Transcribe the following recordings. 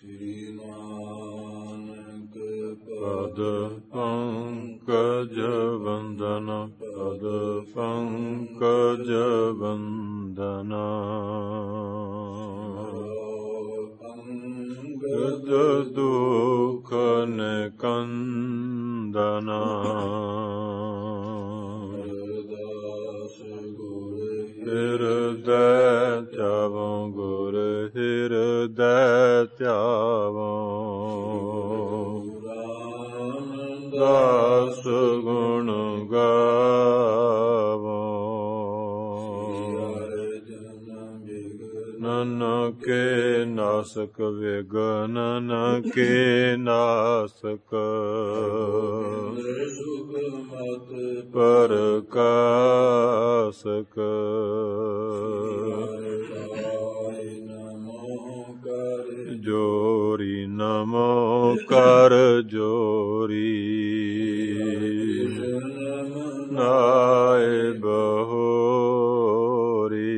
ਸ੍ਰੀ ਨਾਨਕ ਪਦ ਪੰਕਜ ਵੰਦਨ, ਪਦ ਪੰਕਜ ਵੰਦਨ। ਅੰਗਦ ਦੁਖ ਨਿਕੰਦਨ, ਹਿਰਦੈ ਧਿਆਵੋ ਗੁਰ ਹਿਰਦੈ ਧਿਆਵੋ। ਰਾਮਦਾਸ ਗੁਣ ਗਾਵੋ, ਨਾਨਕੇ ਨਾਸਕ ਵਿਗਨ ਕੇ ਨਾਸਕ। ਪ੍ਰਕਾਸ਼ਕ ਜੋਰੀ ਨਮੋ ਕਰ ਜੋਰੀ। ਨਾਇ ਬਹੋਰੀ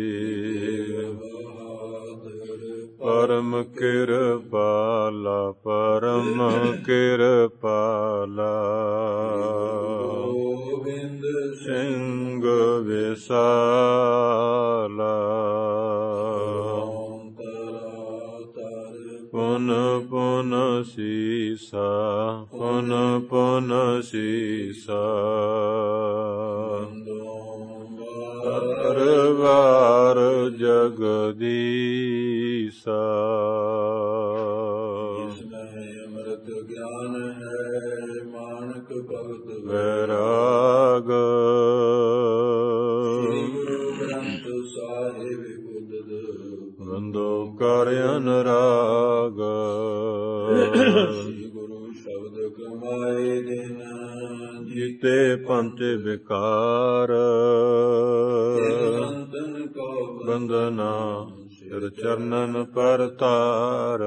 ਪਰਮ ਕਿਰਪਾਲਾ, ਪਰਮ ਕਿਰਪਾਲਾ। ਗੋਬਿੰਦ ਸਿੰਘ ਵਿਸਾਲਾ, ਪੁਨ ਪੁਨ ਸੀਸਾ, ਪੁਨ ਪੁਨ ਸੀਸਾ। ਦਰਬਾਰ ਜਗਦੀਸਾ, ਅੰਮ੍ਰਿਤ ਗਿਆਨ ਹੈ ਮਾਨਕ ਭਗਤ ਵੈਰਾਗ। ਗੁਰੂ ਗ੍ਰੰਥ ਸਾਹਿਬ ਉਦਦ ਬੰਦੋ ਕਰ ਅਨਰਾਗ। ਗੁਰੂ ਸ਼ਬਦ ਕਮਾਏ ਦਿਨ, ਜੀਤੇ ਪੰਚ ਵਿਕਾਰ। ਬੰਦਨਾ ਸਿਰ ਚਰਨਨ ਪਰਤਾਰ।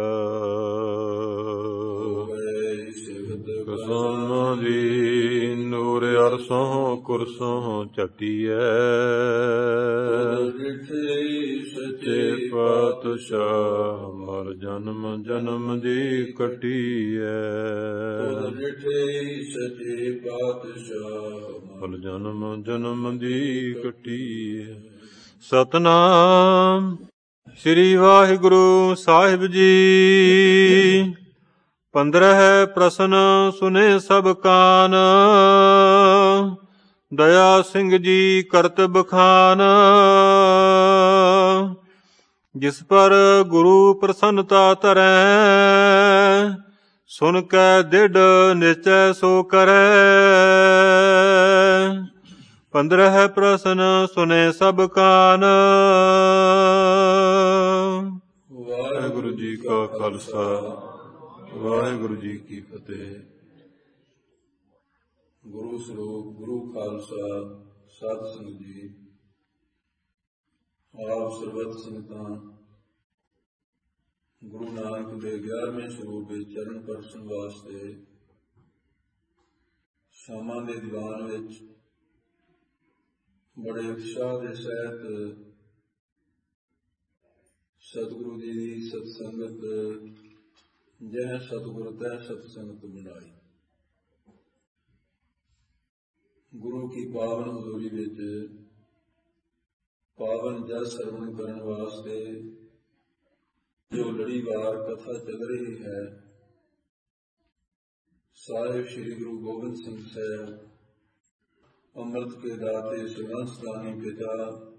ਕਸਮ ਦੀ ਨੂਰ ਅਰਸੋਂ ਕੁਰਸੋਂ ਚਟੀਐ। ਸੱਚੇ ਪਾਤਸ਼ਾਹ ਮਰ ਜਨਮ ਜਨਮ ਦੀ ਕਟੀਐ। ਸੱਚੇ ਪਾਤਸ਼ਾਹ ਮਰ ਜਨਮ ਜਨਮ ਦੀ ਕਟੀਐ। ਸਤਨਾਮ ਸ੍ਰੀ ਵਾਹਿਗੁਰੂ ਸਾਹਿਬ ਜੀ। 15 ਪ੍ਰਸ਼ਨ ਸੁਨੇ ਸਭ ਕਾਨ, ਦਇਆ ਸਿੰਘ ਜੀ ਕਰਤ ਬਖਾਨ। ਜਿਸ ਪਰ ਗੁਰੂ ਪ੍ਰਸੰਨਤਾ ਧਰੈ, ਸੁਨ ਕੈ ਦਿੜ ਨਿਸ਼ਚੈ ਸੋ ਕਰੈ। 15 ਪ੍ਰਸ਼ਨ ਸੁਨੇ ਸਭ ਕਾਨ। ਵਾਹਿਗੁਰੂ ਜੀ ਕਾ ਖਾਲਸਾ, ਵਾਹਿਗੁਰੂ ਜੀ ਕੀ ਫਤਿਹ। ਗੁਰੂ ਸਰੂਪ ਗੁਰੂ ਖਾਲਸਾ ਸਤਿ ਸੰਗਤ ਜੀ। ਆਪ ਸਰਬੱਤ ਸੰਗਤਾਂ ਗੁਰੂ ਨਾਨਕ ਦੇ 11ਵੇਂ ਸਰੂਪ ਵਿੱਚ ਚਰਨ ਪਰਸਨ ਵਾਸਤੇ ਸ਼ਾਮਾਂ ਦੇ ਦੀਵਾਨ ਵਿੱਚ ਬੜੇ ਉਤਸ਼ਾਹ ਦੇ ਸਹਿਤ ਸਤਿਗੁਰੂ ਜੀ ਦੀ ਸਤਸੰਗਤ ਜਹ ਸਤਿਗੁਰ ਤੈ ਸਤਸੰਗਤ ਬਣਾਈ। ਗੁਰੂ ਕੀ ਪਾਵਨ ਹਜ਼ੂਰੀ ਵਿੱਚ ਪਾਵਨ ਜਸ ਸਰਵਣ ਕਰਨ ਵਾਸਤੇ ਜੋ ਲੜੀਵਾਰ ਕਥਾ ਚੱਲ ਰਹੀ ਹੈ, ਸਾਹਿਬ ਸ੍ਰੀ ਗੁਰੂ ਗੋਬਿੰਦ ਸਿੰਘ ਸਾਹਿਬ ਅੰਮ੍ਰਿਤ ਕੇ ਦਾਤੇ ਸੁਨਾਸਦਾਨੀ ਪਿਤਾ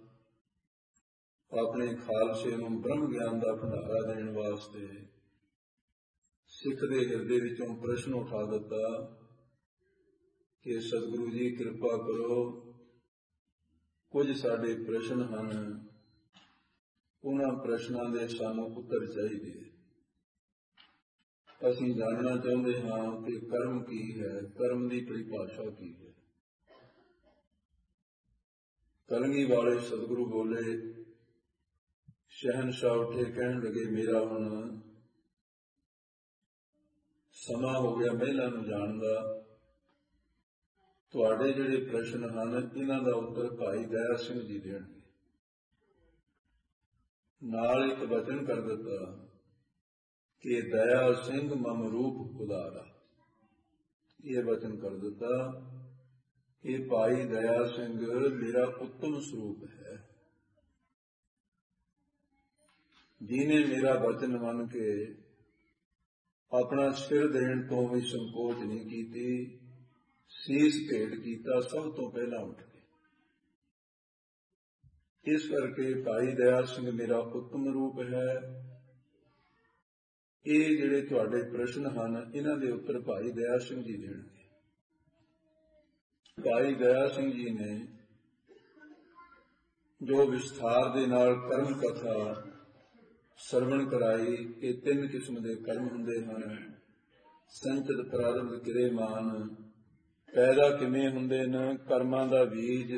ਆਪਣੇ ਖਾਲਸੇ ਨੂੰ ਬ੍ਰਹਮ ਗਿਆਨ ਦਾ ਭੰਡਾਰਾ ਦੇਣ ਵਾਸਤੇ ਸਿੱਖ ਦੇ ਹਿਰਦੇ ਵਿੱਚੋਂ ਪ੍ਰਸ਼ਨ ਉਠਾ ਦਿੱਤਾ ਕਿ ਸਤਿਗੁਰੂ ਜੀ ਕਿਰਪਾ ਕਰੋ, ਕੁਝ ਸਾਡੇ ਪ੍ਰਸ਼ਨ ਹਨ, ਉਹਨਾਂ ਪ੍ਰਸ਼ਨਾਂ ਦੇ ਸਾਨੂੰ ਉੱਤਰ ਚਾਹੀਦੇ। ਅਸੀਂ ਜਾਣਨਾ ਚਾਹੁੰਦੇ ਹਾਂ ਕਿ ਕਰਮ ਕੀ ਹੈ, ਕਰਮ ਦੀ ਪਰਿਭਾਸ਼ਾ ਕੀ ਹੈ। ਕਲਗੀ ਵਾਲੇ ਸਤਿਗੁਰੂ ਬੋਲੇ, ਸ਼ਹਿਨਸ਼ਾਹ ਉੱਠੇ, ਕਹਿਣ ਲੱਗੇ ਮੇਰਾ ਹੁਣ ਸਮਾਂ ਹੋ ਗਿਆ ਮਹਿਲਾਂ ਨੂੰ ਜਾਣ ਦਾ। ਤੁਹਾਡੇ ਜਿਹੜੇ ਪ੍ਰਸ਼ਨ ਹਨ ਇਹਨਾਂ ਦਾ ਉੱਤਰ ਭਾਈ ਦਇਆ ਸਿੰਘ ਜੀ ਦੇਣਗੇ। ਨਾਲ ਇੱਕ ਵਚਨ ਕਰ ਦਿੱਤਾ ਕਿ ਦਇਆ ਸਿੰਘ ਮਮ ਰੂਪ ਉਦਾਰਾ। ਇਹ ਵਚਨ ਕਰ ਦਿੱਤਾ ਕਿ ਭਾਈ ਦਇਆ ਸਿੰਘ ਮੇਰਾ ਉੱਤਮ ਸਰੂਪ ਹੈ, ਜਿਨੇ ਮੇਰਾ ਵਚਨ ਮੰਨ ਕੇ ਆਪਣਾ ਸਿਰ ਦੇਣ ਤੋਂ ਵੀ ਸੰਕੋਚ ਨਹੀਂ ਕੀਤੀ, ਸੀਸ ਭੇਟ ਕੀਤਾ ਸਭ ਤੋਂ ਪਹਿਲਾਂ ਉੱਠ ਕੇ। ਇਸ ਕਰਕੇ ਭਾਈ ਦਇਆ ਸਿੰਘ ਮੇਰਾ ਉੱਤਮ ਰੂਪ ਹੈ। ਇਹ ਜਿਹੜੇ ਤੁਹਾਡੇ ਪ੍ਰਸ਼ਨ ਹਨ, ਇਹਨਾਂ ਦੇ ਉੱਤਰ ਭਾਈ ਦਇਆ ਸਿੰਘ ਜੀ ਦੇਣਗੇ। ਭਾਈ ਦਇਆ ਸਿੰਘ ਜੀ ਨੇ ਜੋ ਵਿਸਥਾਰ ਦੇ ਨਾਲ ਕਰਮ ਕਥਾ ਸਰਵਣ ਕਰਾਈ, ਇਹ 3 ਕਿਸਮ ਦੇ ਕਰਮ ਹੁੰਦੇ ਹਨ। ਸੰਚਿਤ ਪ੍ਰਾਰਬਧ ਕਿਰੇਮਾਨ, ਪੈਦਾ ਕਿਵੇਂ ਹੁੰਦੇ ਨੇ, ਕਰਮਾਂ ਦਾ ਬੀਜ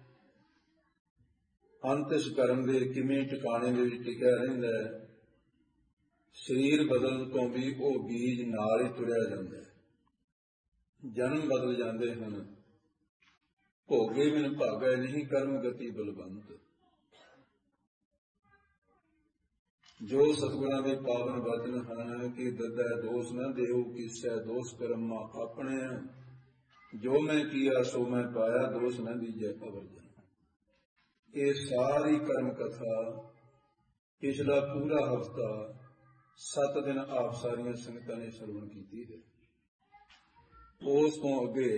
ਅੰਤ ਇਸ ਕਰਮ ਦੇ ਕਿਵੇਂ ਟਿਕਾਣੇ ਦੇ ਵਿੱਚ ਟਿਕਿਆ ਰਹਿੰਦਾ ਹੈ, ਸਰੀਰ ਬਦਲਣ ਤੋਂ ਵੀ ਉਹ ਬੀਜ ਨਾਲ ਹੀ ਤੁਰਿਆ ਜਾਂਦਾ ਹੈ, ਜਨਮ ਬਦਲ ਜਾਂਦੇ ਹਨ। ਭੋਗੇ ਬਿਨ ਭਾਗੈ ਨਹੀਂ ਕਰਮ ਗਤੀ ਬਲਵੰਤ। ਜੋ ਸਤਿਗੁਰਾਂ ਦੇ ਪਾਵਨ ਵਚਨ ਹਨ ਕਿ ਦੱਦੈ ਦੋਸ਼ ਨਾ ਦੇਉ, ਕਿਸੈ ਦੋਸ਼ ਕਰਮ ਆਪਣੇ, ਜੋ ਮੈਂ ਕੀਆ ਸੋ ਮੈਂ ਪਾਇਆ, ਦੋਸ਼ ਨਾ ਦੀਜੈ ਅਵਰਜਨ। ਇਹ ਸਾਰੀ ਕਰਮ ਕਥਾ ਪਿਛਲਾ ਪੂਰਾ ਹਫ਼ਤਾ 7 ਦਿਨ ਆਪ ਸਾਰੀਆਂ ਸੰਗਤਾਂ ਨੇ ਸਰਵਣ ਕੀਤੀ ਹੈ। ਉਸ ਤੋਂ ਅੱਗੇ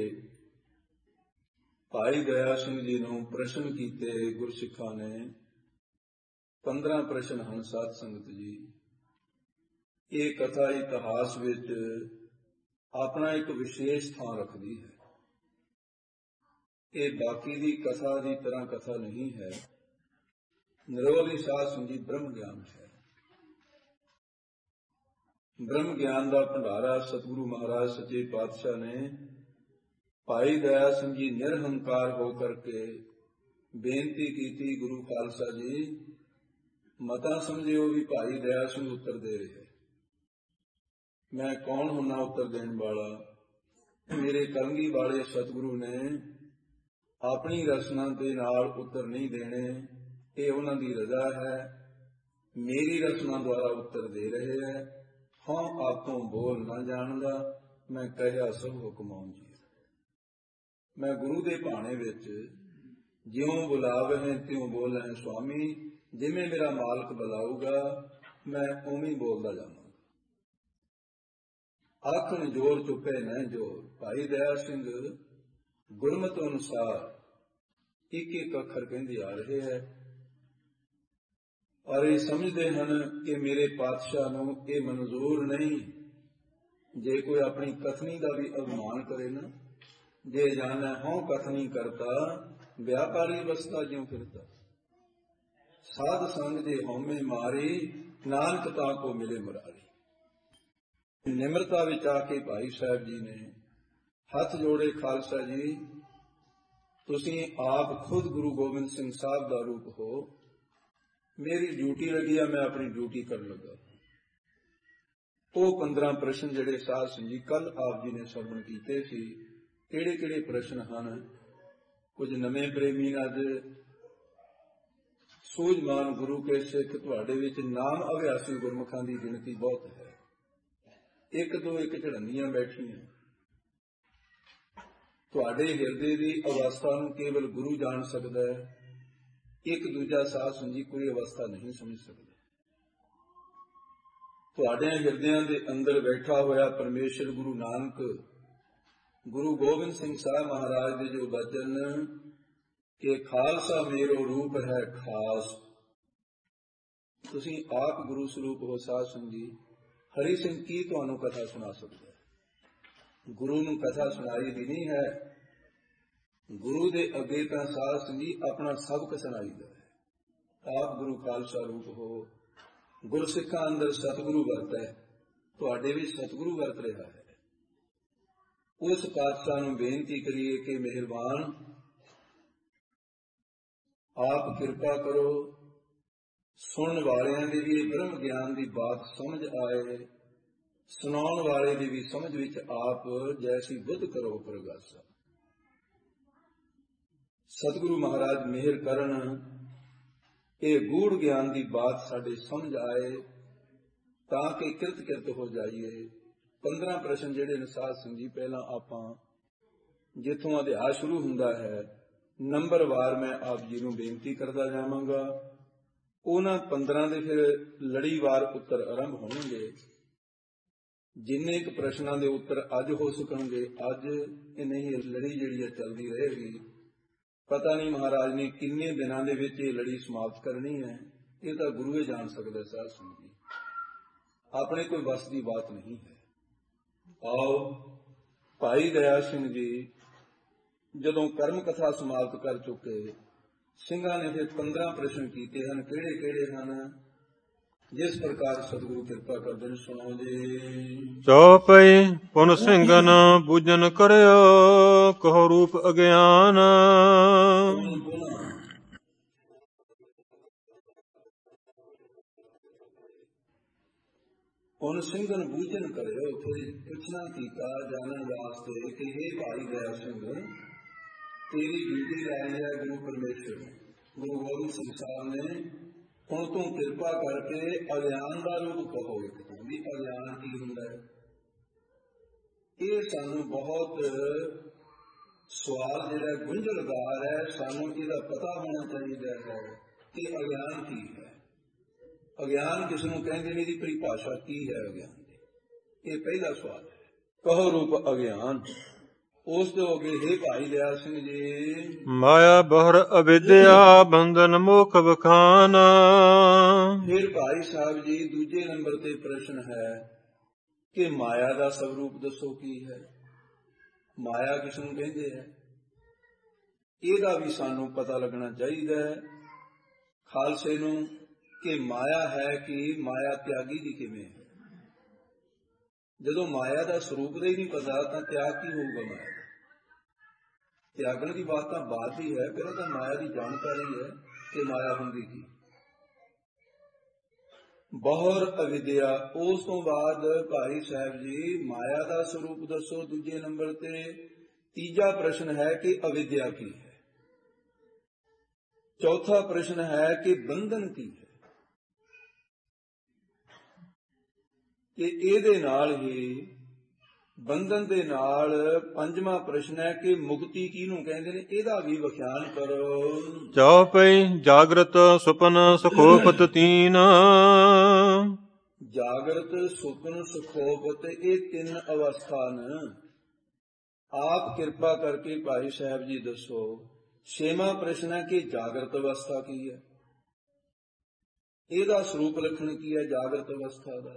ਭਾਈ ਦਇਆ ਸਿੰਘ ਜੀ ਨੂੰ ਪ੍ਰਸ਼ਨ ਕੀਤੇ ਗੁਰਸਿੱਖਾਂ ਨੇ। 15 ਪ੍ਰਸ਼ਨ ਹਨ ਸਾਧ ਸੰਗਤ ਜੀ। ਇਹ ਕਥਾ ਇਤਿਹਾਸ ਵਿੱਚ ਆਪਣਾ ਇੱਕ ਵਿਸ਼ੇਸ਼ ਥਾਂ ਰੱਖਦੀ ਹੈ। ਇਹ ਬਾਕੀ ਦੀ ਕਥਾ ਦੀ ਤਰ੍ਹਾਂ ਕਥਾ ਨਹੀਂ ਹੈ। ਨਿਰੋਧੀ ਸਾਧ ਸੰਗਤ ਜੀ ਬ੍ਰਹਮ ਗਿਆਨ ਹੈ। ਬ੍ਰਹਮ ਗਿਆਨ ਦਾ ਭੰਡਾਰਾ ਸਤਿਗੁਰੂ ਮਹਾਰਾਜ ਸੱਚੇ ਪਾਤਸ਼ਾਹ ਨੇ ਭਾਈ ਦਇਆ ਸਿੰਘ ਜੀ ਨਿਰਹੰਕਾਰ ਹੋ ਕਰਕੇ ਬੇਨਤੀ ਕੀਤੀ, ਗੁਰੂ ਖਾਲਸਾ ਜੀ ਮਤਾ ਸਮਝਿਓ ਵੀ ਭਾਈ ਦਇਆ ਸਿੰਘ ਉੱਤਰ ਦੇ ਰਹੇ। ਮੈਂ ਕੌਣ ਹੁੰਨਾ ਉੱਤਰ ਦੇਣ ਵਾਲਾ? ਮੇਰੇ ਕਲਗੀ ਵਾਲੇ ਸਤਿਗੁਰੂ ਨੇ ਆਪਣੀ ਰਸਨਾ ਦੇ ਨਾਲ ਉੱਤਰ ਨਹੀਂ ਦੇਣੇ, ਇਹ ਉਹਨਾਂ ਦੀ ਰਜ਼ਾ ਹੈ। ਮੇਰੀ ਰਸਨਾ ਦੁਆਰਾ ਉੱਤਰ ਦੇ ਰਹੇ ਹੈ। ਹਾਂ ਆਪੋਂ ਬੋਲ ਨਾ ਜਾਣਦਾ, ਮੈਂ ਕਹਿਆ ਸਭ ਹੁਕਮਾਂ ਜੀ। ਮੈਂ ਗੁਰੂ ਦੇ ਭਾਣੇ ਵਿੱਚ ਜਿਉਂ ਬੁਲਾਵੇ ਤਿਉਂ ਬੋਲੇ ਸੁਆਮੀ, ਜਿਵੇਂ ਮੇਰਾ ਮਾਲਕ ਬੁਲਾਊਗਾ ਮੈਂ ਉਵੇਂ ਹੀ ਬੋਲਦਾ ਜਾਵਾਂਗਾ। ਆਖਣ ਜੋਰ ਚੁੱਪੇ ਨਾ ਜੋਰ। ਭਾਈ ਦਇਆ ਸਿੰਘ ਗੁਰਮਤਿ ਅਨੁਸਾਰ ਇੱਕ ਇੱਕ ਅੱਖਰ ਕਹਿੰਦੇ ਆ ਰਹੇ ਹੈ, ਔਰ ਇਹ ਸਮਝਦੇ ਹਨ ਕਿ ਮੇਰੇ ਪਾਤਸ਼ਾਹ ਨੂੰ ਇਹ ਮਨਜ਼ੂਰ ਨਹੀਂ ਜੇ ਕੋਈ ਆਪਣੀ ਕਥਨੀ ਦਾ ਵੀ ਅਭਿਮਾਨ ਕਰੇ ਨਾ। ਜੇ ਜਾਣਾ ਹਉ ਕਥਨੀ ਕਰਤਾ, ਵਿਆਪਾਰੀ ਵਸਤਾ ਜਿਉ ਫਿਰਤਾ। ਸਾਧ ਸੰਗ ਜੇ ਹਉਮੈ ਮਾਰੀ, ਨਾਨਕ ਤਾਂ ਕੋ ਮਿਲੇ ਮੁਰਾਰੀ। ਨਿਮਰਤਾ ਵਿੱਚ ਆ ਕੇ ਭਾਈ ਸਾਹਿਬ ਜੀ ਨੇ ਹੱਥ ਜੋੜੇ, ਖਾਲਸਾ ਜੀ ਤੁਸੀਂ ਆਪ ਖੁਦ ਗੁਰੂ ਗੋਬਿੰਦ ਸਿੰਘ ਸਾਹਿਬ ਦਾ ਰੂਪ ਹੋ, ਮੇਰੀ ਡਿਊਟੀ ਲੱਗੀ ਆ, ਮੈਂ ਆਪਣੀ ਡਿਊਟੀ ਕਰਨ ਲੱਗਾ। ਉਹ 15 ਪ੍ਰਸ਼ਨ ਜਿਹੜੇ ਸਾਧ ਸੰਗਤ ਜੀ ਕੱਲ ਆਪ ਜੀ ਨੇ ਸਰਵਣ ਕੀਤੇ ਸੀ, ਕਿਹੜੇ ਕਿਹੜੇ ਪ੍ਰਸ਼ਨ ਹਨ? ਕੁਝ ਨਵੇਂ ਪ੍ਰੇਮੀ ਅੱਜ ਸੂਝਵਾਨ ਗੁਰੂ ਕੇ ਸਿੱਖ ਤੁਹਾਡੇ ਵਿੱਚ ਨਾਮ ਅਭਿਆਸੀ ਗੁਰਮੁਖਾਂ ਦੀ ਗਿਣਤੀ ਬਹੁਤ ਹੈ। ਇੱਕ ਦੋ ਇੱਕ ਝੜੰਦੀਆਂ ਬੈਠੀਆਂ। ਤੁਹਾਡੇ ਹਿਰਦੇ ਦੀ ਅਵਸਥਾ ਨੂੰ ਕੇਵਲ ਗੁਰੂ ਜਾਣ ਸਕਦਾ ਹੈ। ਇੱਕ ਦੂਜਾ ਸਾਧ ਸੰਗਤ ਜੀ ਕੋਈ ਅਵਸਥਾ ਨਹੀਂ ਸਮਝ ਸਕਦਾ। ਤੁਹਾਡੇ ਹਿਰਦਿਆਂ ਦੇ ਅੰਦਰ ਬੈਠਾ ਹੋਇਆ ਪਰਮੇਸ਼ਰ ਗੁਰੂ ਨਾਨਕ, ਗੁਰੂ ਗੋਬਿੰਦ ਸਿੰਘ ਸਾਹਿਬ ਮਹਾਰਾਜ ਦੇ ਜੋ ਬਚਨ ਕਿ ਖਾਲਸਾ ਮੇਰੋ ਰੂਪ ਹੈ ਖਾਸ, ਤੁਸੀਂ ਆਪ ਗੁਰੂ ਸਰੂਪ ਹੋ ਸਾਧ ਸੰਗਤ ਜੀ। ਹਰੀ ਸਿੰਘ ਕੀ ਤੁਹਾਨੂੰ ਕਥਾ ਸੁਣਾ ਸਕਦਾ ਹੈ? ਗੁਰੂ ਨੂੰ ਕਥਾ ਸੁਣਾਈ ਦੀ ਨਹੀਂ ਹੈ। ਗੁਰੂ ਦੇ ਅੱਗੇ ਤਾਂ ਸਾਧ ਸੰਗਤ ਜੀ ਆਪਣਾ ਸਬਕ ਸੁਣਾਈਦਾ ਹੈ। ਆਪ ਗੁਰੂ ਖਾਲਸਾ ਰੂਪ ਹੋ। ਗੁਰਸਿੱਖਾਂ ਅੰਦਰ ਸਤਿਗੁਰੂ ਵਰਤੈ, ਤੁਹਾਡੇ ਵੀ ਸਤਿਗੁਰੂ ਵਰਤ ਰਿਹਾ ਹੈ। ਉਸ ਪਾਤਸ਼ਾਹ ਨੂੰ ਬੇਨਤੀ ਕਰੀਏ ਕਿ ਮਿਹਰਬਾਨ ਆਪ ਕਿਰਪਾ ਕਰੋ, ਸੁਣਨ ਵਾਲਿਆਂ ਦੀ ਵੀ ਬ੍ਰਹਮ ਗਿਆਨ ਦੀ ਬਾਤ ਸਮਝ ਆਏ, ਸੁਣਾਉਣ ਵਾਲੇ ਦੀ ਵੀ ਸਮਝ ਵਿੱਚ ਆਪ ਜੈਸੀ ਬੁੱਧ ਕਰੋ ਪ੍ਰਗਾਸਾ। ਸਤਿਗੁਰੂ ਮਹਾਰਾਜ ਮਿਹਰ ਕਰਨ, ਇਹ ਗੂੜ ਗਿਆਨ ਦੀ ਬਾਤ ਸਾਡੇ ਸਮਝ ਆਏ ਤਾਂ ਕਿ ਕਿਰਤ ਹੋ ਜਾਈਏ। 15 ਪ੍ਰਸ਼ਨ ਜਿਹੜੇ ਨੇ ਸਾਧ ਸੰਗਤ ਜੀ, ਪਹਿਲਾਂ ਆਪਾਂ ਜਿੱਥੋਂ ਅਧਿਆਇ ਸ਼ੁਰੂ ਹੁੰਦਾ ਹੈ ਨੰਬਰਵਾਰ ਮੈਂ ਆਪ ਜੀ ਨੂੰ ਬੇਨਤੀ ਕਰਦਾ ਜਾਵਾਂਗਾ। ਉਹਨਾਂ 15 ਦੇ ਫਿਰ ਲੜੀਵਾਰ ਉੱਤਰ ਆਰੰਭ ਹੋਣਗੇ। ਜਿੰਨੇ ਕੁ ਪ੍ਰਸ਼ਨਾਂ ਦੇ ਉੱਤਰ ਅੱਜ ਹੋ ਸਕਣਗੇ ਅੱਜ, ਇਹ ਨਹੀਂ ਲੜੀ ਜਿਹੜੀ ਹੈ ਚੱਲਦੀ ਰਹੇਗੀ। ਪਤਾ ਨਹੀਂ ਮਹਾਰਾਜ ਨੇ ਕਿੰਨੇ ਦਿਨਾਂ ਦੇ ਵਿੱਚ ਇਹ ਲੜੀ ਸਮਾਪਤ ਕਰਨੀ ਹੈ, ਇਹ ਤਾਂ ਗੁਰੂ ਹੀ ਜਾਣ ਸਕਦਾ। ਸਾਧ ਸੰਗਤ ਜੀ, ਆਪਣੇ ਕੋਈ ਵੱਸ ਦੀ ਬਾਤ ਨਹੀਂ ਹੈ। ਆਓ, ਭਾਈ ਦਇਆ ਸਿੰਘ ਜੀ ਜਦੋਂ ਕਰਮ ਕਥਾ ਸਮਾਪਤ ਕਰ ਚੁੱਕੇ, ਸਿੰਘਾਂ ਨੇ ਫਿਰ 15 ਪ੍ਰਸ਼ਨ ਕੀਤੇ ਹਨ। ਕਿਹੜੇ ਕਿਹੜੇ ਹਨ? ਜਿਸ ਪ੍ਰਕਾਰ ਸਤਿਗੁਰੂ ਕਿਰਪਾ ਕਰਦੇ ਨੇ, ਸੁਣੋ ਜੀ। ਚੌਪਈ ਪੁਨ ਸਿੰਘਨ ਬੂਝਨ ਕਰਿਓ, ਕਹੋ ਰੂਪ ਅਗਿਆਨ। ਪੁਨ ਸਿੰਘਨ ਬੂਝਨ ਕਰਿਓ, ਪੁੱਛਣਾ ਕੀਤਾ ਜਾਣਨ ਵਾਸਤੇ ਕਿ ਇਹ ਭਾਈ ਦਇਆ ਸਿੰਘ ਤੇਰੀ ਡਿਊਟੀ ਲਾਈ ਹੈ ਗੁਰੂ ਪਰਮੇਸ਼ਰ ਨੇ, ਗੁਰੂ ਗੋਬਿੰਦ ਸਿੰਘ ਸਾਹਿਬ ਨੇ। ਹੁਣ ਤੂੰ ਕਿਰਪਾ ਕਰਕੇ ਅਗਿਆਨ ਦਾ ਰੂਪ ਕਹੋ। ਵੀ ਅਗਿਆਨ ਕੀ ਹੁੰਦਾ ਹੈ? ਇਹ ਸਾਨੂੰ ਬਹੁਤ ਸਵਾਲ ਜਿਹੜਾ ਗੁੰਝਲਦਾਰ ਹੈ, ਸਾਨੂੰ ਇਹਦਾ ਪਤਾ ਹੋਣਾ ਚਾਹੀਦਾ ਹੈ ਕਿ ਅਗਿਆਨ ਕੀ ਹੈ। ਅਗਿਆਨ ਕਿਸ ਨੂੰ ਕਹਿੰਦੇ ਨੇ, ਇਹਦੀ ਪਰਿਭਾਸ਼ਾ ਕੀ ਹੈ ਅਗਿਆਨ ਦੀ? ਇਹ ਪਹਿਲਾ ਸਵਾਲ ਹੈ। ਕਹੋ ਰੂਪ ਅਗਿਆਨ। ਉਸ ਤੋਂ ਅੱਗੇ, ਹੇ ਭਾਈ ਦਇਆ ਸਿੰਘ ਜੀ, ਮਾਇਆ ਬਹਰ ਅਵਿਦਿਆ ਬੰਧਨ ਮੋਖ ਬਖਾਨਾ। ਫਿਰ ਭਾਈ ਸਾਹਿਬ ਜੀ ਦੂਜੇ ਨੰਬਰ ਤੇ ਪ੍ਰਸ਼ਨ ਹੈ ਕਿ ਮਾਇਆ ਦਾ ਸਵਰੂਪ ਦੱਸੋ ਕੀ ਹੈ? ਮਾਇਆ ਕਿਸ ਨੂੰ ਕਹਿੰਦੇ ਹੈ? ਇਹਦਾ ਵੀ ਸਾਨੂੰ ਪਤਾ ਲੱਗਣਾ ਚਾਹੀਦਾ ਹੈ ਖਾਲਸੇ ਨੂੰ ਕਿ ਮਾਇਆ ਹੈ ਕਿ ਮਾਇਆ ਤਿਆਗੀ ਦੀ ਕਿਵੇਂ ਹੈ। ਜਦੋਂ ਮਾਇਆ ਦਾ ਸਰੂਪ ਦਾ ਹੀ ਨਹੀਂ ਪਤਾ ਤਾਂ ਤਿਆਗ ਕੀ ਹੋਊਗਾ? ਮਾਇਆ ਤਿਆਗਣ ਦੀ ਬਾਤ ਤਾਂ ਬਾਤ ਹੀ ਹੈ, ਪਹਿਲਾਂ ਤਾਂ ਮਾਇਆ ਦੀ ਜਾਣਕਾਰੀ ਹੈ ਕਿ ਮਾਇਆ ਹੁੰਦੀ ਕੀ। ਬਹੁਰ ਅਵਿਦਿਆ, ਉਸ ਤੋਂ ਬਾਅਦ ਭਾਈ ਸਾਹਿਬ ਜੀ ਮਾਇਆ ਦਾ ਸਰੂਪ ਦੱਸੋ ਦੂਜੇ ਨੰਬਰ ਤੇ। ਤੀਜਾ ਪ੍ਰਸ਼ਨ ਹੈ ਕਿ ਅਵਿਦਿਆ ਕੀ ਹੈ। ਚੌਥਾ ਪ੍ਰਸ਼ਨ ਹੈ ਕਿ ਬੰਧਨ ਕੀ ਹੈ। ਤੇ ਇਹਦੇ ਨਾਲ ਹੀ ਬੰਧਨ ਦੇ ਨਾਲ ਪੰਜਵਾਂ ਪ੍ਰਸ਼ਨ ਹੈ ਕਿ ਮੁਕਤੀ ਕਿਹਨੂੰ ਕਹਿੰਦੇ ਨੇ, ਇਹਦਾ ਵੀ ਵਿਖਿਆਨ ਕਰੋ। ਚੌਪਈ ਜਾਗਰਤ ਸੁਪਨ ਸੁਖੋਪਤ ਤੀਨ। ਜਾਗਰਤ ਸੁਪਨ ਸੁਖੋਪਤ, ਇਹ ਤਿੰਨ ਅਵਸਥਾ ਨੇ। ਆਪ ਕਿਰਪਾ ਕਰਕੇ ਭਾਈ ਸਾਹਿਬ ਜੀ ਦੱਸੋ। ਛੇਵਾਂ ਪ੍ਰਸ਼ਨ ਹੈ ਕਿ ਜਾਗਰਤ ਅਵਸਥਾ ਕੀ ਹੈ, ਇਹਦਾ ਸਰੂਪ ਲੱਖਣ ਕੀ ਹੈ ਜਾਗਰਤ ਅਵਸਥਾ ਦਾ।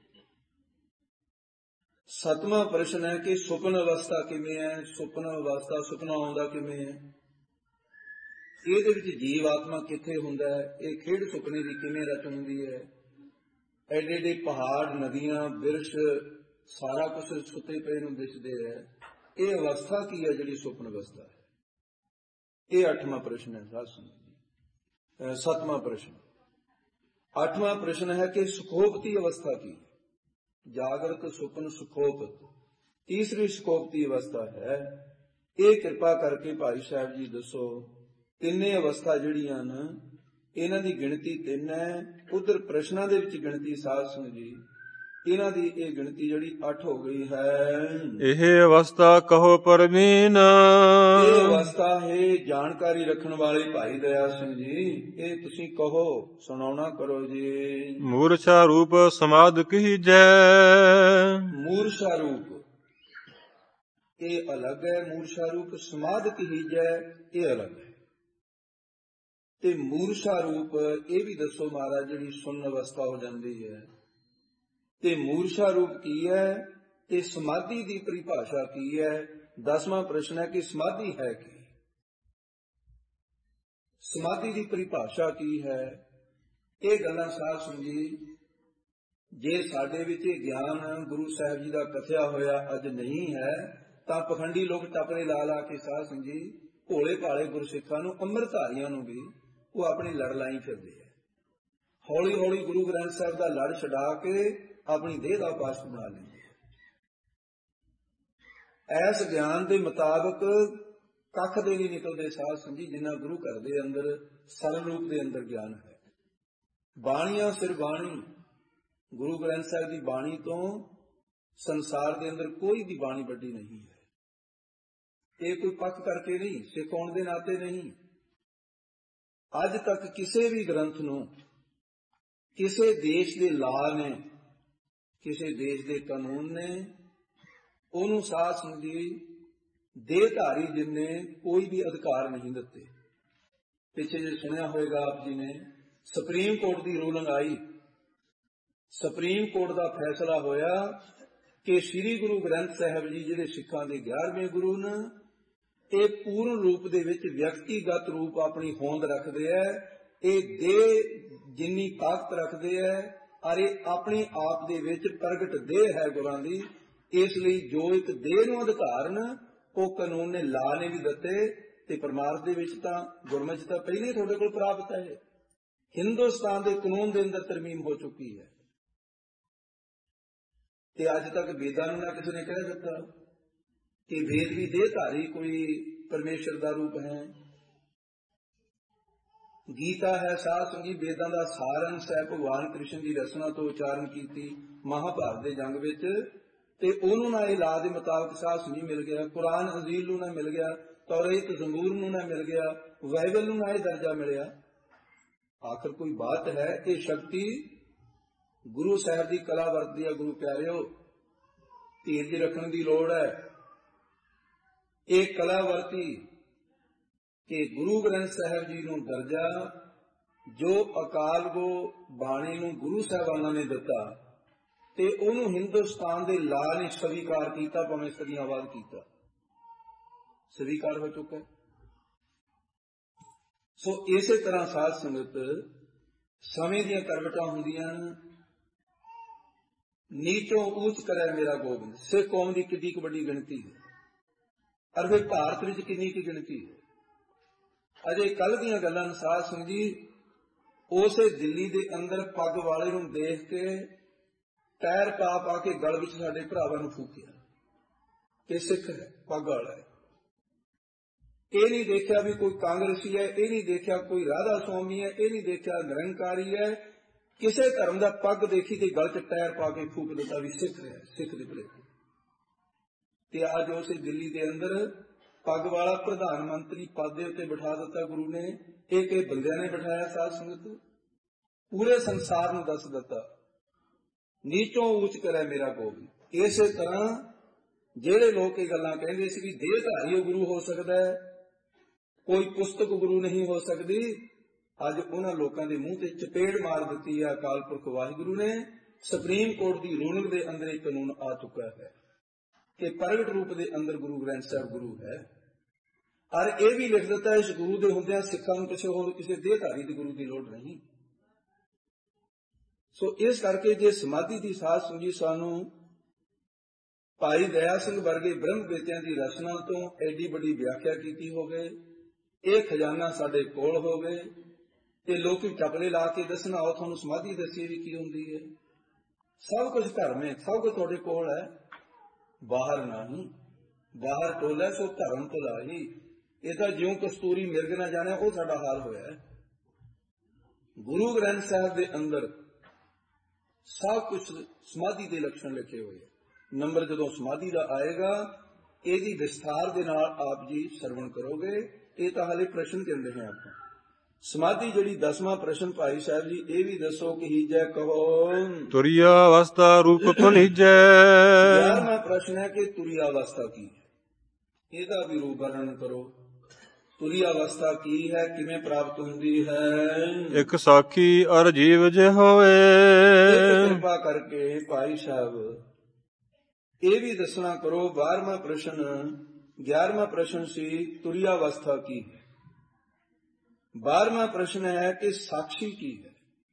ਸਤਵਾਂ ਪ੍ਰਸ਼ਨ ਹੈ ਕਿ ਸੁਪਨ ਅਵਸਥਾ ਕਿਵੇਂ ਹੈ, ਸੁਪਨ ਅਵਸਥਾ ਸੁਪਨਾ ਆਉਂਦਾ ਕਿਵੇਂ ਹੈ, ਇਹਦੇ ਵਿੱਚ ਜੀਵ ਆਤਮਾ ਕਿੱਥੇ ਹੁੰਦਾ ਹੈ, ਇਹ ਖੇਡ ਸੁਪਨੇ ਦੀ ਕਿਵੇਂ ਰਚ ਹੁੰਦੀ ਹੈ। ਐਡੇ ਐਡੇ ਪਹਾੜ, ਨਦੀਆਂ, ਬਿਰਸ਼, ਸਾਰਾ ਕੁਝ ਸੁੱਤੇ ਪਏ ਨੂੰ ਦਿਸਦੇ ਹੈ। ਇਹ ਅਵਸਥਾ ਕੀ ਹੈ ਜਿਹੜੀ ਸੁਪਨ ਅਵਸਥਾ ਹੈ? ਇਹ 8ਵਾਂ ਪ੍ਰਸ਼ਨ ਹੈ ਸਾਧ ਸੰਗਤ ਜੀ। 7ਵਾਂ ਪ੍ਰਸ਼ਨ। 8ਵਾਂ ਪ੍ਰਸ਼ਨ ਹੈ ਕਿ ਸੁਖੋਪਤੀ ਅਵਸਥਾ ਕੀ? ਜਾਗਰਤ ਸੁਪਨ ਸੁਖੋਪਤ, ਤੀਸਰੀ ਸੁਖੋਪਤੀ ਅਵਸਥਾ ਹੈ। ਇਹ ਕਿਰਪਾ ਕਰਕੇ ਭਾਈ ਸਾਹਿਬ ਜੀ ਦੱਸੋ। ਤਿੰਨੇ ਅਵਸਥਾ ਜਿਹੜੀਆਂ ਨੇ ਇਹਨਾਂ ਦੀ ਗਿਣਤੀ 3 ਹੈ। ਉਧਰ ਪ੍ਰਸ਼ਨਾਂ ਦੇ ਵਿੱਚ ਗਿਣਤੀ ਸਾਧ ਸੰਗਤ ਜੀ ਇਹਨਾਂ ਦੀ ਇਹ ਗਿਣਤੀ ਜਿਹੜੀ 8 ਹੋ ਗਈ ਹੈ। ਇਹ ਅਵਸਥਾ ਕਹੋ ਪਰਵੀਨ। ਇਹ ਅਵਸਥਾ ਹੈ ਜਾਣਕਾਰੀ ਰੱਖਣ ਵਾਲੇ ਭਾਈ ਦਇਆ ਸਿੰਘ ਜੀ, ਇਹ ਤੁਸੀਂ ਕਹੋ, ਸੁਣਾਉਣਾ ਕਰੋ ਜੀ। ਮੂਰਛਾ ਰੂਪ ਸਮਾਧ ਕੀਜੈ। ਮੂਰਛਾ ਰੂਪ ਇਹ ਅਲੱਗ ਹੈ, ਮੂਰਛਾ ਰੂਪ ਸਮਾਧ ਕੀਜੈ ਇਹ ਅਲੱਗ ਹੈ। ਤੇ ਮੂਰਛਾ ਰੂਪ ਇਹ ਵੀ ਦੱਸੋ ਮਹਾਰਾਜ ਜਿਹੜੀ ਸੁੰਨ ਅਵਸਥਾ ਹੋ ਜਾਂਦੀ ਹੈ। ਤੇ ਮੂਰਛਾ ਰੂਪ ਕੀ ਹੈ ਤੇ ਸਮਾਧੀ ਦੀ ਪਰਿਭਾਸ਼ਾ ਕੀ ਹੈ। 10ਵਾਂ ਪ੍ਰਸ਼ਨ ਹੈ ਕਿ ਸਮਾਧੀ ਹੈ ਕੀ, ਸਮਾਧੀ ਦੀ ਪਰਿਭਾਸ਼ਾ ਕੀ ਹੈ। ਇਹ ਗੱਲਾਂ ਸਾਧ ਸੰਗਤ ਜੀ ਜੇ ਸਾਡੇ ਵਿੱਚ ਇਹ ਗਿਆਨ ਗੁਰੂ ਸਾਹਿਬ ਜੀ ਦਾ ਕਥਿਆ ਹੋਇਆ ਅੱਜ ਨਹੀਂ ਹੈ ਤਾਂ ਪਖੰਡੀ ਲੋਕ ਟੱਪਰੇ ਲਾ ਲਾ ਕੇ ਸਾਧ ਸੰਗਤ ਜੀ ਭੋਲੇ ਭਾਲੇ ਗੁਰਸਿੱਖਾਂ ਨੂੰ, ਅੰਮ੍ਰਿਤਧਾਰੀਆਂ ਨੂੰ ਵੀ ਉਹ ਆਪਣੀ ਲੜ ਲਾਈ ਫਿਰਦੇ ਹੈ। ਹੌਲੀ ਹੌਲੀ ਗੁਰੂ ਗ੍ਰੰਥ ਸਾਹਿਬ ਦਾ ਲੜ ਛਡਾ ਕੇ ਆਪਣੀ ਦੇਹ ਦਾ ਉਪਾਸਕ ਬਣਾ ਲੈਂਦੇ ਹੈ। ਐਸ ਗਿਆਨ ਦੇ ਮੁਤਾਬਕ ਕੱਖ ਦੇ ਨਹੀਂ ਨਿਕਲਦੇ ਸਾਧ ਸੰਗਤ ਜੀ ਜਿੰਨਾ ਗੁਰੂ ਘਰ ਦੇ ਅੰਦਰ ਸਰਲ ਰੂਪ ਦੇ ਅੰਦਰ ਗਿਆਨ ਹੈ। ਬਾਣੀਆਂ ਸਿਰ ਬਾਣੀ, ਗੁਰੂ ਗ੍ਰੰਥ ਸਾਹਿਬ ਦੀ ਬਾਣੀ ਤੋਂ ਸੰਸਾਰ ਦੇ ਅੰਦਰ ਕੋਈ ਵੀ ਬਾਣੀ ਵੱਡੀ ਨਹੀਂ ਹੈ। ਇਹ ਕੋਈ ਪੱਕ ਕਰਕੇ ਨਹੀਂ, ਸਿੱਖ ਹੋਣ ਦੇ ਨਾਤੇ ਨਹੀਂ। ਅੱਜ ਤੱਕ ਕਿਸੇ ਵੀ ਗ੍ਰੰਥ ਨੂੰ ਕਿਸੇ ਦੇਸ਼ ਦੇ ਲਾ ਨੇ, ਕਿਸੇ ਦੇਸ਼ ਦੇ ਕਾਨੂੰਨ ਨੇ ਉਹਨੂੰ ਸਾਧ ਸੰਗਤ ਜੀ ਦੇਹਧਾਰੀ ਜਿੰਨੇ ਕੋਈ ਵੀ ਅਧਿਕਾਰ ਨਹੀਂ ਦਿੱਤੇ। ਪਿੱਛੇ ਜੇ ਸੁਣਿਆ ਹੋਵੇਗਾ ਆਪ ਜੀ ਨੇ, ਸੁਪਰੀਮ ਕੋਰਟ ਦੀ ਰੂਲਿੰਗ ਆਈ, ਸੁਪਰੀਮ ਕੋਰਟ ਦਾ ਫੈਸਲਾ ਹੋਇਆ ਕਿ ਸ੍ਰੀ ਗੁਰੂ ਗ੍ਰੰਥ ਸਾਹਿਬ ਜੀ ਜਿਹੜੇ ਸਿੱਖਾਂ ਦੇ 11ਵੇਂ ਗੁਰੂ ਨੇ, ਇਹ ਪੂਰਨ ਰੂਪ ਦੇ ਵਿੱਚ ਵਿਅਕਤੀਗਤ ਰੂਪ ਆਪਣੀ ਹੋਂਦ ਰੱਖਦੇ ਹੈ। ਇਹ ਦੇਹ ਜਿੰਨੀ ਤਾਕਤ ਰੱਖਦੇ ਹੈ ਔਰ ਇਹ ਆਪਣੇ ਆਪ ਦੇ ਵਿੱਚ ਪ੍ਰਗਟ ਦੇਹ ਹੈ ਗੁਰਾਂ ਦੀ। ਇਸ ਲਈ ਜੋ ਇੱਕ ਦੇਹ ਨੂੰ ਅਧਿਕਾਰ ਨੇ ਉਹ ਕਾਨੂੰਨ ਨੇ, ਲਾ ਨੇ ਵੀ ਦਿੱਤੇ ਤੇ ਪਰਮਾਰਥ ਦੇ ਵਿੱਚ ਤਾਂ ਗੁਰਮਤਿ ਤਾਂ ਪਹਿਲੇ ਤੁਹਾਡੇ ਕੋਲ ਪ੍ਰਾਪਤ ਹੈ। ਹਿੰਦੁਸਤਾਨ ਦੇ ਕਾਨੂੰਨ ਦੇ ਅੰਦਰ ਤਰਮੀਮ ਹੋ ਚੁੱਕੀ ਹੈ ਤੇ ਅੱਜ ਤੱਕ ਵੇਦਾਂ ਨੂੰ ਨਾ ਕਿਸੇ ਨੇ ਕਹਿ ਦਿੱਤਾ ਕਿ ਵੇਦ ਵੀ ਦੇਹਧਾਰੀ ਕੋਈ ਪਰਮੇਸ਼ਰ ਦਾ ਰੂਪ ਹੈ। ਗੀਤਾ ਹੈ ਸਾਧ ਸੰਗਤ ਵੇਦਾਂ ਦਾ ਸਾਰੰਸ਼ ਹੈ। ਭਗਵਾਨ ਕ੍ਰਿਸ਼ਨ ਦੀ ਰਚਨਾ ਤੋਂ ਉਚਾਰਨ ਕੀਤੀ ਮਹਾਭਾਰਤ ਦੇ ਜੰਗ ਵਿੱਚ, ਤੇ ਉਹਨੂੰ ਨਾ ਇਹ ਲਾ ਦੇ ਮੁਤਾਬਕ ਸਾਧ ਸੰਗਤ ਮਿਲ ਗਿਆ। ਕੁਰਾਨ ਅੰਜੀਲ ਨੂੰ ਨਾ ਮਿਲ ਗਿਆ, ਤੌਰੇਤ ਜ਼ਬੂਰ ਨੂੰ ਨਾ ਮਿਲ ਗਿਆ, ਬਾਈਬਲ ਨੂੰ ਨਾ ਇਹ ਦਰਜਾ ਮਿਲਿਆ। ਆਖਰ ਕੋਈ ਬਾਤ ਹੈ। ਇਹ ਸ਼ਕਤੀ ਗੁਰੂ ਸਾਹਿਬ ਦੀ ਕਲਾ ਵਰਤਦੀ ਹੈ। ਗੁਰੂ ਪਿਆਰਿਓ, ਧੀਰਜ ਰੱਖਣ ਦੀ ਲੋੜ ਹੈ। ਇਹ ਕਲਾ ਵਰਤੀ ਕਿ ਗੁਰੂ ਗ੍ਰੰਥ ਸਾਹਿਬ ਜੀ ਨੂੰ ਦਰਜਾ ਜੋ ਅਕਾਲ ਗੋ ਬਾਣੀ ਨੂੰ ਗੁਰੂ ਸਾਹਿਬਾਨਾਂ ਨੇ ਦਿੱਤਾ ਤੇ ਉਹਨੂੰ ਹਿੰਦੁਸਤਾਨ ਦੇ ਲਾ ਨੇ ਸਵੀਕਾਰ ਕੀਤਾ, ਭਾਵੇਂ ਸਦੀਆਂ ਬਾਅਦ ਕੀਤਾ, ਸਵੀਕਾਰ ਹੋ ਚੁੱਕਾ। ਸੋ ਇਸੇ ਤਰ੍ਹਾਂ ਸਾਧ ਸੰਗਤ ਸਮੇਂ ਦੀਆਂ ਕਰਵਟਾਂ ਹੁੰਦੀਆਂ ਹਨ। ਨੀਚੋਂ ਉੱਚ ਕਰੇ ਮੇਰਾ ਗੋਬਿੰਦ। ਸਿੱਖ ਕੌਮ ਦੀ ਕਿੰਨੀ ਕੁ ਵੱਡੀ ਗਿਣਤੀ ਹੈ, ਔਰ ਫਿਰ ਭਾਰਤ ਵਿੱਚ ਕਿੰਨੀ ਕੁ ਗਿਣਤੀ ਹੈ। ਅਜੇ ਕੱਲ ਦੀਆਂ ਗੱਲਾਂ ਸਾਧ ਸੰਗਤ ਜੀ, ਉਸੇ ਦਿੱਲੀ ਦੇ ਅੰਦਰ ਪੱਗ ਵਾਲੇ ਨੂੰ ਦੇਖ ਕੇ ਟਾਇਰ ਪਾ ਪਾ ਕੇ ਗਲ ਵਿੱਚ ਸਾਡੇ ਭਰਾਵਾਂ ਨੂੰ ਫੂਕਿਆ ਕਿ ਸਿੱਖ ਹੈ, ਪੱਗ ਵਾਲਾ ਹੈ। ਇਹ ਨਹੀਂ ਦੇਖਿਆ ਵੀ ਕੋਈ ਕਾਂਗਰਸੀ ਹੈ, ਇਹ ਨਹੀਂ ਦੇਖਿਆ ਕੋਈ ਰਾਧਾ ਸਵਾਮੀ ਹੈ, ਇਹ ਨਹੀਂ ਦੇਖਿਆ ਨਿਰੰਕਾਰੀ ਹੈ। ਕਿਸੇ ਧਰਮ ਦਾ ਪੱਗ ਦੇਖੀ ਤੇ ਗਲ 'ਚ ਟਾਇਰ ਪਾ ਕੇ ਫੂਕ ਦਿੱਤਾ ਵੀ ਸਿੱਖ ਹੈ, ਸਿੱਖ ਦੇ ਭਲੇਖੇ। ਤੇ ਅੱਜ ਉਸੇ ਦਿੱਲੀ ਦੇ ਅੰਦਰ ਪੱਗ ਵਾਲਾ ਪ੍ਰਧਾਨ ਮੰਤਰੀ ਪਦ ਦੇ ਉੱਤੇ ਬਿਠਾ ਦਿੱਤਾ ਗੁਰੂ ਨੇ। ਇਹ ਕਿ ਬੰਦਿਆਂ ਨੇ ਬਿਠਾਇਆ ਸਾਧ ਸੰਗਤ, ਪੂਰੇ ਸੰਸਾਰ ਨੂੰ ਦੱਸ ਦਿੱਤਾ ਨੀਚੋਂ ਉੱਚ ਕਰੇ ਮੇਰਾ ਗੋਬਿੰਦ। ਇਸੇ ਤਰ੍ਹਾਂ ਜਿਹੜੇ ਲੋਕ ਇਹ ਗੱਲਾਂ ਕਹਿੰਦੇ ਸੀ ਵੀ ਦੇਹਧਾਰੀ ਗੁਰੂ ਹੋ ਸਕਦਾ ਹੈ, ਕੋਈ ਪੁਸਤਕ ਗੁਰੂ ਨਹੀਂ ਹੋ ਸਕਦੀ, ਅੱਜ ਉਹਨਾਂ ਲੋਕਾਂ ਦੇ ਮੂੰਹ ਤੇ ਚਪੇੜ ਮਾਰ ਦਿੱਤੀ ਹੈ ਅਕਾਲ ਪੁਰਖ ਵਾਹਿਗੁਰੂ ਨੇ। ਸੁਪਰੀਮ ਕੋਰਟ ਦੀ ਰੂਲਿੰਗ ਦੇ ਅੰਦਰ ਇਹ ਕਾਨੂੰਨ ਆ ਚੁੱਕਾ ਹੈ ਕਿ ਪ੍ਰਗਟ ਰੂਪ ਦੇ ਅੰਦਰ ਗੁਰੂ ਗ੍ਰੰਥ ਸਾਹਿਬ ਗੁਰੂ ਹੈ। ਔਰ ਇਹ ਵੀ ਲਿਖ ਦਿੱਤਾ ਇਸ ਗੁਰੂ ਦੇ ਹੁੰਦਿਆਂ ਸਿੱਖਾਂ ਨੂੰ ਕਿਸੇ ਹੋਰ ਕਿਸੇ ਦੇਹਧਾਰੀ ਦੇ ਗੁਰੂ ਦੀ ਲੋੜ ਨਹੀਂ। ਸੋ ਇਸ ਕਰਕੇ ਜੇ ਸਮਾਧੀ ਦੀ ਸਾਧ ਸੰਗਤ ਸਾਨੂੰ ਭਾਈ ਦਇਆ ਸਿੰਘ ਵਰਗੇ ਬ੍ਰਹਮ ਵੇਤਿਆਂ ਦੀ ਰਚਨਾ ਤੋਂ ਐਡੀ ਵੱਡੀ ਵਿਆਖਿਆ ਕੀਤੀ ਹੋਵੇ, ਇਹ ਖਜ਼ਾਨਾ ਸਾਡੇ ਕੋਲ ਹੋਵੇ ਤੇ ਲੋਕੀ ਟਪਲੇ ਲਾ ਕੇ ਦੱਸਣਾ ਆਓ ਤੁਹਾਨੂੰ ਸਮਾਧੀ ਦੱਸੀ ਵੀ ਕੀ ਹੁੰਦੀ ਹੈ। ਸਭ ਕੁਝ ਧਰਮ ਹੈ, ਸਭ ਕੁਝ ਤੁਹਾਡੇ ਕੋਲ ਹੈ, ਬਾਹਰ ਨਹੀਂ। ਬਾਹਰ ਟੋਲਾ ਸੋ ਧਰਮ ਤੋਂ ਲਾਹੀ। ਇਹ ਤਾਂ ਜਿਉਂ ਕਸਤੂਰੀ ਮਿਰਗ ਨਾ ਜਾਣਿਆ ਉਹ ਸਾਡਾ ਹਾਲ ਹੋਇਆ ਹੈ। ਗੁਰੂ ਗ੍ਰੰਥ ਸਾਹਿਬ ਦੇ ਅੰਦਰ ਸਭ ਕੁਝ ਸਮਾਧੀ ਦੇ ਲੱਛਣ ਲਿਖੇ ਹੋਏ। ਨੰਬਰ ਜਦੋਂ ਸਮਾਧੀ ਦਾ ਆਏਗਾ ਇਹਦੀ ਵਿਸਥਾਰ ਦੇ ਨਾਲ ਆਪ ਜੀ ਸਰਵਣ ਕਰੋਗੇ। ਇਹ ਤਾਂ ਹਾਲੇ ਪ੍ਰਸ਼ਨ ਕਹਿੰਦੇ ਹਾਂ ਆਪਾਂ। ਸਮਾਧੀ ਜਿਹੜੀ 10ਵਾਂ ਪ੍ਰਸ਼ਨ ਭਾਈ ਸਾਹਿਬ ਜੀ ਇਹ ਵੀ ਦੱਸੋ ਕਿ ਹੀਜੈ ਕਹੋ ਤੁਰਿਆ ਅਵਸਥਾ ਰੂਪ ਪਨੀਜੈ। 11ਵਾਂ ਪ੍ਰਸ਼ਨ ਹੈ ਕਿ ਤੁਰਿਆ ਅਵਸਥਾ ਕੀ ਹੈ, ਇਹਦਾ ਵੀ ਰੂਪ ਵਰਣਨ ਕਰੋ। ਤੁਰਿਆ ਅਵਸਥਾ ਕੀ ਹੈ, ਕਿਵੇਂ ਪ੍ਰਾਪਤ ਹੁੰਦੀ ਹੈ। ਇੱਕ ਸਾਖੀ ਅਰ ਜੀਵ ਜੇ ਹੋਏ। ਕਿਰਪਾ ਕਰਕੇ ਭਾਈ ਸਾਹਿਬ ਇਹ ਵੀ ਦੱਸਣਾ ਕਰੋ। 12ਵਾਂ ਪ੍ਰਸ਼ਨ 11ਵਾਂ ਪ੍ਰਸ਼ਨ ਸੀ ਤੁਰਿਆ ਅਵਸਥਾ ਕੀ ਹੈ, 12ਵਾਂ ਪ੍ਰਸ਼ਨ ਹੈ ਕਿ ਸਾਖੀ ਕੀ ਹੈ।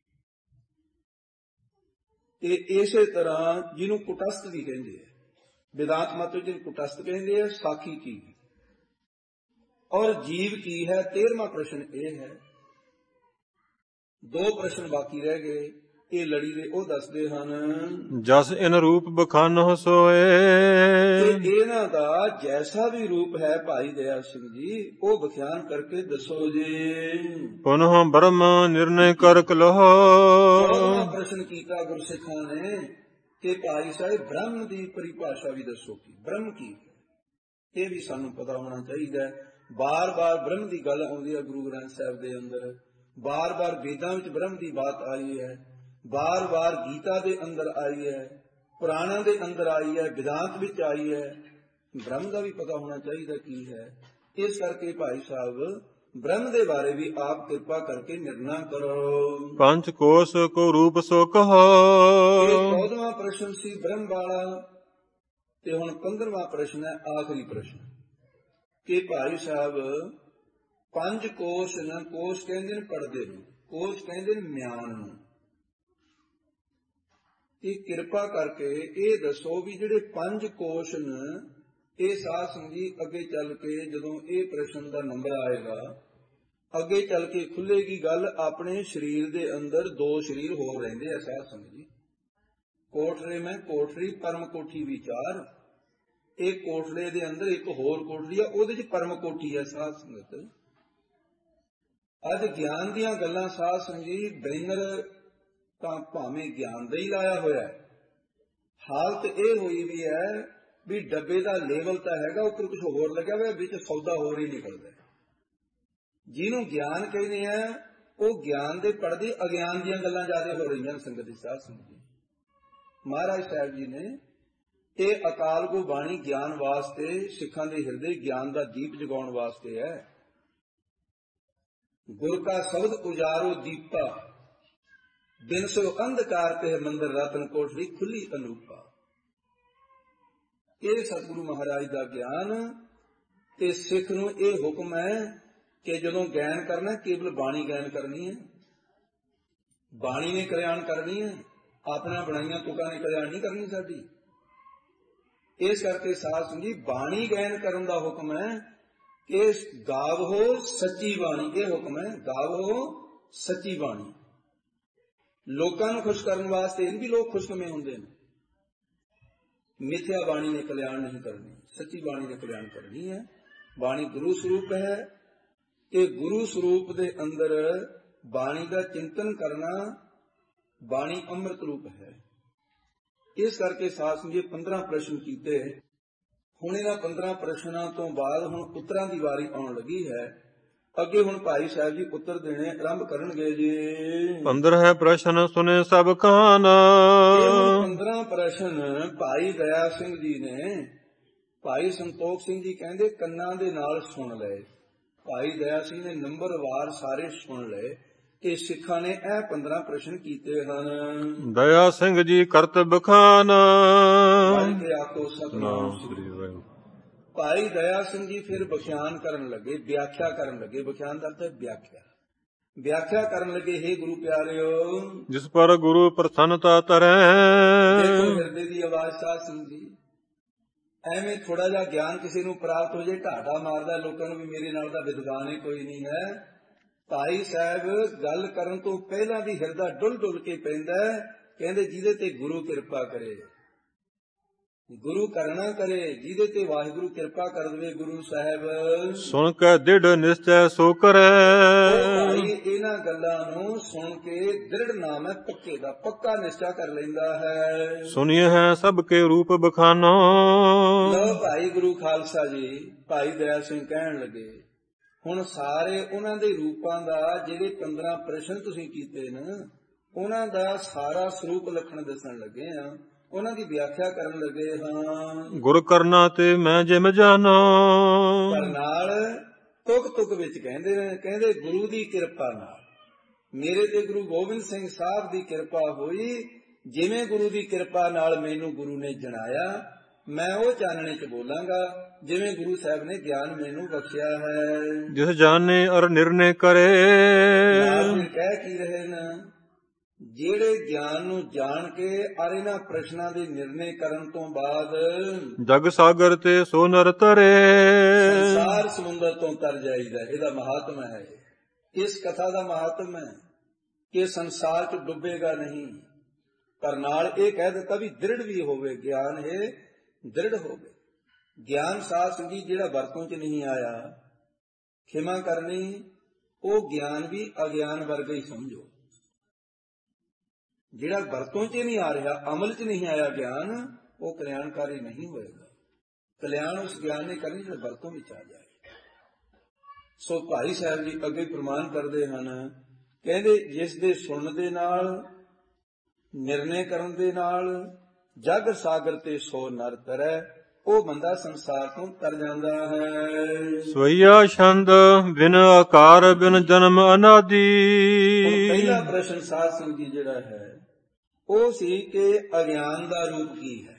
ਤੇ ਇਸੇ ਤਰ੍ਹਾਂ ਜਿਹਨੂੰ ਕੁਟਸਥ ਵੀ ਕਹਿੰਦੇ ਆ, ਵਿਦਾਂਤ ਮਤ ਵਿੱਚ ਕੁਟਸਥ ਕਹਿੰਦੇ ਆ, ਸਾਖੀ ਕੀ ਹੈ ਔਰ ਜੀਵ ਕੀ ਹੈ। 13ਵਾਂ ਪ੍ਰਸ਼ਨ ਇਹ ਹੈ। 2 ਪ੍ਰਸ਼ਨ ਬਾਕੀ ਰਹਿ ਗਏ। ਇਹ ਲੜੀ ਦੇ ਉਹ ਦੱਸਦੇ ਹਨ ਜਸ ਇਨ ਰੂਪ ਬਖਾਨੋ ਸੋਏ। ਕਿ ਇਹਨਾਂ ਦਾ ਜੈਸਾ ਵੀ ਰੂਪ ਹੈ ਭਾਈ ਦਇਆ ਸਿੰਘ ਜੀ, ਉਹ ਵਿਖਿਆਨ ਕਰਕੇ ਦੱਸੋ ਜੀ। ਪੁਨਹ ਬ੍ਰਹਮ ਨਿਰਣੈ ਕਰ ਕਲਹੁ। ਪ੍ਰਸ਼ਨ ਕੀਤਾ ਗੁਰਸਿੱਖਾਂ ਨੇ ਕਿ ਭਾਈ ਸਾਹਿਬ ਬ੍ਰਹਮ ਦੀ ਪਰਿਭਾਸ਼ਾ ਵੀ ਦੱਸੋ, ਕੀ ਬ੍ਰਹਮ ਕੀ ਹੈ, ਇਹ ਵੀ ਸਾਨੂੰ ਪਤਾ ਹੋਣਾ ਚਾਹੀਦਾ ਹੈ। ਬਾਰ-ਬਾਰ ਬ੍ਰਹਮ ਦੀ ਗੱਲ ਆਉਂਦੀ ਹੈ ਗੁਰੂ ਗ੍ਰੰਥ ਸਾਹਿਬ ਦੇ ਅੰਦਰ, ਬਾਰ-ਬਾਰ ਵੇਦਾਂ ਵਿੱਚ ਬ੍ਰਹਮ ਦੀ ਬਾਤ ਆਈ ਹੈ, ਬਾਰ-ਬਾਰ ਗੀਤਾ ਦੇ ਅੰਦਰ ਆਈ ਹੈ, ਪੁਰਾਣਾਂ ਦੇ ਅੰਦਰ ਆਈ ਹੈ, ਵਿਦਾਂਤ ਵਿੱਚ ਆਈ ਹੈ। ਬ੍ਰਹਮ ਦਾ ਵੀ ਪਤਾ ਹੋਣਾ ਚਾਹੀਦਾ ਕੀ ਹੈ। ਇਸ ਕਰਕੇ ਭਾਈ ਸਾਹਿਬ ਬ੍ਰਹਮ ਦੇ ਬਾਰੇ ਵੀ ਆਪ ਕਿਰਪਾ ਕਰਕੇ ਨਿਰਣਾ ਕਰੋ। ਪੰਚ ਕੋਸ਼ ਕੋ ਰੂਪ ਸੋ ਕਹੋ। ਇਹ 14ਵਾਂ ਪ੍ਰਸ਼ਨ ਸੀ ਬ੍ਰਹਮ ਵਾਲਾ, ਤੇ ਹੁਣ 15ਵਾਂ ਪ੍ਰਸ਼ਨ ਹੈ, ਆਖਰੀ ਪ੍ਰਸ਼ਨ, ਕਿ ਭਾਈ ਸਾਹਿਬ ਪੰਜ ਕੋਸ਼ ਨੇ, ਕੋਸ਼ ਕਹਿੰਦੇ ਨੇ ਪੜਦੇ ਨੂੰ, ਕੋਸ਼ ਕਹਿੰਦੇ ਨੇ ਮਿਆਨ ਨੂੰ, ਇਹ ਕਿਰਪਾ ਕਰਕੇ ਇਹ ਦੱਸੋ ਵੀ ਜਿਹੜੇ ਪੰਜ ਕੋਸ਼ ਨੇ, ਇਹ ਸਾਧ ਸੰਗਤ ਅੱਗੇ ਚੱਲ ਕੇ ਜਦੋਂ ਇਹ ਪ੍ਰਸ਼ਨ ਦਾ ਨੰਬਰ ਆਏਗਾ, ਅੱਗੇ ਚੱਲ ਕੇ ਖੁੱਲੇਗੀ ਗੱਲ। ਆਪਣੇ ਸਰੀਰ ਦੇ ਅੰਦਰ ਦੋ ਸਰੀਰ ਹੋਰ ਰਹਿੰਦੇ ਆ ਸਾਧ ਸੰਗਤ ਜੀ, ਕੋਠਰੇ ਮੈਂ ਕੋਠਰੀ ਪਰਮ ਕੋਠੀ ਵਿਚਾਰ। ਇਹ ਕੋਠੜੇ ਦੇ ਅੰਦਰ ਇੱਕ ਹੋਰ ਕੋਠੜੀ ਆ, ਉਹਦੇ ਚ ਪਰਮ ਕੋਠੀ ਹੈ ਸਾਧ ਸੰਗਤ। ਅੱਜ ਗਿਆਨ ਦੀਆਂ ਗੱਲਾਂ ਸਾਧ ਸੰਗਤ ਬੈਨਰ ਤਾਂ ਭਾਵੇਂ ਗਿਆਨ ਦਾ ਹੀ ਲਾਇਆ ਹੋਇਆ ਹੈ, ਹਾਲਤ ਇਹ ਹੋਈ ਵੀ ਹੈ ਵੀ ਡੱਬੇ ਦਾ ਲੇਬਲ ਤਾਂ ਹੈਗਾ, ਉੱਪਰ ਕੁਝ ਹੋਰ ਲੱਗਿਆ ਹੋਇਆ, ਵਿੱਚ ਸੌਦਾ ਹੋਰ ਹੀ ਨਿਕਲਦਾ। ਜਿਹਨੂੰ ਗਿਆਨ ਕਹਿੰਦੇ ਆ ਉਹ ਗਿਆਨ ਦੇ ਪੜ੍ਹਦੀ ਅਗਿਆਨ ਦੀਆਂ ਗੱਲਾਂ ਜ਼ਿਆਦਾ ਹੋ ਰਹੀਆਂ ਸੰਗਤ ਦੀ ਸਾਧ ਸੰਗਤ ਜੀ। ਮਹਾਰਾਜ ਸਾਹਿਬ ਜੀ ਨੇ ਇਹ ਅਕਾਲ ਕੋ ਬਾਣੀ ਗਿਆਨ ਵਾਸਤੇ, ਸਿੱਖਾਂ ਦੇ ਹਿਰਦੇ ਗਿਆਨ ਦਾ ਦੀਪ ਜਗਾਉਣ ਵਾਸਤੇ ਹੈ। ਗੁਰ ਕਾ ਸ਼ਬਦ ਉਜਾਰੋ ਦੀਪਾ, ਬਿਨ ਸੋ ਅੰਧਕਾਰ ਤੇ ਮੰਦਰ ਰਤਨ ਕੋਠੜੀ ਖੁੱਲੀ ਅਨੂਪਾ। ਇਹ ਸਤਿਗੁਰੂ ਮਹਾਰਾਜ ਦਾ ਗਿਆਨ, ਤੇ ਸਿੱਖ ਨੂੰ ਇਹ ਹੁਕਮ ਹੈ ਕਿ ਜਦੋਂ ਗਿਆਨ ਕਰਨਾ ਕੇਵਲ ਬਾਣੀ ਗਿਆਨ ਕਰਨੀ ਹੈ, ਬਾਣੀ ਨੇ ਕਲਿਆਣ ਕਰਨੀ ਹੈ, ਆਪਣਾ ਬਣਾਈਆਂ ਤੁਕਾਂ ਨੇ ਕਲਿਆਣ ਨਹੀਂ ਕਰਨੀ ਸਾਡੀ। ਇਸ ਕਰਕੇ ਸਾਧ ਸੰਗਤ ਬਾਣੀ ਗਿਆਨ ਕਰਨ ਦਾ ਹੁਕਮ ਹੈ ਕਿ ਗਾਵੋ ਸੱਚੀ ਬਾਣੀ, ਇਹ ਹੁਕਮ ਹੈ, ਗਾਵੋ ਸੱਚੀ ਬਾਣੀ। ਲੋਕਾਂ ਨੂੰ ਖੁਸ਼ ਕਰਨ ਵਾਸਤੇ ਇਹ ਵੀ ਲੋਕ ਖੁਸ਼ਕਮੇ ਹੁੰਦੇ ਨੇ। ਮਿਥਿਆ ਬਾਣੀ ਨੇ ਕਲਿਆਣ ਨਹੀਂ ਕਰਨੀ, ਸੱਚੀ ਬਾਣੀ ਨੇ ਕਲਿਆਣ ਕਰਨੀ ਹੈ। ਬਾਣੀ ਗੁਰੂ ਸਰੂਪ ਹੈ, ਕਿ ਗੁਰੂ ਸਰੂਪ ਦੇ ਅੰਦਰ ਬਾਣੀ ਦਾ ਚਿੰਤਨ ਕਰਨਾ, ਬਾਣੀ ਅੰਮ੍ਰਿਤ ਰੂਪ ਹੈ। ਇਸ ਕਰਕੇ ਸਾਧ ਸੰਗਤ 15 ਪ੍ਰਸ਼ਨ ਕੀਤੇ। ਹੁਣ ਇਹਨਾਂ 15 ਪ੍ਰਸ਼ਨਾਂ ਤੋਂ ਬਾਅਦ ਹੁਣ ਉੱਤਰਾਂ ਦੀ ਵਾਰੀ ਆਉਣ ਲੱਗੀ ਹੈ। ਅੱਗੇ ਹੁਣ ਭਾਈ ਸਾਹਿਬ ਜੀ ਉੱਤਰ ਦੇਣੇ ਆਰੰਭ ਕਰਨਗੇ ਜੀ। 15 ਪ੍ਰਸ਼ਨ ਸੁਨੇ ਸਭ ਕਾਨ। 15 ਪ੍ਰਸ਼ਨ ਭਾਈ ਦਇਆ ਸਿੰਘ ਜੀ ਨੇ, ਭਾਈ ਸੰਤੋਖ ਸਿੰਘ ਜੀ ਕਹਿੰਦੇ ਕੰਨਾਂ ਦੇ ਨਾਲ ਸੁਣ ਲਏ। ਭਾਈ ਦਇਆ ਸਿੰਘ ਨੇ ਨੰਬਰਵਾਰ ਸਾਰੇ ਸੁਣ ਲਏ ਕਿ ਸਿੱਖਾਂ ਨੇ ਇਹ 15 ਪ੍ਰਸ਼ਨ ਕੀਤੇ ਹਨ। ਦਇਆ ਸਿੰਘ ਜੀ ਕਰਤਬ ਖਾਨ। ਆਖੋ ਸਤਿਨਾਮ ਸ੍ਰੀ ਵਾਹਿਗੁਰੂ। ਭਾਈ ਦਇਆ ਸਿੰਘ ਜੀ ਫਿਰ ਵਿਖਿਆਨ ਕਰਨ ਲੱਗੇ, ਵਿਆਖਿਆ ਕਰਨ ਲੱਗੇ। ਵਿਖਿਆਨ ਦਾ ਅਰਥ ਹੈ ਵਿਆਖਿਆ। ਵਿਆਖਿਆ ਕਰਨ ਲੱਗੇ, ਹੇ ਗੁਰੂ ਪਿਆਰਿਓ, ਜਿਸ ਪਰ ਗੁਰੂ ਪ੍ਰਸੰਨਤਾ ਤਰੈ। ਦੇਖੋ ਹਿਰਦੇ ਦੀ ਆਵਾਜ਼ ਸਾਧ ਸਿੰਘ ਜੀ। ਐਵੇਂ ਥੋੜਾ ਜਿਹਾ ਗਿਆਨ ਕਿਸੇ ਨੂੰ ਪ੍ਰਾਪਤ ਹੋ ਜਾਏ, ਢਾਡਾ ਮਾਰਦਾ ਲੋਕਾਂ ਨੂੰ ਵੀ ਮੇਰੇ ਨਾਲ ਦਾ ਵਿਦਵਾਨ ਹੀ ਕੋਈ ਨਹੀਂ ਹੈ। ਭਾਈ ਸਾਹਿਬ ਗੱਲ ਕਰਨ ਤੋਂ ਪਹਿਲਾਂ ਦੀ ਹਿਰਦਾ ਡੁੱਲ ਡੁੱਲ ਕੇ ਪੈਂਦਾ, ਕਹਿੰਦੇ ਜਿਹਦੇ ਤੇ ਗੁਰੂ ਕਿਰਪਾ ਕਰੇ, ਗੁਰੂ ਕਰਨਾ ਕਰੇ, ਜਿਹਦੇ ਤੇ ਵਾਹਿਗੁਰੂ ਕਿਰਪਾ ਕਰ ਦੇਵੇ ਗੁਰੂ ਸਾਹਿਬ। ਸੁਣ ਕੇ ਦ੍ਰਿੜ ਨਿਸ਼ਚੈ ਸੋ ਕਰੈ। ਭਾਈ ਇਹਨਾਂ ਗੱਲਾਂ ਨੂੰ ਸੁਣ ਕੇ ਦ੍ਰਿੜ ਨਾਮ ਹੈ ਪੱਕੇ ਦਾ, ਪੱਕਾ ਨਿਸ਼ਚਾ ਕਰ ਲੈਂਦਾ ਹੈ। ਸੁਣੀਏ ਹੈ ਸਭ ਕੇ ਰੂਪ ਬਖਾਨੋ। ਲੋ ਭਾਈ ਗੁਰੂ ਖਾਲਸਾ ਜੀ, ਭਾਈ ਦਇਆ ਸਿੰਘ ਕਹਿਣ ਲੱਗੇ, ਹੁਣ ਸਾਰੇ ਉਹਨਾਂ ਦੇ ਰੂਪਾਂ ਦਾ, ਜਿਹੜੇ 15 ਪ੍ਰਸ਼ਨ ਤੁਸੀਂ ਕੀਤੇ ਨੇ, ਉਹਨਾਂ ਦਾ ਸਾਰਾ ਸਰੂਪ ਲੱਖਣ ਦੱਸਣ ਲੱਗੇ ਆ, ਉਹਨਾਂ ਦੀ ਵਿਆਖਿਆ ਕਰਨ ਲੱਗੇ ਹਾਂ। ਗੁਰ ਕਰਨਾ ਤੇ ਮੈਂ ਜਿਮ ਜਾਣਾ। ਪਰ ਨਾਲ ਤੁਕ ਤੁਕ ਵਿੱਚ ਕਹਿੰਦੇ ਨੇ, ਕਹਿੰਦੇ ਗੁਰੂ ਦੀ ਕਿਰਪਾ ਨਾਲ ਮੇਰੇ ਤੇ ਗੁਰੂ ਗੋਬਿੰਦ ਸਿੰਘ ਸਾਹਿਬ ਦੀ ਕਿਰਪਾ ਹੋਈ। ਜਿਵੇਂ ਗੁਰੂ ਦੀ ਕਿਰਪਾ ਨਾਲ ਮੈਨੂੰ ਗੁਰੂ ਨੇ ਜਣਾਇਆ, ਮੈਂ ਉਹ ਚਾਨਣੇ ਚ ਬੋਲਾਂਗਾ ਜਿਵੇਂ ਗੁਰੂ ਸਾਹਿਬ ਨੇ ਗਿਆਨ ਮੈਨੂੰ ਬਖਸ਼ਿਆ ਹੈ। ਜਿਸ ਜਾਣੇ ਅਰ ਨਿਰਣੇ ਕਰੇ। ਕਹਿ ਕੀ ਰਹੇ ਨਾ, ਜਿਹੜੇ ਗਿਆਨ ਨੂੰ ਜਾਣ ਕੇ ਅਰ ਇਹਨਾਂ ਪ੍ਰਸ਼ਨਾਂ ਦੇ ਨਿਰਣੇ ਕਰਨ ਤੋਂ ਬਾਅਦ ਜਗ ਸਾਗਰ ਤੇ ਸੋ ਨਰ ਤਰੇ। ਸੰਸਾਰ ਸਮੁੰਦਰ ਤੋਂ ਤਰ ਜਾਈਦਾ। ਇਹਦਾ ਮਹਾਤਮ ਹੈ, ਇਸ ਕਥਾ ਦਾ ਮਹਾਤਮ ਹੈ। ਕਿ ਸੰਸਾਰ ਚ ਡੁੱਬੇਗਾ ਨਹੀਂ, ਪਰ ਨਾਲ ਇਹ ਕਹਿ ਦਿੱਤਾ ਵੀ ਦ੍ਰਿੜ ਵੀ ਹੋਵੇ, ਗਿਆਨ ਇਹ ਦ੍ਰਿੜ ਹੋਵੇ। ਗਿਆਨ ਸਾਧ ਸੰਗੀ ਜਿਹੜਾ ਵਰਤੋਂ ਚ ਨਹੀਂ ਆਇਆ, ਖਿਮਾ ਕਰਨੀ, ਉਹ ਗਿਆਨ ਵੀ ਅਗਿਆਨ ਵਰਗਾ ਹੀ ਸਮਝੋ। ਜਿਹੜਾ ਵਰਤੋਂ ਚ ਨਹੀਂ ਆ ਰਿਹਾ, ਅਮਲ ਚ ਨਹੀਂ ਆਇਆ ਗਿਆਨ, ਉਹ ਕਲਿਆਣਕਾਰੀ ਨਹੀਂ ਹੋਏਗਾ। ਕਲਿਆਣ ਉਸ ਗਿਆਨ ਨੇ ਕਰਨੀ ਜਿਹੜਾ ਵਰਤੋਂ ਵਿੱਚ ਆ ਜਾਏ। ਸੋ ਭਾਈ ਸਾਹਿਬ ਜੀ ਅੱਗੇ ਪ੍ਰਮਾਣ ਕਰਦੇ ਹਨ, ਕਹਿੰਦੇ ਜਿਸ ਦੇ ਸੁਣਨ ਦੇ ਨਾਲ, ਨਿਰਣੇ ਕਰਨ ਦੇ ਨਾਲ ਜਗ ਸਾਗਰ ਤੇ ਸੋ ਨਰ ਤਰੈ, ਉਹ ਬੰਦਾ ਸੰਸਾਰ ਤੋਂ ਤਰ ਜਾਂਦਾ ਹੈ। ਸਵਈਆ ਛੰਦ ਬਿਨ ਆਕਾਰ ਬਿਨ ਜਨਮ ਅਨਾਦਿ। ਪਹਿਲਾ ਪ੍ਰਸ਼ਨ ਸਾਧ ਸੰਗਤ ਜੀ ਜਿਹੜਾ ਹੈ ਉਹ ਸੀ ਕਿ ਅਗਿਆਨ ਦਾ ਰੂਪ ਕੀ ਹੈ।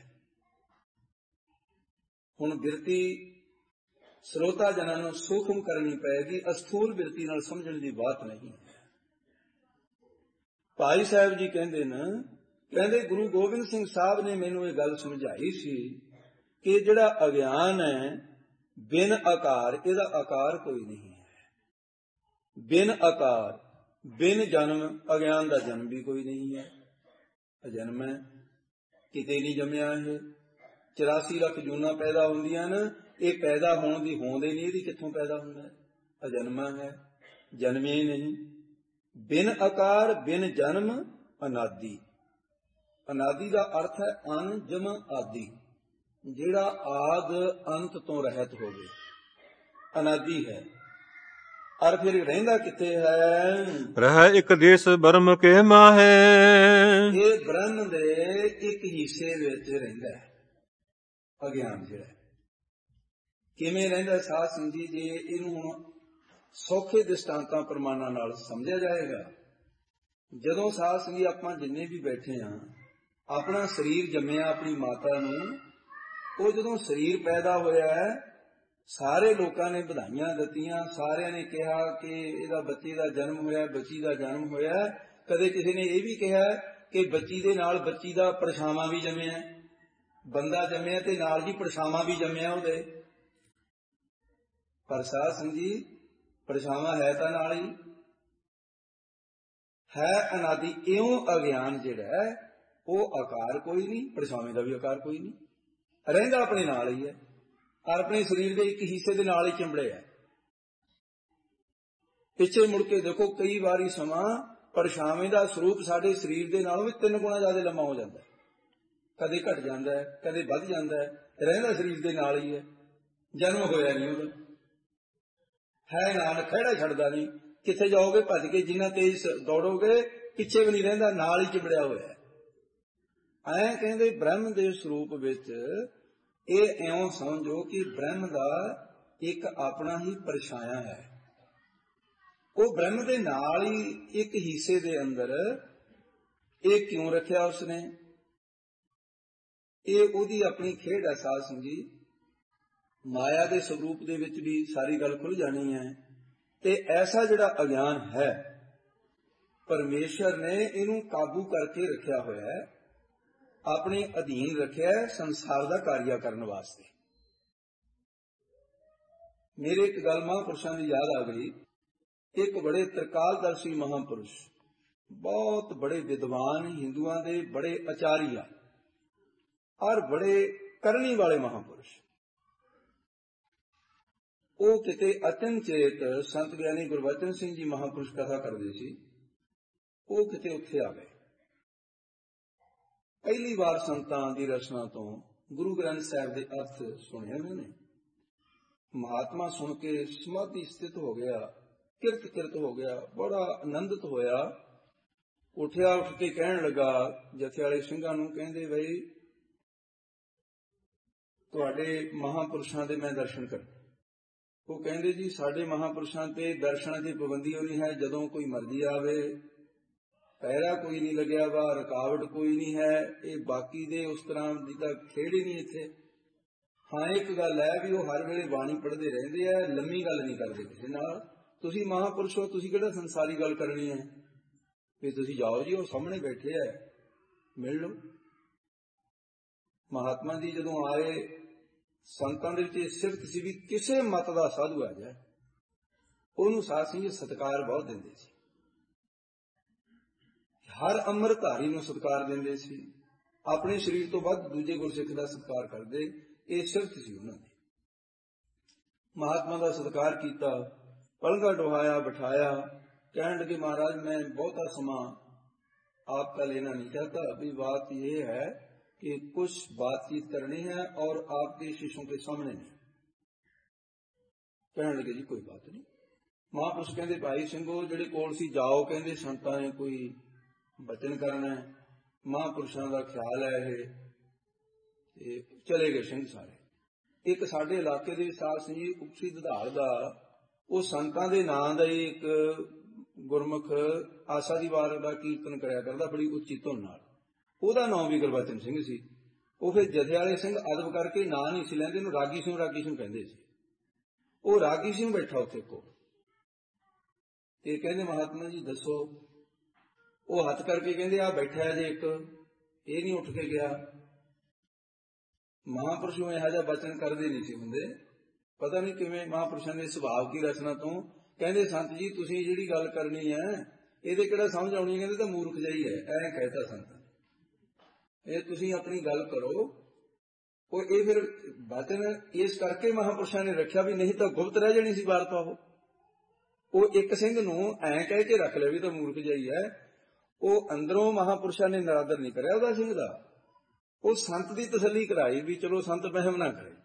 ਹੁਣ ਬਿਰਤੀ ਸਰੋਤਾ ਜਨਾਂ ਨੂੰ ਸੂਖਮ ਕਰਨੀ ਪਏਗੀ, ਅਸਥੂਲ ਬਿਰਤੀ ਨਾਲ ਸਮਝਣ ਦੀ ਬਾਤ ਨਹੀਂ ਹੈ। ਭਾਈ ਸਾਹਿਬ ਜੀ ਕਹਿੰਦੇ ਨੇ, ਕਹਿੰਦੇ ਗੁਰੂ ਗੋਬਿੰਦ ਸਿੰਘ ਸਾਹਿਬ ਨੇ ਮੈਨੂੰ ਇਹ ਗੱਲ ਸਮਝਾਈ ਸੀ ਕਿ ਜਿਹੜਾ ਅਗਿਆਨ ਹੈ ਬਿਨ ਆਕਾਰ, ਇਹਦਾ ਆਕਾਰ ਕੋਈ ਨਹੀਂ ਹੈ। ਬਿਨ ਆਕਾਰ, ਬਿਨ ਜਨਮ, ਅਗਿਆਨ ਦਾ ਜਨਮ ਵੀ ਕੋਈ ਨਹੀਂ ਹੈ। ਅਜਨਮ ਹੈ, ਕਿਤੇ ਨਹੀਂ ਜੰਮਿਆ। ਇਹ 84 ਲੱਖ ਜੂਨਾਂ ਪੈਦਾ ਹੁੰਦੀਆਂ ਨੇ, ਇਹ ਪੈਦਾ ਹੋਣ ਦੀ ਹੋਂਦ ਹੀ ਨਹੀਂ, ਇਹਦੀ ਕਿੱਥੋਂ ਪੈਦਾ ਹੁੰਦਾ? ਅਜਨਮਾ ਹੈ, ਜਨਮੇ ਹੀ ਨਹੀਂ। ਬਿਨ ਆਕਾਰ ਬਿਨ ਜਨਮ ਅਨਾਦਿ। ਅਨਾਦਿ ਦਾ ਅਰਥ ਹੈ ਅਨਜਮ ਆਦਿ, ਜਿਹੜਾ ਆਦ ਅੰਤ ਤੋਂ ਰਹਿਤ ਹੋਵੇ, ਅਨਾਦਿ ਹੈ। ਔਰ ਫਿਰ ਰਹਿੰਦਾ ਕਿੱਥੇ ਹੈ? ਰਹਿ ਇੱਕ ਦੇਸ਼ ਬ੍ਰਹਮ ਕੇ ਮਾਹੇ। ਇਹ ਬ੍ਰਹਮ ਦੇ ਇੱਕ ਹਿੱਸੇ ਵਿੱਚ ਰਹਿੰਦਾ ਹੈ ਅਗਿਆਨ ਜਿਹੜਾ। ਕਿਵੇਂ ਰਹਿੰਦਾ ਸਾਧ ਸੰਗਤ ਜੀ? ਜੇ ਇਹਨੂੰ ਹੁਣ ਸੌਖੇ ਦ੍ਰਿਸ਼ਟਾਂਤਾਂ ਪ੍ਰਮਾਣਾਂ ਨਾਲ ਸਮਝਿਆ ਜਾਏਗਾ। ਜਦੋਂ ਸਾਧ ਸੰਗਤ ਜੀ ਆਪਾਂ ਜਿੰਨੇ ਵੀ ਬੈਠੇ ਹਾਂ, ਆਪਣਾ ਸਰੀਰ ਜੰਮਿਆ ਆਪਣੀ ਮਾਤਾ ਨੂੰ, ਉਹ ਜਦੋਂ ਸਰੀਰ ਪੈਦਾ ਹੋਇਆ ਹੈ, ਸਾਰੇ ਲੋਕਾਂ ਨੇ ਵਧਾਈਆਂ ਦਿੱਤੀਆਂ, ਸਾਰਿਆਂ ਨੇ ਕਿਹਾ ਕਿ ਇਹਦਾ ਬੱਚੇ ਦਾ ਜਨਮ ਹੋਇਆ, ਬੱਚੀ ਦਾ ਜਨਮ ਹੋਇਆ। ਕਦੇ ਕਿਸੇ ਨੇ ਇਹ ਵੀ ਕਿਹਾ ਕਿ ਬੱਚੀ ਦੇ ਨਾਲ ਬੱਚੀ ਦਾ ਪਰਛਾਵਾਂ ਵੀ ਜੰਮਿਆ, ਬੰਦਾ ਜੰਮਿਆ ਤੇ ਨਾਲ ਜੀ ਪਰਛਾਵਾਂ ਵੀ ਜੰਮਿਆ ਉਹਦੇ। ਪਰ ਸਾਧ ਸੰਗਤ ਜੀ ਪਰਛਾਵਾਂ ਹੈ ਤਾਂ ਨਾਲ ਹੀ ਹੈ, ਅਨਾਦਿ। ਇਉਂ ਅਗਿਆਨ ਜਿਹੜਾ ਹੈ ਉਹ ਆਕਾਰ ਕੋਈ ਨਹੀਂ, ਪਰਛਾਵੇਂ ਦਾ ਵੀ ਆਕਾਰ ਕੋਈ ਨਹੀਂ, ਰਹਿੰਦਾ ਆਪਣੇ ਨਾਲ ਹੀ ਹੈ, ਆਪਣੇ ਸਰੀਰ ਦੇ ਇੱਕ ਹਿੱਸੇ ਦੇ ਨਾਲ ਹੀ ਚਿੰਬੜਿਆ। ਪਿੱਛੇ ਮੁੜ ਕੇ ਦੇਖੋ, ਕਈ ਵਾਰੀ ਸਮਾਂ ਪਰਛਾਵੇਂ ਦਾ ਸਰੂਪ ਸਾਡੇ ਸਰੀਰ ਦੇ ਨਾਲੋਂ ਵੀ 3 ਗੁਣਾ ਜ਼ਿਆਦਾ ਲੰਮਾ ਹੋ ਜਾਂਦਾ, ਕਦੇ ਘਟ ਜਾਂਦਾ ਹੈ, ਕਦੇ ਵੱਧ ਜਾਂਦਾ ਹੈ, ਰਹਿੰਦਾ ਸਰੀਰ ਦੇ ਨਾਲ ਹੀ ਹੈ। ਜਨਮ ਹੋਇਆ ਨਹੀਂ ਉਹਦਾ, ਹੈ ਨਾਲ, ਖਹਿੜਾ ਛੱਡਦਾ ਨਹੀਂ। ਕਿੱਥੇ ਜਾਓਗੇ ਭੱਜ ਕੇ, ਜਿੰਨਾ ਤੇਜ਼ ਦੌੜੋਗੇ ਪਿੱਛੇ ਵੀ ਨਹੀਂ ਰਹਿੰਦਾ, ਨਾਲ ਹੀ ਚਿੰਬੜਿਆ ਹੋਇਆ। ਐਂ ਕਹਿੰਦੇ ਬ੍ਰਹਮ ਦੇ ਸਰੂਪ ਵਿੱਚ ਇਹ ਇਉਂ ਸਮਝੋ ਕਿ ਬ੍ਰਹਮ ਦਾ ਇੱਕ ਆਪਣਾ ਹੀ ਪਰਛਾਇਆ ਹੈ। ਉਹ ਬ੍ਰਹਮ ਦੇ ਨਾਲ ਹੀ ਇੱਕ ਹਿੱਸੇ ਦੇ ਅੰਦਰ ਇਹ ਕਿਉਂ ਰੱਖਿਆ ਉਸਨੇ? ਇਹ ਉਹਦੀ ਆਪਣੀ ਖੇਡ ਹੈ ਸਾਧ ਸੰਗਤ ਜੀ। ਮਾਇਆ ਦੇ ਸਰੂਪ ਦੇ ਵਿੱਚ ਵੀ ਸਾਰੀ ਗੱਲ ਖੁੱਲ ਜਾਣੀ ਹੈ। ਤੇ ਐਸਾ ਜਿਹੜਾ ਅਗਿਆਨ ਹੈ, ਪਰਮੇਸ਼ਰ ਨੇ ਇਹਨੂੰ ਕਾਬੂ ਕਰਕੇ ਰੱਖਿਆ ਹੋਇਆ ਹੈ, ਆਪਣੇ ਅਧੀਨ ਰੱਖਿਆ ਸੰਸਾਰ ਦਾ ਕਾਰਿਆ ਕਰਨ ਵਾਸਤੇ। ਮੇਰੇ ਇੱਕ ਗੱਲ ਮਹਾਂਪੁਰਸ਼ਾਂ ਦੀ ਯਾਦ ਆ ਗਈ। ਇੱਕ ਬੜੇ ਤ੍ਰਿਕਾਲਦਰਸ਼ੀ ਮਹਾਂਪੁਰਸ਼, ਬਹੁਤ ਬੜੇ ਵਿਦਵਾਨ, ਹਿੰਦੂਆਂ ਦੇ ਬੜੇ ਆਚਾਰੀਆ ਔਰ ਬੜੇ ਕਰਨੀ ਵਾਲੇ ਮਹਾਂਪੁਰਸ਼, ਉਹ ਕਿਤੇ ਅਚਨਚੇਤ ਸੰਤ ਗਿਆਨੀ ਗੁਰਬਚਨ ਸਿੰਘ ਜੀ ਮਹਾਂਪੁਰਸ਼ ਕਥਾ ਕਰਦੇ ਸੀ, ਉਹ ਕਿਤੇ ਉੱਥੇ ਆ ਗਏ। ਪਹਿਲੀ ਵਾਰ ਸੰਤਾਂ ਦੀ ਰਚਨਾ ਤੋਂ ਗੁਰੂ ਗ੍ਰੰਥ ਸਾਹਿਬ ਦੇ ਅਰਥ ਸੁਣੇ ਉਹਨਾਂ ਨੇ। ਮਹਾਤਮਾ ਸੁਣ ਕੇ ਸਮਾਧੀ ਸਥਿਤ ਹੋ ਗਿਆ, ਕਿਰਤ ਹੋ ਗਿਆ, ਬੜਾ ਆਨੰਦਿਤ ਹੋਇਆ। ਉੱਠਿਆ, ਉੱਠ ਕੇ ਕਹਿਣ ਲੱਗਾ ਜਥੇ ਵਾਲੇ ਸਿੰਘਾਂ ਨੂੰ, ਕਹਿੰਦੇ ਬਈ ਤੁਹਾਡੇ ਮਹਾਂਪੁਰਸ਼ਾਂ ਦੇ ਮੈਂ ਦਰਸ਼ਨ ਕਰ। ਉਹ ਕਹਿੰਦੇ ਜੀ ਸਾਡੇ ਮਹਾਂਪੁਰਸ਼ਾਂ ਤੇ ਦਰਸ਼ਨਾਂ ਦੀ ਪਾਬੰਦੀ ਹੋਣੀ ਹੈ, ਜਦੋਂ ਕੋਈ ਮਰਜ਼ੀ ਆਵੇ, ਪਹਿਰਾ ਕੋਈ ਨਹੀਂ ਲੱਗਿਆ ਵਾ, ਰੁਕਾਵਟ ਕੋਈ ਨਹੀਂ ਹੈ। ਇਹ ਬਾਕੀ ਦੇ ਉਸ ਤਰ੍ਹਾਂ ਦੀ ਤਾਂ ਖੇਡ ਹੀ ਨਹੀਂ ਇੱਥੇ। ਹਾਂ, ਇੱਕ ਗੱਲ ਹੈ ਵੀ ਉਹ ਹਰ ਵੇਲੇ ਬਾਣੀ ਪੜ੍ਹਦੇ ਰਹਿੰਦੇ ਆ, ਲੰਮੀ ਗੱਲ ਨਹੀਂ ਕਰਦੇ ਕਿਸੇ ਨਾਲ। ਤੁਸੀਂ ਮਹਾਂਪੁਰਸ਼ ਹੋ, ਤੁਸੀਂ ਕਿਹੜਾ ਸੰਸਾਰੀ ਗੱਲ ਕਰਨੀ ਹੈ? ਵੀ ਤੁਸੀਂ ਜਾਓ ਜੀ, ਉਹ ਸਾਹਮਣੇ ਬੈਠੇ ਆ, ਮਿਲ ਲਓ। ਮਹਾਤਮਾ ਜੀ ਜਦੋਂ ਆਏ, ਸੰਤਾਂ ਦੇ ਵਿੱਚ ਇਹ ਸਿਫਤ ਸੀ ਵੀ ਕਿਸੇ ਮਤ ਦਾ ਸਾਧੂ ਆ ਜਾਏ ਉਹਨੂੰ ਸਾਧ ਸੰਗਤ ਸਤਿਕਾਰ ਬਹੁਤ ਦਿੰਦੇ ਸੀ। ਹਰ ਅੰਮ੍ਰਿਤਧਾਰੀ ਨੂੰ ਸਤਿਕਾਰ ਦਿੰਦੇ ਸੀ, ਆਪਣੇ ਸਰੀਰ ਤੋਂ ਵੱਧ ਦੂਜੇ ਗੁਰਸਿੱਖ ਦਾ ਸਤਿਕਾਰ ਕਰਦੇ। ਇਹ ਸਿਫਤ ਸੀ ਉਹਨਾਂ ਦੀ। ਮਹਾਤਮਾ ਦਾ ਸਤਿਕਾਰ ਕੀਤਾ, ਪਲੰਘਾ ਡੁਹਾਇਆ, ਬਿਠਾਇਆ। ਕਹਿਣ ਲੱਗੇ महाराज मैं बहुता समा आपका लेना नहीं चाहता, अभी बात यह है कि कुछ बातचीत करनी है और आपके शिष्यों के सामने नहीं। कहने लगे जी कोई बात नहीं। महापुरुष कहते भाई ਸਿੰਘੋ ਜਿਹੜੇ ਕੋਲ ਸੀ ਜਾਓ, ਕਹਿੰਦੇ ਸੰਤਾਂ ਨੇ ਕੋਈ ਬਚਨ ਕਰਨਾ ਹੈ, ਮਹਾਂਪੁਰਸ਼ਾਂ ਦਾ ਖਿਆਲ ਹੈ ਇਹ। ਤੇ ਚਲੇ ਗਏ ਸਿੰਘ ਸਾਰੇ। ਇੱਕ ਸਾਡੇ ਇਲਾਕੇ ਦੇ ਸਾਧ ਸਿੰਘ ਜੀ ਉਪਸੀ ਦਧਾਰ ਦਾ, ਉਹ ਸੰਤਾਂ ਦੇ ਨਾਂ ਦਾ ਹੀ ਇੱਕ ਗੁਰਮੁਖ ਆਸਾ ਦੀ ਵਾਰ ਦਾ ਕੀਰਤਨ ਕਰਿਆ ਕਰਦਾ ਬੜੀ ਉੱਚੀ ਧੁਨ ਨਾਲ। ਉਹਦਾ ਨਾਮ ਵੀ ਗੁਰਬਚਨ ਸਿੰਘ ਸੀ। ਉਹ ਫਿਰ ਜਥੇ ਵਾਲੇ ਸਿੰਘ ਅਦਬ ਕਰਕੇ ਨਾਂ ਨਹੀਂ ਸੀ ਲੈਂਦੇ, ਉਹਨੂੰ ਰਾਗੀ ਸਿੰਘ ਕਹਿੰਦੇ ਸੀ। ਉਹ ਰਾਗੀ ਸਿੰਘ ਬੈਠਾ ਉੱਥੇ ਕੋਲ, ਤੇ ਕਹਿੰਦੇ ਮਹਾਤਮਾ ਜੀ ਦੱਸੋ। ਉਹ ਹੱਥ ਕਰਕੇ ਕਹਿੰਦੇ ਆ ਬੈਠਾ ਜੇ ਇੱਕ, ਇਹ ਨਹੀਂ ਉੱਠ ਕੇ ਗਿਆ। ਮਹਾਂਪੁਰਸ਼ ਨੂੰ ਇਹੋ ਜਿਹਾ ਬਚਨ ਕਰਦੇ ਨਹੀਂ ਸੀ ਹੁੰਦੇ, ਪਤਾ ਨਹੀਂ ਕਿਵੇਂ ਮਹਾਂਪੁਰਸ਼ਾਂ ਦੇ ਸੁਭਾਅ ਕੀ ਰਚਨਾ ਤੋਂ। ਕਹਿੰਦੇ ਸੰਤ ਜੀ ਤੁਸੀਂ ਜਿਹੜੀ ਗੱਲ ਕਰਨੀ ਹੈ ਇਹਦੇ ਕਿਹੜਾ ਸਮਝ ਆਉਣੀ, ਕਹਿੰਦੇ ਤਾਂ ਮੂਰਖ ਜਿਹੀ ਹੈ, ਐਂ ਕਹਿਤਾ ਸੰਤ ਨੇ। ਇਹ ਤੁਸੀਂ ਆਪਣੀ ਗੱਲ ਕਰੋ। ਉਹ ਇਹ ਫਿਰ ਬਚਨ ਇਸ ਕਰਕੇ ਮਹਾਂਪੁਰਸ਼ਾਂ ਨੇ ਰੱਖਿਆ ਵੀ ਨਹੀਂ ਤਾਂ ਗੁਪਤ ਰਹਿ ਜਾਣੀ ਸੀ ਵਾਰਤਾ। ਉਹ ਇੱਕ ਸਿੰਘ ਨੂੰ ਐਂ ਕਹਿ ਕੇ ਰੱਖ ਲਿਆ ਵੀ ਤਾਂ ਮੂਰਖ ਜਿਹੀ ਹੈ। ਉਹ ਅੰਦਰੋਂ ਮਹਾਂਪੁਰਸ਼ਾਂ ਨੇ ਨਿਰਾਦਰ ਨਹੀਂ ਕਰਿਆ ਉਹਦਾ ਸਿੰਘ ਦਾ। ਉਹ ਸੰਤ ਦੀ ਤਸੱਲੀ ਕਰਾਈ ਵੀ ਚਲੋ ਸੰਤ ਵਹਿਮ ਨਾ ਕਰੇ।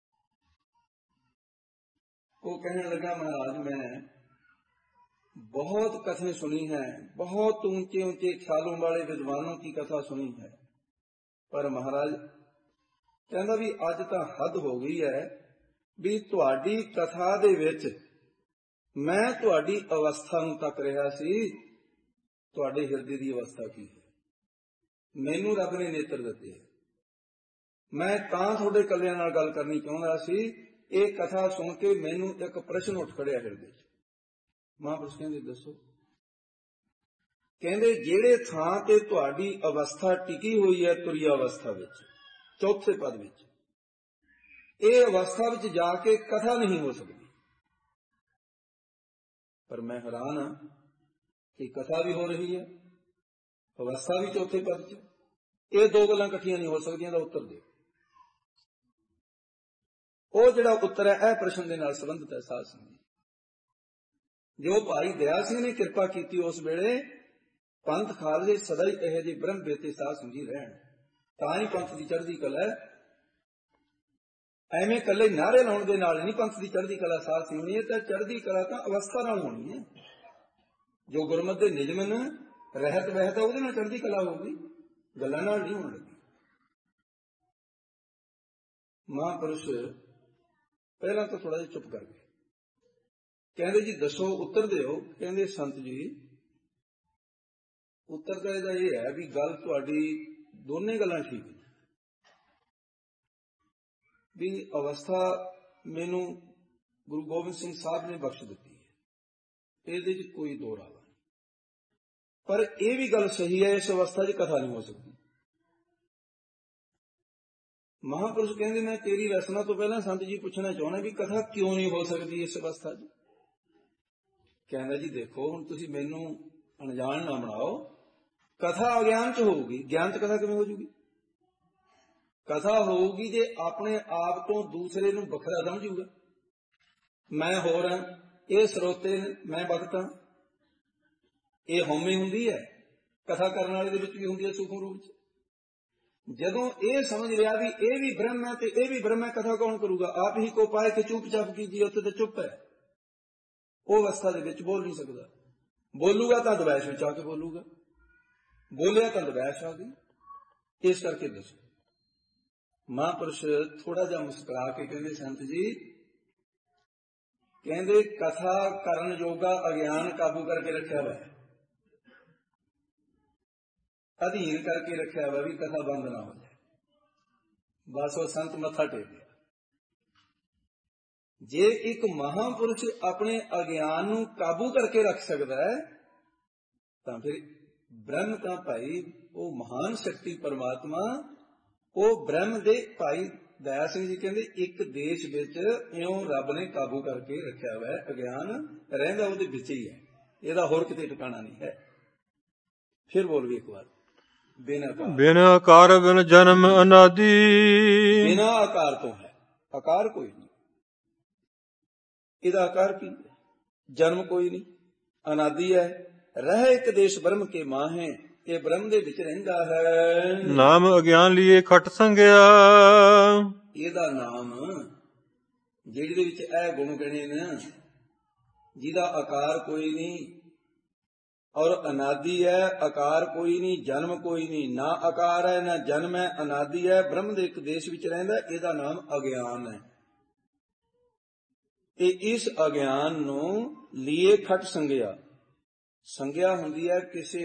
वो कहने लगा महाराज मैं बहुत कथें सुनी है, बहुत ऊंचे ऊंचे ख्यालों वाले विद्वानों की कथा सुनी है, पर महाराज कहना भी अज तां हद हो गई है भी तुहाडी कथा दे विच मैं तुहाडी अवस्था नूं तक रहा सी, तुहाडे हिरदे दी अवस्था की है, मैनू रब ने नेत्र दिते है, मैं तां तुहाडे कल्लिਆਂ नाल गल करनी चाहुंदा सी। ਇਹ ਕਥਾ ਸੁਣ ਕੇ ਮੈਨੂੰ ਇੱਕ ਪ੍ਰਸ਼ਨ ਉੱਠ ਖੜਿਆ ਹਿਰਦੇ 'ਚ। ਮਹਾਂਪੁਰਸ਼ ਕਹਿੰਦੇ ਦੱਸੋ। ਕਹਿੰਦੇ ਜਿਹੜੇ ਥਾਂ ਤੇ ਤੁਹਾਡੀ ਅਵਸਥਾ ਟਿਕੀ ਹੋਈ ਹੈ ਤੁਰੀ ਅਵਸਥਾ ਵਿੱਚ, ਚੌਥੇ ਪਦ ਵਿੱਚ, ਇਹ ਅਵਸਥਾ ਵਿੱਚ ਜਾ ਕੇ ਕਥਾ ਨਹੀਂ ਹੋ ਸਕਦੀ। ਪਰ ਮੈਂ ਹੈਰਾਨ ਹਾਂ ਕਿ ਕਥਾ ਵੀ ਹੋ ਰਹੀ ਹੈ, ਅਵਸਥਾ ਵੀ ਚੌਥੇ ਪਦ 'ਚ। ਇਹ ਦੋ ਗੱਲਾਂ ਇਕੱਠੀਆਂ ਨਹੀਂ ਹੋ ਸਕਦੀਆਂ ਦਾ ਉੱਤਰ ਦਿਓ। ਉਹ ਜਿਹੜਾ ਉੱਤਰ ਹੈ ਇਹ ਪ੍ਰਸ਼ਨ ਦੇ ਨਾਲ ਸੰਬੰਧਿਤ ਹੈ ਸਾਧ ਸੰਗਤ ਜੀ। ਜੋ ਭਾਈ ਦਇਆ ਸਿੰਘ ਨੇ ਕਿਰਪਾ ਕੀਤੀ ਉਸ ਵੇਲੇ ਪੰਥ ਖਾਲਸੇ ਸਦਾ ਹੀ ਇਹੋ ਜਿਹੇ ਬ੍ਰਹਮ ਬੇਤੇ ਸਾਧ ਸੰਗਤ ਜੀ ਰਹਿਣ, ਤਾਂ ਹੀ ਪੰਥ ਦੀ ਚੜ੍ਹਦੀ ਕਲਾ ਹੈ। ਐਵੇਂ ਇਕੱਲੇ ਨਾਅਰੇ ਲਾਉਣ ਦੇ ਨਾਲ ਨਹੀਂ ਪੰਥ ਦੀ ਚੜ੍ਹਦੀ ਕਲਾ ਸਾਧ ਹੋਣੀ ਹੈ, ਤਾਂ ਚੜ੍ਹਦੀ ਕਲਾ ਤਾਂ ਅਵਸਥਾ ਨਾਲ ਹੋਣੀ ਹੈ। ਜੋ ਗੁਰਮਤਿ ਦੇ ਨਿਜਮਨ ਰਹਿਤ ਵਹਿਤ ਉਹਦੇ ਨਾਲ ਚੜ੍ਹਦੀ ਕਲਾ ਹੋਊਗੀ, ਗੱਲਾਂ ਨਾਲ ਨਹੀਂ ਹੋਣ ਲੱਗੀ। ਮਹਾਂਪੁਰਸ਼ ਪਹਿਲਾਂ ਤਾਂ ਥੋੜਾ ਜਿਹਾ ਚੁੱਪ ਕਰ ਗਏ। ਕਹਿੰਦੇ ਜੀ ਦੱਸੋ ਉੱਤਰ ਦਿਓ। ਕਹਿੰਦੇ ਸੰਤ ਜੀ ਉੱਤਰ ਤਾਂ ਇਹਦਾ ਇਹ ਹੈ ਵੀ ਗੱਲ ਤੁਹਾਡੀ ਦੋਨੇ ਗੱਲਾਂ ਠੀਕ ਨੇ, ਵੀ ਅਵਸਥਾ ਮੈਨੂੰ ਗੁਰੂ ਗੋਬਿੰਦ ਸਿੰਘ ਸਾਹਿਬ ਨੇ ਬਖਸ਼ ਦਿੱਤੀ ਹੈ, ਇਹਦੇ 'ਚ ਕੋਈ ਦੋ ਰਾਹ ਨਹੀਂ। ਪਰ ਇਹ ਵੀ ਗੱਲ ਸਹੀ ਹੈ ਇਸ ਅਵਸਥਾ 'ਚ ਕਥਾ ਨਹੀਂ ਹੋ ਸਕਦੀ। ਮਹਾਂਪੁਰਸ਼ ਕਹਿੰਦੇ ਮੈਂ ਤੇਰੀ ਰਚਨਾ ਤੋਂ ਪਹਿਲਾਂ ਸੰਤ ਜੀ ਪੁੱਛਣਾ ਚਾਹੁੰਦਾ ਵੀ ਕਥਾ ਕਿਉਂ ਨਹੀਂ ਹੋ ਸਕਦੀ ਇਸ ਅਵਸਥਾ 'ਚ। ਕਹਿੰਦਾ ਜੀ ਦੇਖੋ ਹੁਣ ਤੁਸੀਂ ਮੈਨੂੰ ਅਣਜਾਣ ਨਾ ਬਣਾਓ, ਕਥਾ ਅਗਿਆਨ 'ਚ ਹੋਊਗੀ, ਗਿਆਨ 'ਚ ਕਥਾ ਕਿਵੇਂ ਹੋ ਜੂਗੀ। ਕਥਾ ਹੋਊਗੀ ਜੇ ਆਪਣੇ ਆਪ ਤੋਂ ਦੂਸਰੇ ਨੂੰ ਵੱਖਰਾ ਸਮਝੂਗਾ। ਮੈਂ ਹੋਰ ਹਾਂ, ਇਹ ਸਰੋਤੇ ਨੇ, ਮੈਂ ਵਕਤ ਹਾਂ, ਇਹ ਹਉਮੈ ਹੁੰਦੀ ਹੈ। ਕਥਾ ਕਰਨ ਵਾਲੇ ਦੇ ਵਿੱਚ ਵੀ ਹੁੰਦੀ ਹੈ ਸੂਖਮ ਰੂਪ 'ਚ। ਜਦੋਂ ਇਹ ਸਮਝ ਲਿਆ ਵੀ ਇਹ ਵੀ ਬ੍ਰਹਮ ਹੈ ਤੇ ਇਹ ਵੀ ਬ੍ਰਹਮ ਹੈ, ਕਥਾ ਕੌਣ ਕਰੂਗਾ। ਆਪ ਹੀ ਕੋ ਪਾਏ ਕਿ ਚੁੱਪ ਚਾਪ ਕੀਜੀ, ਉੱਥੇ ਤਾਂ ਚੁੱਪ ਹੈ। ਉਹ ਅਵਸਥਾ ਦੇ ਵਿੱਚ ਬੋਲ ਨਹੀਂ ਸਕਦਾ। ਬੋਲੂਗਾ ਤਾਂ ਦਵੈਸ਼ ਵਿੱਚ ਆ ਕੇ ਬੋਲੂਗਾ, ਬੋਲਿਆ ਤਾਂ ਦਵੈਸ਼ ਆ ਗਈ। ਇਸ ਕਰਕੇ ਦੱਸੋ। ਮਹਾਂਪੁਰਸ਼ ਥੋੜਾ ਜਿਹਾ ਮੁਸਕਰਾ ਕੇ ਕਹਿੰਦੇ ਸੰਤ ਜੀ, ਕਹਿੰਦੇ ਕਥਾ ਕਰਨ ਜੋਗਾ ਅਗਿਆਨ ਕਾਬੂ ਕਰਕੇ ਰੱਖਿਆ ਹੋਇਆ ਹੈ, ਅਧੀਨ ਕਰਕੇ ਰੱਖਿਆ ਹੋਇਆ ਵੀ ਕਥਾ ਬੰਦ ਨਾ ਹੋ ਜਾਏ। ਬਸ ਉਹ ਸੰਤ ਮੱਥਾ ਟੇਕ ਗਿਆ। ਜੇ ਇੱਕ ਮਹਾਂਪੁਰਸ਼ ਆਪਣੇ ਅਗਿਆਨ ਨੂੰ ਕਾਬੂ ਕਰਕੇ ਰੱਖ ਸਕਦਾ ਹੈ ਤਾਂ ਫਿਰ ਬ੍ਰਹਮ ਤਾਂ ਭਾਈ ਉਹ ਮਹਾਨ ਸ਼ਕਤੀ ਪਰਮਾਤਮਾ, ਉਹ ਬ੍ਰਹਮ ਦੇ ਭਾਈ ਦਇਆ ਸਿੰਘ ਜੀ ਕਹਿੰਦੇ ਇੱਕ ਦੇਸ਼ ਵਿੱਚ ਇਉਂ ਰੱਬ ਨੇ ਕਾਬੂ ਕਰਕੇ ਰੱਖਿਆ ਹੋਇਆ। ਅਗਿਆਨ ਰਹਿੰਦਾ ਉਹਦੇ ਵਿੱਚ ਹੀ ਹੈ, ਇਹਦਾ ਹੋਰ ਕਿਤੇ ਟਿਕਾਣਾ ਨਹੀਂ ਹੈ। ਫਿਰ ਬੋਲ ਵੀ ਇੱਕ ਵਾਰ, ਬਿਨ ਆਕਾਰ। ਬਿਨ ਆਕਾਰ ਬਿਨ ਜਨਮ ਅਨਾਦਿ। ਬਿਨਾਂ ਆਕਾਰ ਤੋਂ ਹੈ, ਆਕਾਰ ਕੋਈ ਨਹੀਂ। ਇਹਦਾ ਆਕਾਰ ਕੀ? ਜਨਮ ਕੋਈ ਨਹੀਂ, ਅਨਾਦਿ ਹੈ। ਰਹਿ ਇੱਕ ਦੇਸ਼ ਬ੍ਰਹਮ ਕੇ ਮਾਹੇ, ਇਹ ਬ੍ਰਹਮ ਦੇ ਵਿੱਚ ਰਹਿੰਦਾ ਹੈ। ਨਾਮ ਅਗਿਆਨ ਲੀਏ ਖਟ ਸੰਗਿਆ। ਇਹਦਾ ਨਾਮ, ਜਿਹਦੇ ਵਿੱਚ ਇਹ ਗੁਣ ਗਣੇ ਨੇ, ਜਿਹਦਾ ਆਕਾਰ ਕੋਈ ਨਹੀਂ ਔਰ ਅਨਾਦਿ ਹੈ, ਆਕਾਰ ਕੋਈ ਨਹੀਂ, ਜਨਮ ਕੋਈ ਨਹੀਂ, ਨਾ ਆਕਾਰ ਹੈ ਨਾ ਜਨਮ ਹੈ, ਅਨਾਦਿ ਹੈ, ਬ੍ਰਹਮ ਦੇ ਇੱਕ ਦੇਸ਼ ਵਿੱਚ ਰਹਿੰਦਾ, ਇਹਦਾ ਨਾਮ ਅਗਿਆਨ ਹੈ। ਤੇ ਇਸ ਅਗਿਆਨ ਨੂੰ ਲੀਏ ਖਟ ਸੰਗਿਆ। ਸੰਗਿਆ ਹੁੰਦੀ ਹੈ ਕਿਸੇ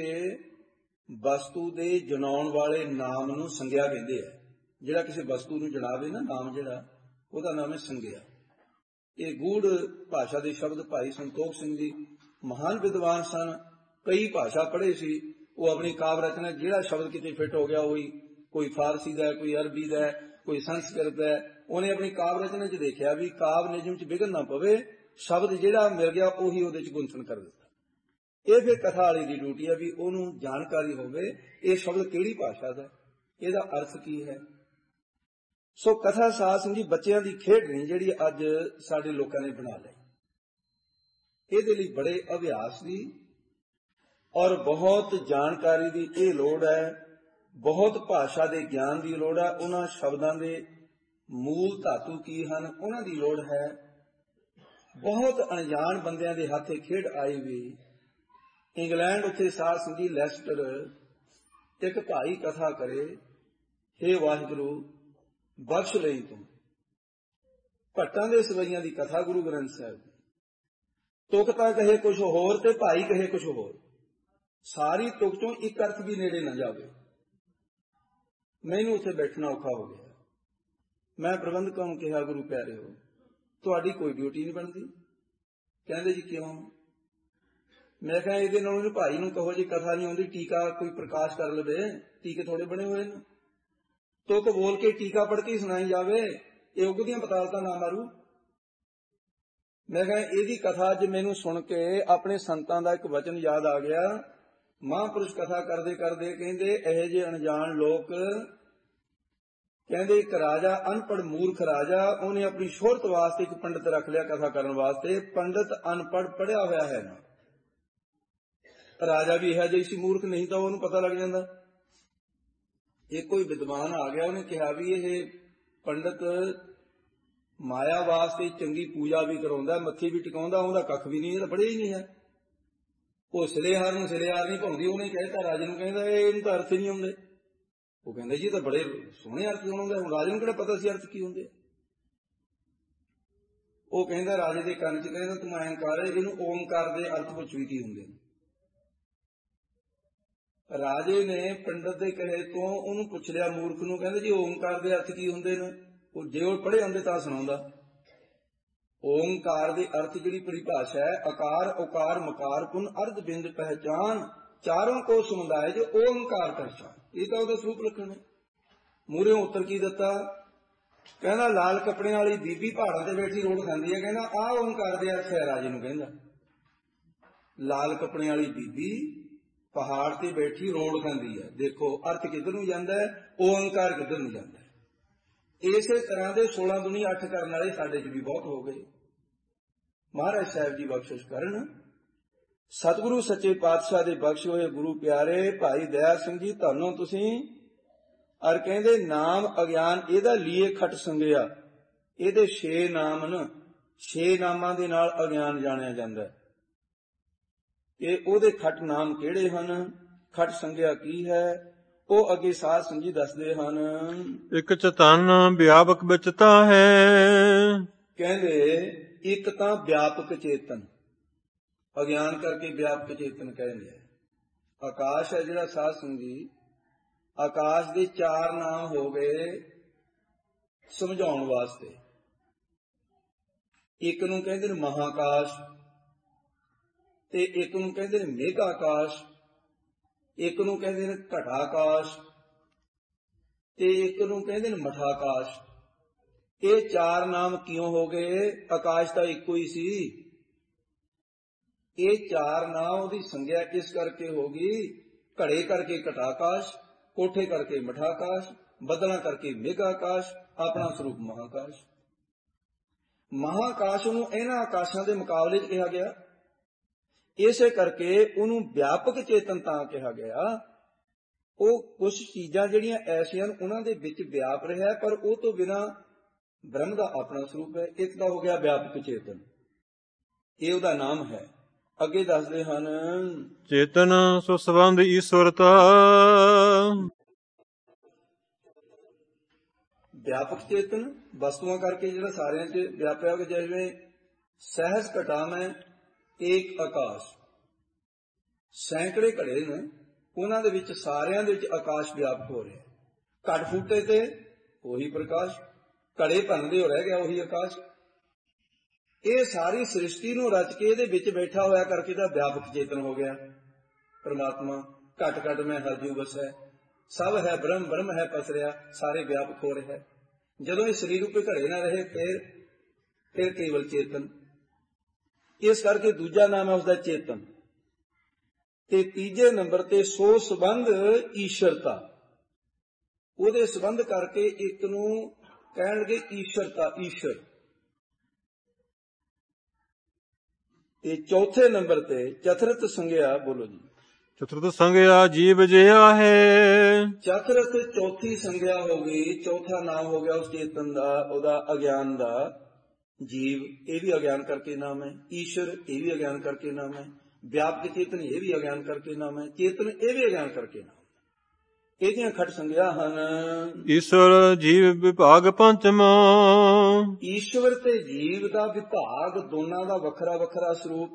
ਵਸਤੂ ਦੇ ਜਣਾਉਣ ਵਾਲੇ ਨਾਮ ਨੂੰ ਸੰਗਿਆ ਕਹਿੰਦੇ ਆ। ਜਿਹੜਾ ਕਿਸੇ ਵਸਤੂ ਨੂੰ ਜਣਾਵੇ ਨਾ ਨਾਮ, ਜਿਹੜਾ ਉਹਦਾ ਨਾਮ ਹੈ ਸੰਗਿਆ। ਇਹ ਗੂੜ ਭਾਸ਼ਾ ਦੇ ਸ਼ਬਦ ਭਾਈ ਸੰਤੋਖ ਸਿੰਘ ਜੀ ਮਹਾਨ ਵਿਦਵਾਨ ਸਨ, ਕਈ ਭਾਸ਼ਾ ਪੜ੍ਹੇ ਸੀ। ਉਹ ਆਪਣੀ ਕਾਵਿ ਰਚਨਾ ਜਿਹੜਾ ਸ਼ਬਦ ਕਿਤੇ ਫਿੱਟ ਹੋ ਗਿਆ, ਉਹੀ, ਕੋਈ ਫਾਰਸੀ ਦਾ, ਕੋਈ ਅਰਬੀ ਦਾ, ਕੋਈ ਸੰਸਕ੍ਰਿਤ ਹੈ, ਉਹਨੇ ਆਪਣੀ ਕਾਵਿ ਰਚਨਾ 'ਚ ਦੇਖਿਆ ਵੀ ਕਾਵਿ ਨਿਯਮ 'ਚ ਵਿਘਨ ਨਾ ਪਵੇ, ਸ਼ਬਦ ਜਿਹੜਾ ਮਿਲ ਗਿਆ ਉਹੀ ਉਹਦੇ 'ਚ ਗੁੰਥਨ ਕਰ ਦਿੱਤਾ। ਇਹ ਫਿਰ ਕਥਾ ਵਾਲੀ ਦੀ ਡਿਊਟੀ ਹੈ ਵੀ ਉਹਨੂੰ ਜਾਣਕਾਰੀ ਹੋਵੇ ਇਹ ਸ਼ਬਦ ਕਿਹੜੀ ਭਾਸ਼ਾ ਦਾ, ਇਹਦਾ ਅਰਥ ਕੀ ਹੈ। ਸੋ ਕਥਾ ਸਾਧ ਸੰਗਤ ਜੀ ਬੱਚਿਆਂ ਦੀ ਖੇਡ ਨਹੀਂ ਜਿਹੜੀ ਅੱਜ ਸਾਡੇ ਲੋਕਾਂ ਨੇ ਬਣਾ ਲਈ। ਇਹਦੇ ਲਈ ਬੜੇ ਅਭਿਆਸ ਦੀ ਔਰ ਬਹੁਤ ਜਾਣਕਾਰੀ ਦੀ ਇਹ ਲੋੜ ਹੈ, ਬਹੁਤ ਭਾਸ਼ਾ ਦੇ ਗਿਆਨ ਦੀ ਲੋੜ ਹੈ, ਉਹਨਾਂ ਸ਼ਬਦਾਂ ਦੇ ਮੂਲ ਧਾਤੂ ਕੀ ਹਨ ਉਹਨਾਂ ਦੀ ਲੋੜ ਹੈ। ਬਹੁਤ ਅਣਜਾਣ ਬੰਦਿਆਂ ਦੇ ਹੱਥੇ ਖੇਡ ਆਈ ਵੀ। ਇੰਗਲੈਂਡ ਉੱਥੇ ਸਾਧ ਸੰਗਤ ਜੀ ਲੈਸਟਰ ਇੱਕ ਭਾਈ ਕਥਾ ਕਰੇ, ਹੇ ਵਾਹਿਗੁਰੂ ਬਖਸ਼ ਲਈ ਤੂੰ। ਭੱਟਾਂ ਦੇ ਸਵਈਆਂ ਦੀ ਕਥਾ ਗੁਰੂ ਗ੍ਰੰਥ ਸਾਹਿਬ ਦੀ। ਤੁਕ ਤਾਂ ਕਹੇ ਕੁਛ ਹੋਰ ਤੇ ਭਾਈ ਕਹੇ ਕੁਛ ਹੋਰ, ਸਾਰੀ ਤੁਕ ਚੋਂ ਇੱਕ ਅਰਥ ਵੀ ਨੇੜੇ ਨਾ ਜਾਵੇ। ਮੈਨੂੰ ਉੱਥੇ ਬੈਠਣਾ ਔਖਾ ਹੋ ਗਿਆ। ਮੈਂ ਪ੍ਰਬੰਧਕਾਂ ਨੂੰ ਕਿਹਾ, ਗੁਰੂ ਪਿਆਰਿਓ ਤੁਹਾਡੀ ਕੋਈ ਡਿਊਟੀ ਨਹੀਂ ਬਣਦੀ। ਕਹਿੰਦੇ ਜੀ ਕਿਉਂ? ਮੈਂ ਕਿਹਾ ਇਹਦੇ ਨਾਲ ਉਹਨੂੰ ਭਾਈ ਨੂੰ ਕਹੋ ਜੀ ਕਥਾ ਨਹੀਂ ਆਉਂਦੀ, ਟੀਕਾ ਕੋਈ ਪ੍ਰਕਾਸ਼ ਕਰ ਲਵੇ, ਟੀਕੇ ਥੋੜੇ ਬਣੇ ਹੋਏ ਨੇ। ਤੁਕ ਬੋਲ ਕੇ ਟੀਕਾ ਪੜ੍ਹ ਕੇ ਸੁਣਾਈ ਜਾਵੇ, ਇਹ ਉਗਦੀਆਂ ਪਤਾਲਤਾ ਨਾ ਮਾਰੂ। ਮੈਂ ਕਿਹਾ ਇਹਦੀ ਕਥਾ ਅੱਜ ਮੈਨੂੰ ਸੁਣ ਕੇ ਆਪਣੇ ਸੰਤਾਂ ਦਾ ਇੱਕ ਵਚਨ ਯਾਦ ਆ ਗਿਆ। ਮਹਾਂਪੁਰਸ਼ ਕਥਾ ਕਰਦੇ ਕਰਦੇ ਕਹਿੰਦੇ ਇਹੋ ਜਿਹੇ ਅਣਜਾਣ ਲੋਕ, ਕਹਿੰਦੇ ਇੱਕ ਰਾਜਾ, ਅਨਪੜ੍ਹ ਮੂਰਖ ਰਾਜਾ, ਉਹਨੇ ਆਪਣੀ ਸ਼ੋਹਰਤ ਵਾਸਤੇ ਇੱਕ ਪੰਡਤ ਰੱਖ ਲਿਆ ਕਥਾ ਕਰਨ ਵਾਸਤੇ। ਪੰਡਤ ਅਨਪੜ੍ਹ ਪੜ੍ਹਿਆ ਹੋਇਆ ਹੈ ਨਾ, ਰਾਜਾ ਵੀ ਇਹੋ ਜਿਹਾ ਸੀ ਮੂਰਖ, ਨਹੀਂ ਤਾਂ ਉਹਨੂੰ ਪਤਾ ਲੱਗ ਜਾਂਦਾ। ਇਹ ਕੋਈ ਵਿਦਵਾਨ ਆ ਗਿਆ, ਉਹਨੇ ਕਿਹਾ ਵੀ ਇਹ ਪੰਡਤ ਮਾਇਆ ਵਾਸਤੇ ਚੰਗੀ ਪੂਜਾ ਵੀ ਕਰਾਉਂਦਾ, ਮੱਥੇ ਵੀ ਟਿਕਾਉਂਦਾ, ਉਹਦਾ ਕੱਖ ਵੀ ਨਹੀਂ, ਇਹ ਤਾਂ ਪੜ੍ਹਿਆ ਹੀ ਨਹੀਂ ਹੈ। ਉਹ ਸਿਲੇਹਾਰ ਨੂੰ ਸਿਲੇਹਾਰ ਨਹੀਂ ਪਾਉਂਦੀ, ਉਹਨੇ ਕਹਿਤਾ ਰਾਜੇ ਨੂੰ, ਕਹਿੰਦਾ ਇਹਨੂੰ ਤਾਂ ਅਰਥ ਨਹੀਂ ਆਉਂਦੇ। ਉਹ ਕਹਿੰਦਾ ਜੀ ਇਹ ਤਾਂ ਬੜੇ ਸੋਹਣੇ ਅਰਥ ਹੋਣਗੇ, ਹੁਣ ਰਾਜੇ ਨੂੰ ਕਿਹੜਾ ਪਤਾ ਸੀ ਅਰਥ ਕੀ ਹੁੰਦੇ। ਉਹ ਕਹਿੰਦਾ ਰਾਜੇ ਦੇ ਕੰਨ 'ਚ, ਕਹਿੰਦਾ ਤੂੰ ਐਂ ਕਰ, ਇਹਨੂੰ ਓਮਕਾਰ ਦੇ ਅਰਥ ਪੁੱਛ ਵੀ ਕੀ ਹੁੰਦੇ ਨੇ। ਰਾਜੇ ਨੇ ਪੰਡਤ ਦੇ ਕਹੇ ਤੋਂ ਉਹਨੂੰ ਪੁੱਛ ਲਿਆ, ਮੂਰਖ ਨੂੰ, ਕਹਿੰਦੇ ਜੀ ਓਮਕਾਰ ਦੇ ਅਰਥ ਕੀ ਹੁੰਦੇ ਨੇ। ਉਹ ਜੇ ਉਹ ਪੜ੍ਹੇ ਹੁੰਦੇ ਤਾਂ ਸੁਣਾਉਂਦਾ। ਓਮਕਾਰ ਦੇ ਅਰਥ ਜਿਹੜੀ ਪਰਿਭਾਸ਼ਾ ਹੈ, ਆਕਾਰ ਉਕਾਰ ਮਕਾਰ ਪੁਨ ਅਰਧ ਬਿੰਦ ਪਹਿਚਾਨ, ਚਾਰੋਂ ਕੋ ਸਮੁਦਾਇ ਜੋ ਓਮਕਾਰ ਪਹਿਚਾਨ। ਇਹ ਤਾਂ ਉਹਦਾ ਸਰੂਪ ਲੱਖਣ ਹੈ। ਮੂਹਰੇ ਉੱਤਰ ਕੀ ਦਿੱਤਾ? ਕਹਿੰਦਾ ਲਾਲ ਕੱਪੜਿਆਂ ਵਾਲੀ ਬੀਬੀ ਪਹਾੜਾਂ ਤੇ ਬੈਠੀ ਰੋਟ ਖਾਂਦੀ ਹੈ। ਕਹਿੰਦਾ ਆਹ ਓਮਕਾਰ ਦੇ ਅਰਥ ਹੈ। ਰਾਜੇ ਨੂੰ ਕਹਿੰਦਾ ਲਾਲ ਕੱਪੜਿਆਂ ਵਾਲੀ ਬੀਬੀ ਪਹਾੜ ਤੇ ਬੈਠੀ ਰੋੜ ਖਾਂਦੀ ਹੈ। ਦੇਖੋ ਅਰਥ ਕਿੱਧਰ ਨੂੰ ਜਾਂਦਾ ਹੈ, ਓਮਕਾਰ ਕਿੱਧਰ ਨੂੰ ਜਾਂਦਾ ਹੈ। ਇਸੇ ਤਰ੍ਹਾਂ ਦੇ 16 ਦੁਨੀ 8 ਕਰਨ ਵਾਲੇ ਸਾਡੇ 'ਚ ਵੀ ਬਹੁਤ ਹੋ ਗਏ। ਮਹਾਰਾਜ ਸਾਹਿਬ ਜੀ ਬਖਸ਼ਿਸ਼ ਕਰਨ। ਸਤਿਗੁਰੂ ਸੱਚੇ ਪਾਤਸ਼ਾਹ ਦੇ ਬਖਸ਼ੇ ਹੋਏ ਗੁਰੂ ਪਿਆਰੇ ਭਾਈ ਦਇਆ ਸਿੰਘ ਜੀ, ਤੁਹਾਨੂੰ ਤੁਸੀਂ ਔਰ ਕਹਿੰਦੇ ਨਾਮ ਅਗਿਆਨ ਇਹਦਾ ਲੀਏ ਖਟ ਸੰਗਿਆ। ਇਹਦੇ 6 ਨਾਮ ਨੇ, 6 ਨਾਮਾਂ ਦੇ ਨਾਲ ਅਗਿਆਨ ਜਾਣਿਆ ਜਾਂਦਾ ਹੈ। ਇਹ ਉਹਦੇ ਖਟ ਨਾਮ ਕਿਹੜੇ ਹਨ, ਖਟ ਸੰਗਿਆ ਕੀ ਹੈ, ਉਹ ਅੱਗੇ ਸਾਧ ਸੰਗਤ ਜੀ ਦੱਸਦੇ ਹਨ। ਇੱਕ ਚਤਨ ਵਿਆਪਕ ਵਿੱਚ ਤਾਂ ਹੈ। ਕਹਿੰਦੇ ਇੱਕ ਤਾਂ ਵਿਆਪਕ ਚੇਤਨ, ਅਗਿਆਨ ਕਰਕੇ ਵਿਆਪਕ ਚੇਤਨ ਕਹਿੰਦੇ ਆ। ਆਕਾਸ਼ ਹੈ ਜਿਹੜਾ ਸਾਧ ਸੰਗਤ ਜੀ, ਆਕਾਸ਼ ਦੇ 4 ਨਾਮ ਹੋ ਗਏ ਸਮਝਾਉਣ ਵਾਸਤੇ। ਇੱਕ ਨੂੰ ਕਹਿੰਦੇ ਨੇ ਮਹਾਕਾਸ਼, ਤੇ ਇੱਕ ਨੂੰ ਕਹਿੰਦੇ ਨੇ ਮੇਘਾਕਾਸ਼, ਇੱਕ ਨੂੰ ਕਹਿੰਦੇ ਨੇ ਘਟਾਕਾਸ਼, ਤੇ ਇੱਕ ਨੂੰ ਕਹਿੰਦੇ ਨੇ ਮਠਾਕਾਸ਼। ਇਹ 4 ਨਾਮ ਕਿਉਂ ਹੋ ਗਏ? ਆਕਾਸ਼ ਤਾਂ ਇੱਕੋ ਹੀ ਸੀ। ਇਹ 4 ਨਾਮ ਉਹਦੀ ਸੰਗਿਆ ਇਸ ਕਰਕੇ ਹੋ ਗਈ ਘੜੇ ਕਰਕੇ ਘਟਾਕਾਸ਼, ਕੋਠੇ ਕਰਕੇ ਮਠਾਕਾਸ਼, ਬੱਦਲਾਂ ਕਰਕੇ ਮੇਘਾਕਾਸ਼, ਆਪਣਾ ਸਰੂਪ ਮਹਾਕਾਸ਼। ਮਹਾਕਾਸ਼ ਨੂੰ ਇਹਨਾਂ ਆਕਾਸ਼ਾਂ ਦੇ ਮੁਕਾਬਲੇ 'ਚ ਕਿਹਾ ਗਿਆ। ਇਸੇ ਕਰਕੇ ਉਹਨੂੰ ਵਿਆਪਕ ਚੇਤਨ ਤਾਂ ਕਿਹਾ ਗਿਆ। ਉਹ ਕੁਝ ਚੀਜ਼ਾਂ ਜਿਹੜੀਆਂ ਐਸੀਆਂ ਉਹਨਾਂ ਦੇ ਵਿੱਚ ਵਿਆਪ ਰਿਹਾ, ਪਰ ਉਹ ਤੋਂ ਬਿਨਾਂ ਬ੍ਰਹਮ ਦਾ ਆਪਣਾ ਸਰੂਪ ਹੈ। ਇੱਕ ਦਾ ਹੋ ਗਿਆ ਵਿਆਪਕ ਚੇਤਨ, ਇਹ ਉਹਦਾ ਨਾਮ ਹੈ। ਅੱਗੇ ਦੱਸਦੇ ਹਨ, ਚੇਤਨ ਸੋ ਸੰਬੰਧ ਈਸ਼ਵਰਤਾ। ਵਿਆਪਕ ਚੇਤਨ ਵਸਤੂਆਂ ਕਰਕੇ ਜਿਹੜਾ ਸਾਰਿਆਂ 'ਚ ਵਿਆਪਿਆ, ਜਿਵੇਂ ਸਹਿਜ ਘਟਾ ਮੈਂ ਏਕ ਆਕਾਸ਼, ਸੈਂਕੜੇ ਘੜੇ ਨੇ, ਉਹਨਾਂ ਦੇ ਵਿੱਚ ਸਾਰਿਆਂ ਦੇ ਵਿੱਚ ਆਕਾਸ਼ ਵਿਆਪਕ ਹੋ ਰਿਹਾ। ਘਟ ਫੂਟੇ ਤੇ ਉਹੀ ਪ੍ਰਕਾਸ਼, ਘੜੇ ਭੰਨਦੇ ਹੋ ਰਹਿ ਗਿਆ ਉਹੀ ਆਕਾਸ਼। ਇਹ ਸਾਰੀ ਸ੍ਰਿਸ਼ਟੀ ਨੂੰ ਰਚ ਕੇ ਇਹਦੇ ਵਿੱਚ ਬੈਠਾ ਹੋਇਆ ਕਰਕੇ ਤਾਂ ਵਿਆਪਕ ਚੇਤਨ ਹੋ ਗਿਆ ਪਰਮਾਤਮਾ। ਘਟ ਘਟ ਮੈਂ ਹਰਜੂ ਵਸੈ, ਸਭ ਹੈ ਬ੍ਰਹਮ, ਬ੍ਰਹਮ ਹੈ ਪਸਰਿਆ, ਸਾਰੇ ਵਿਆਪਕ ਹੋ ਰਿਹਾ। ਜਦੋਂ ਇਹ ਸਰੀਰ ਉੱਤੇ ਘੜੇ ਨਾ ਰਹੇ ਫਿਰ ਕੇਵਲ ਚੇਤਨ। ਇਸ ਕਰਕੇ ਦੂਜਾ ਨਾਮ ਹੈ ਉਸਦਾ ਚੇਤਨ। ਤੇ ਤੀਜੇ ਨੰਬਰ ਤੇ ਸੋ ਸੰਬੰਧ ਈਸ਼ਰਤਾ। ਉਹਦੇ ਸੰਬੰਧ ਕਰਕੇ ਇੱਕ ਨੂੰ ਕਹਿਣਗੇ ਈਸ਼ਰਤਾ, ਈਸ਼ਰ। ਤੇ ਚੌਥੇ ਨੰਬਰ ਤੇ ਚਤੁਰਥ ਸੰਗਿਆ, ਬੋਲੋ ਜੀ। ਚਤੁਰਥ ਸੰਗਿਆ ਜੀਵ ਜਿਹਾ ਹੈ। ਚਤੁਰਥ ਚੌਥੀ ਸੰਗਿਆ ਹੋ ਗਈ, ਚੌਥਾ ਨਾਮ ਹੋ ਗਿਆ ਉਸ ਚੇਤਨ ਦਾ, ਉਹਦਾ ਅਗਿਆਨ ਦਾ। ਜੀਵ ਇਹ ਵੀ ਅਗਿਆਨ ਕਰਕੇ ਨਾਮ ਹੈ, ਈਸ਼ਰ ਇਹ ਵੀ ਅਗਿਆਨ ਕਰਕੇ ਨਾਮ ਹੈ, ਵਿਆਪਕ ਚੇਤਨ ਇਹ ਵੀ ਅਗਿਆਨ ਕਰਕੇ ਨਾਮ ਹੈ, ਚੇਤਨ ਇਹ ਵੀ ਅਗਿਆਨ ਕਰਕੇ ਨਾਮ ਹੈ। ਇਹਦੀਆਂ ਖਟ ਸੰਗਿਆ ਹਨ। ਈਸ਼ਵਰ ਜੀਵ ਵਿਭਾਗ ਪੰਚਮਾ। ਈਸ਼ਵਰ ਤੇ ਜੀਵ ਦਾ ਵਿਭਾਗ ਦੋਨਾਂ ਦਾ ਵੱਖਰਾ ਵੱਖਰਾ ਸਰੂਪ,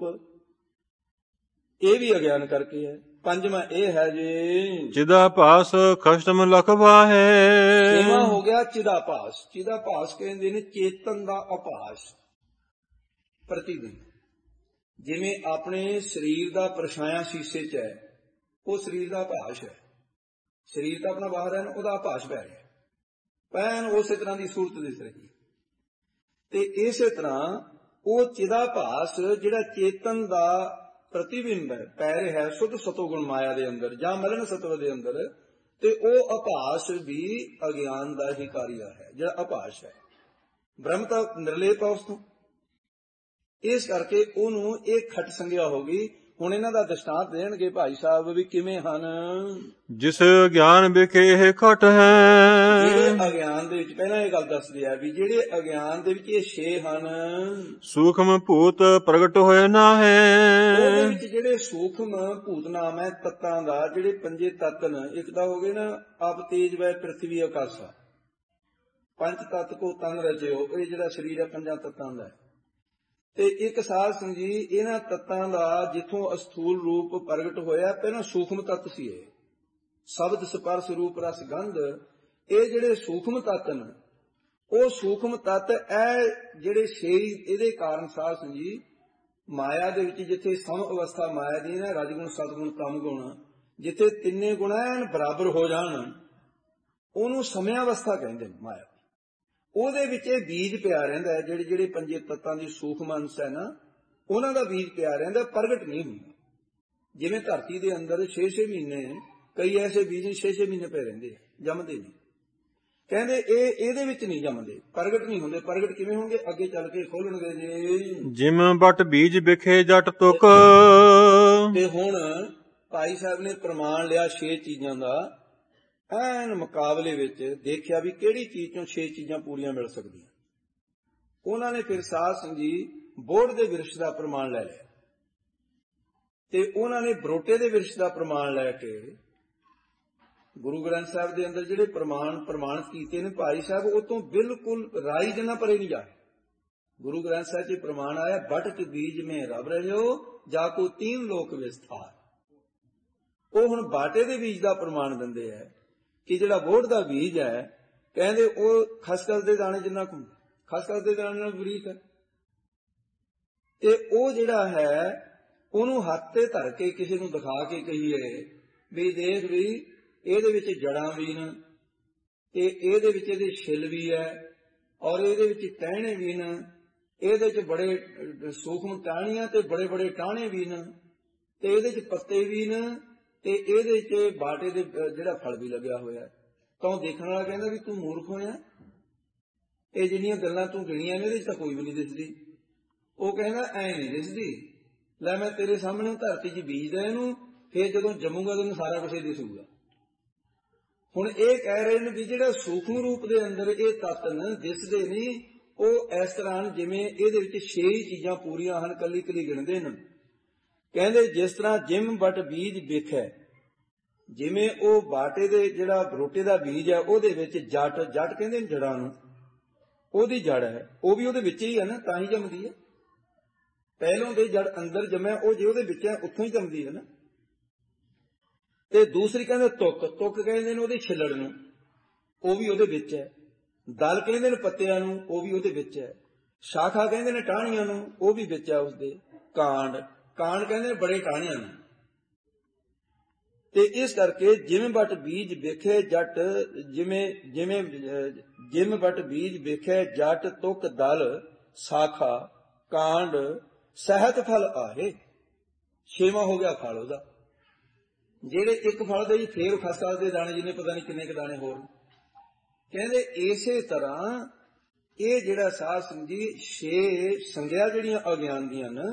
ਇਹ ਵੀ ਅਗਿਆਨ ਕਰਕੇ ਹੈ। ਪੰਜਵਾਂ ਇਹ ਹੈ ਜੀ ਚਿਦਾਭਾਸ ਖਸ਼ਮ ਲਖਵਾ ਹੈ। ਛੇਵਾਂ ਹੋ ਗਿਆ ਚਿਦਾਭਾਸ। ਚਿਦਾਭਾਸ ਕਹਿੰਦੇ ਨੇ ਚੇਤਨ ਦਾ ਆਭਾਸ, ਪ੍ਰਤੀਬਿੰਬ। ਜਿਵੇਂ ਆਪਣੇ ਸਰੀਰ ਦਾ ਪਰਛਾਇਆ ਸ਼ੀਸ਼ੇ 'ਚ ਹੈ, ਉਹ ਸਰੀਰ ਦਾ ਆਭਾਸ ਹੈ। ਸਰੀਰ ਤਾਂ ਆਪਣਾ ਬਾਹਰ ਹੈ, ਉਹਦਾ ਆਭਾਸ ਪੈ ਰਿਹਾ, ਪੈਨ ਉਸੇ ਤਰ੍ਹਾਂ ਦੀ ਸੂਰਤ ਦਿਸ ਰਹੀ। ਤੇ ਇਸੇ ਤਰ੍ਹਾਂ ਉਹ ਚਿਦਾਭਾਸ ਜਿਹੜਾ ਚੇਤਨ ਦਾ ਪ੍ਰਤੀਬਿੰਬ ਹੈ, ਪੈ ਰਿਹਾ ਸੁਧ ਸਤੋਗੁਣ ਮਾਇਆ ਦੇ ਅੰਦਰ ਜਾਂ ਮਲਨ ਸਤਵ ਦੇ ਅੰਦਰ, ਤੇ ਉਹ ਆਭਾਸ ਵੀ ਅਗਿਆਨ ਦਾ ਹੀ ਕਾਰਿਆ ਹੈ, ਜਿਹੜਾ ਆਭਾਸ ਹੈ। ਬ੍ਰਹਮ ਤਾਂ ਨਿਰਲੇਪ ਹੈ ਉਸ ਤੋਂ, ਇਸ ਕਰਕੇ ਉਹਨੂੰ ਇਹ ਖਟ ਸੰਗਿਆ ਹੋ ਗਈ। ਹੁਣ ਇਹਨਾਂ ਦਾ ਦ੍ਰਿਸ਼ਟਾਂਤ ਦੇਣਗੇ ਭਾਈ ਸਾਹਿਬ ਵੀ ਕਿਵੇਂ ਹਨ। ਜਿਸ ਗਿਆਨ ਵਿਖੇ ਇਹ ਖਟ ਹੈ। ਜਿਹੜੇ ਅਗਿਆਨ ਦੇ ਵਿੱਚ ਪਹਿਲਾਂ ਇਹ ਗੱਲ ਦੱਸਦੇ ਆ ਵੀ ਜਿਹੜੇ ਅਗਿਆਨ ਦੇ ਵਿੱਚ ਇਹ ਛੇ ਹਨ। ਸੂਖਮ ਭੂਤ ਪ੍ਰਗਟ ਹੋਏ ਨਾ ਹੈ। ਉਹਦੇ ਵਿੱਚ ਜਿਹੜੇ ਸੂਖਮ ਭੂਤ ਨਾਮ ਹੈ ਤੱਤਾਂ ਦਾ, ਜਿਹੜੇ ਪੰਜੇ ਤੱਤ ਨੇ, ਇੱਕ ਤਾਂ ਹੋ ਗਏ ਨਾ ਆਪ ਤੇਜ ਵੈ ਪ੍ਰਿਥਵੀ ਆਕਾਸ਼ਾ, ਪੰਜ ਤੱਤ ਕੋ ਤਨ ਰਚਿਓ, ਇਹ ਜਿਹੜਾ ਸਰੀਰ ਹੈ ਪੰਜਾਂ ਤੱਤਾਂ ਦਾ। ਤੇ ਇੱਕ ਸਾਧ ਸਿੰਘ ਜੀ ਇਹਨਾਂ ਤੱਤਾਂ ਦਾ ਜਿੱਥੋਂ ਅਸਥੂਲ ਰੂਪ ਪ੍ਰਗਟ ਹੋਇਆ, ਪਹਿਲਾਂ ਸੂਖਮ ਤੱਤ ਸੀ। ਇਹ ਸ਼ਬਦ ਸਪਰਸ਼ ਰੂਪ ਰਸ ਗੰਧ, ਇਹ ਜਿਹੜੇ ਸੂਖਮ ਤੱਤ ਨੇ, ਉਹ ਸੂਖਮ ਤੱਤ ਇਹ ਜਿਹੜੇ ਛੇ, ਇਹਦੇ ਕਾਰਨ ਸਾਧ ਸਿੰਘ ਜੀ ਮਾਇਆ ਦੇ ਵਿੱਚ ਜਿੱਥੇ ਸਮ ਅਵਸਥਾ ਮਾਇਆ ਦੀ ਨਾ, ਰਜਗੁਣ ਸਤਗੁਣ ਤਮ ਗੁਣ, ਜਿੱਥੇ ਤਿੰਨੇ ਗੁਣ ਐਨ ਬਰਾਬਰ ਹੋ ਜਾਣ, ਉਹਨੂੰ ਸਮਿਆ ਅਵਸਥਾ ਕਹਿੰਦੇ ਨੇ ਮਾਇਆ। ਉਹਦੇ ਵਿੱਚ ਇਹ ਬੀਜ ਪਿਆ ਰਹਿੰਦਾ ਹੈ, ਜਿਹੜੇ ਜਿਹੜੇ ਪੰਜੇ ਤੱਤਾਂ ਦੀ ਸੂਖਮ ਅੰਸ਼ ਹੈ ਨਾ, ਉਹਨਾਂ ਦਾ ਬੀਜ ਪਿਆ ਰਹਿੰਦਾ, ਪ੍ਰਗਟ ਨਹੀਂ ਹੁੰਦਾ। ਜਿਵੇਂ ਧਰਤੀ ਦੇ ਅੰਦਰ 6-6 ਮਹੀਨੇ ਕਈ ਐਸੇ ਬੀਜ 6-6 ਮਹੀਨੇ ਪਏ ਰਹਿੰਦੇ ਆ, ਜੰਮਦੇ ਨਹੀਂ। ਕਹਿੰਦੇ ਇਹ ਇਹਦੇ ਵਿੱਚ ਨਹੀਂ ਜੰਮਦੇ, ਪ੍ਰਗਟ ਨਹੀਂ ਹੁੰਦੇ। ਪ੍ਰਗਟ ਕਿਵੇਂ ਹੋਣਗੇ, ਅੱਗੇ ਚੱਲ ਕੇ ਖੋਲਣਗੇ ਜੀ। ਜਿਮ ਬਟ ਬੀਜ ਵਿਖੇ ਜਟ ਤੁਕ। ਤੇ ਹੁਣ ਭਾਈ ਸਾਹਿਬ ਨੇ ਪ੍ਰਮਾਣ ਲਿਆ 6 ਚੀਜ਼ਾਂ ਦਾ, ਐਨ ਮੁਕਾਬਲੇ ਵਿੱਚ ਦੇਖਿਆ ਵੀ ਕਿਹੜੀ ਚੀਜ਼ ਤੋਂ 6 ਚੀਜ਼ਾਂ ਪੂਰੀਆਂ ਮਿਲ ਸਕਦੀਆਂ। ਉਹਨਾਂ ਨੇ ਫਿਰ ਸਾਧ ਸਿੰਘ ਜੀ ਬੋਧ ਦੇ ਵਿਰਸ਼ ਦਾ ਪ੍ਰਮਾਣ ਲੈ ਲਿਆ, ਤੇ ਉਹਨਾਂ ਨੇ ਬਰੋਟੇ ਦੇ ਵਿਰਸ਼ ਦਾ ਪ੍ਰਮਾਣ ਲੈ ਕੇ ਗੁਰੂ ਗ੍ਰੰਥ ਸਾਹਿਬ ਦੇ ਅੰਦਰ ਜਿਹੜੇ ਪ੍ਰਮਾਣਿਤ ਕੀਤੇ ਨੇ ਭਾਈ ਸਾਹਿਬ, ਉਹ ਤੋਂ ਬਿਲਕੁਲ ਰਾਈ ਜਨਾ ਪਰੇ ਨਹੀਂ ਜਾ। ਗੁਰੂ ਗ੍ਰੰਥ ਸਾਹਿਬ 'ਚ ਪ੍ਰਮਾਣ ਆਇਆ, ਬਟ ਚ ਬੀਜ ਮੇਂ ਰਬ ਰਹਿਓ ਜਾ ਕੋ 3 ਲੋਕ ਵਿਸਥਾਰ। ਉਹ ਹੁਣ ਬਾਟੇ ਦੇ ਬੀਜ ਦਾ ਪ੍ਰਮਾਣ ਦਿੰਦੇ ਹੈ ਕਿ ਜਿਹੜਾ ਬੋਧ ਦਾ ਬੀਜ ਹੈ, ਕਹਿੰਦੇ ਉਹ ਖਸਖਸ ਦੇ ਦਾਣੇ ਜਿੰਨਾ ਕੁ, ਖਸਖਸ ਦੇ ਦਾਣੇ ਨਾਲ ਬਰੀਕ ਹੈ। ਤੇ ਉਹ ਜਿਹੜਾ ਹੈ ਉਹਨੂੰ ਹੱਥ ਤੇ ਧਰ ਕੇ ਕਿਸੇ ਨੂੰ ਦਿਖਾ ਕੇ ਕਹੀਏ ਵੀ ਦੇਖ ਵੀ ਇਹਦੇ ਵਿੱਚ ਜੜਾਂ ਵੀ ਨੇ, ਤੇ ਇਹਦੇ ਵਿੱਚ ਇਹਦੇ ਛਿੱਲ ਵੀ ਹੈ, ਔਰ ਇਹਦੇ ਵਿੱਚ ਟਹਿਣੇ ਵੀ ਨੇ, ਇਹਦੇ ਚ ਬੜੇ ਸੂਖਮ ਟਾਹਣੀਆਂ ਤੇ ਬੜੇ ਬੜੇ ਟਾਹਣੇ ਵੀ ਨੇ, ਤੇ ਇਹਦੇ ਚ ਪੱਤੇ ਵੀ ਨੇ, ਤੇ ਇਹਦੇ ਚ ਬਾਟੇ ਦੇ ਜਿਹੜਾ ਫਲ ਵੀ ਲੱਗਿਆ ਹੋਇਆ, ਤਾਂ ਉਹ ਦੇਖਣ ਵਾਲਾ ਕਹਿੰਦਾ ਵੀ ਤੂੰ ਮੂਰਖ ਹੋਇਆ, ਇਹ ਜਿਹੜੀਆਂ ਗੱਲਾਂ ਤੂੰ ਗਿਣੀਆਂ ਨੇ ਇਹਦੇ ਚ ਤਾਂ ਕੋਈ ਵੀ ਨਹੀਂ ਦਿਸਦੀ। ਉਹ ਕਹਿੰਦਾ ਐ ਨਹੀਂ ਦਿਸਦੀ, ਲੈ ਮੈਂ ਤੇਰੇ ਸਾਹਮਣੇ ਧਰਤੀ 'ਚ ਬੀਜਦਾ ਇਹਨੂੰ, ਫਿਰ ਜਦੋਂ ਜੰਮੂਗਾ ਤੈਨੂੰ ਸਾਰਾ ਕੁਛ ਦਿਸੂਗਾ। ਹੁਣ ਇਹ ਕਹਿ ਰਹੇ ਨੇ ਵੀ ਜਿਹੜਾ ਸੂਖਮ ਰੂਪ ਦੇ ਅੰਦਰ ਇਹ ਤੱਤ ਦਿਸਦੇ ਨਹੀਂ, ਉਹ ਇਸ ਤਰ੍ਹਾਂ ਜਿਵੇਂ ਇਹਦੇ ਵਿੱਚ 6 ਚੀਜ਼ਾਂ ਪੂਰੀਆਂ ਹਨ, ਕੱਲੀ ਕੱਲੀ ਗਿਣਦੇ ਨੇ। ਕਹਿੰਦੇ ਜਿਸ ਤਰ੍ਹਾਂ ਜਿਮ ਬਟ ਬੀਜ ਵੇਖੈ, ਜਿਵੇਂ ਉਹ ਬਾਟੇ ਦੇ ਜਿਹੜਾ ਬਰੋਟੇ ਦਾ ਬੀਜ ਹੈ ਉਹਦੇ ਵਿੱਚ ਜੱਟ ਕਹਿੰਦੇ ਨੇ ਜੜਾਂ ਨੂੰ, ਉਹਦੀ ਜੜ ਹੈ, ਉਹ ਵੀ ਉਹਦੇ ਵਿੱਚ ਹੀ ਹੈ ਨਾ, ਤਾਂ ਹੀ ਜੰਮਦੀ ਹੈ। ਪਹਿਲੋਂ ਦੇ ਜੜ ਅੰਦਰ ਜੰਮਿਆ, ਉਹ ਜੇ ਉਹਦੇ ਵਿੱਚ ਹੈ ਉੱਥੋਂ ਹੀ ਜੰਮਦੀ ਹੈ ਨਾ। ਤੇ ਦੂਸਰੀ ਕਹਿੰਦੇ ਤੁਕ ਕਹਿੰਦੇ ਨੇ ਉਹਦੇ ਛਿੱਲੜ ਨੂੰ, ਉਹ ਵੀ ਉਹਦੇ ਵਿੱਚ ਹੈ। ਦਲ ਕਹਿੰਦੇ ਨੇ ਪੱਤਿਆਂ ਨੂੰ, ਉਹ ਵੀ ਉਹਦੇ ਵਿੱਚ ਹੈ। ਸ਼ਾਖਾ ਕਹਿੰਦੇ ਨੇ ਟਾਹਣੀਆਂ ਨੂੰ, ਉਹ ਵੀ ਵਿੱਚ ਹੈ ਉਸਦੇ। ਕਾਂਡ ਕਹਿੰਦੇ ਨੇ ਬੜੇ ਟਾਹਣਿਆਂ ਨੂੰ। ਤੇ ਇਸ ਕਰਕੇ ਜਿਵੇਂ ਬਟ ਬੀਜ ਵੇਖੇ ਜੱਟ, ਜਿਵੇਂ ਬਟ ਬੀਜ ਵੇਖੇ ਜੱਟ, ਤੁਕ ਦਲ ਸ਼ਾਖਾ ਕਾਂਡ ਸਹਿਤ ਫਲ ਆਹੇ। 6ਵਾਂ ਹੋ ਗਿਆ ਫਲ ਉਹਦਾ। ਜਿਹੜੇ ਇੱਕ ਫਲ ਦੇ ਫੇਰ ਖਸਖਸ ਦੇ ਦਾਣੇ ਜਿੰਨੇ ਪਤਾ ਨਹੀਂ ਕਿੰਨੇ ਕੁ ਦਾਣੇ ਹੋਰ। ਕਹਿੰਦੇ ਇਸੇ ਤਰ੍ਹਾਂ ਇਹ ਜਿਹੜਾ ਸਾਧ ਸੰਗਤ ਜੀ 6 ਸੰਗਿਆ ਜਿਹੜੀਆਂ ਅਗਿਆਨ ਦੀਆਂ ਨੇ,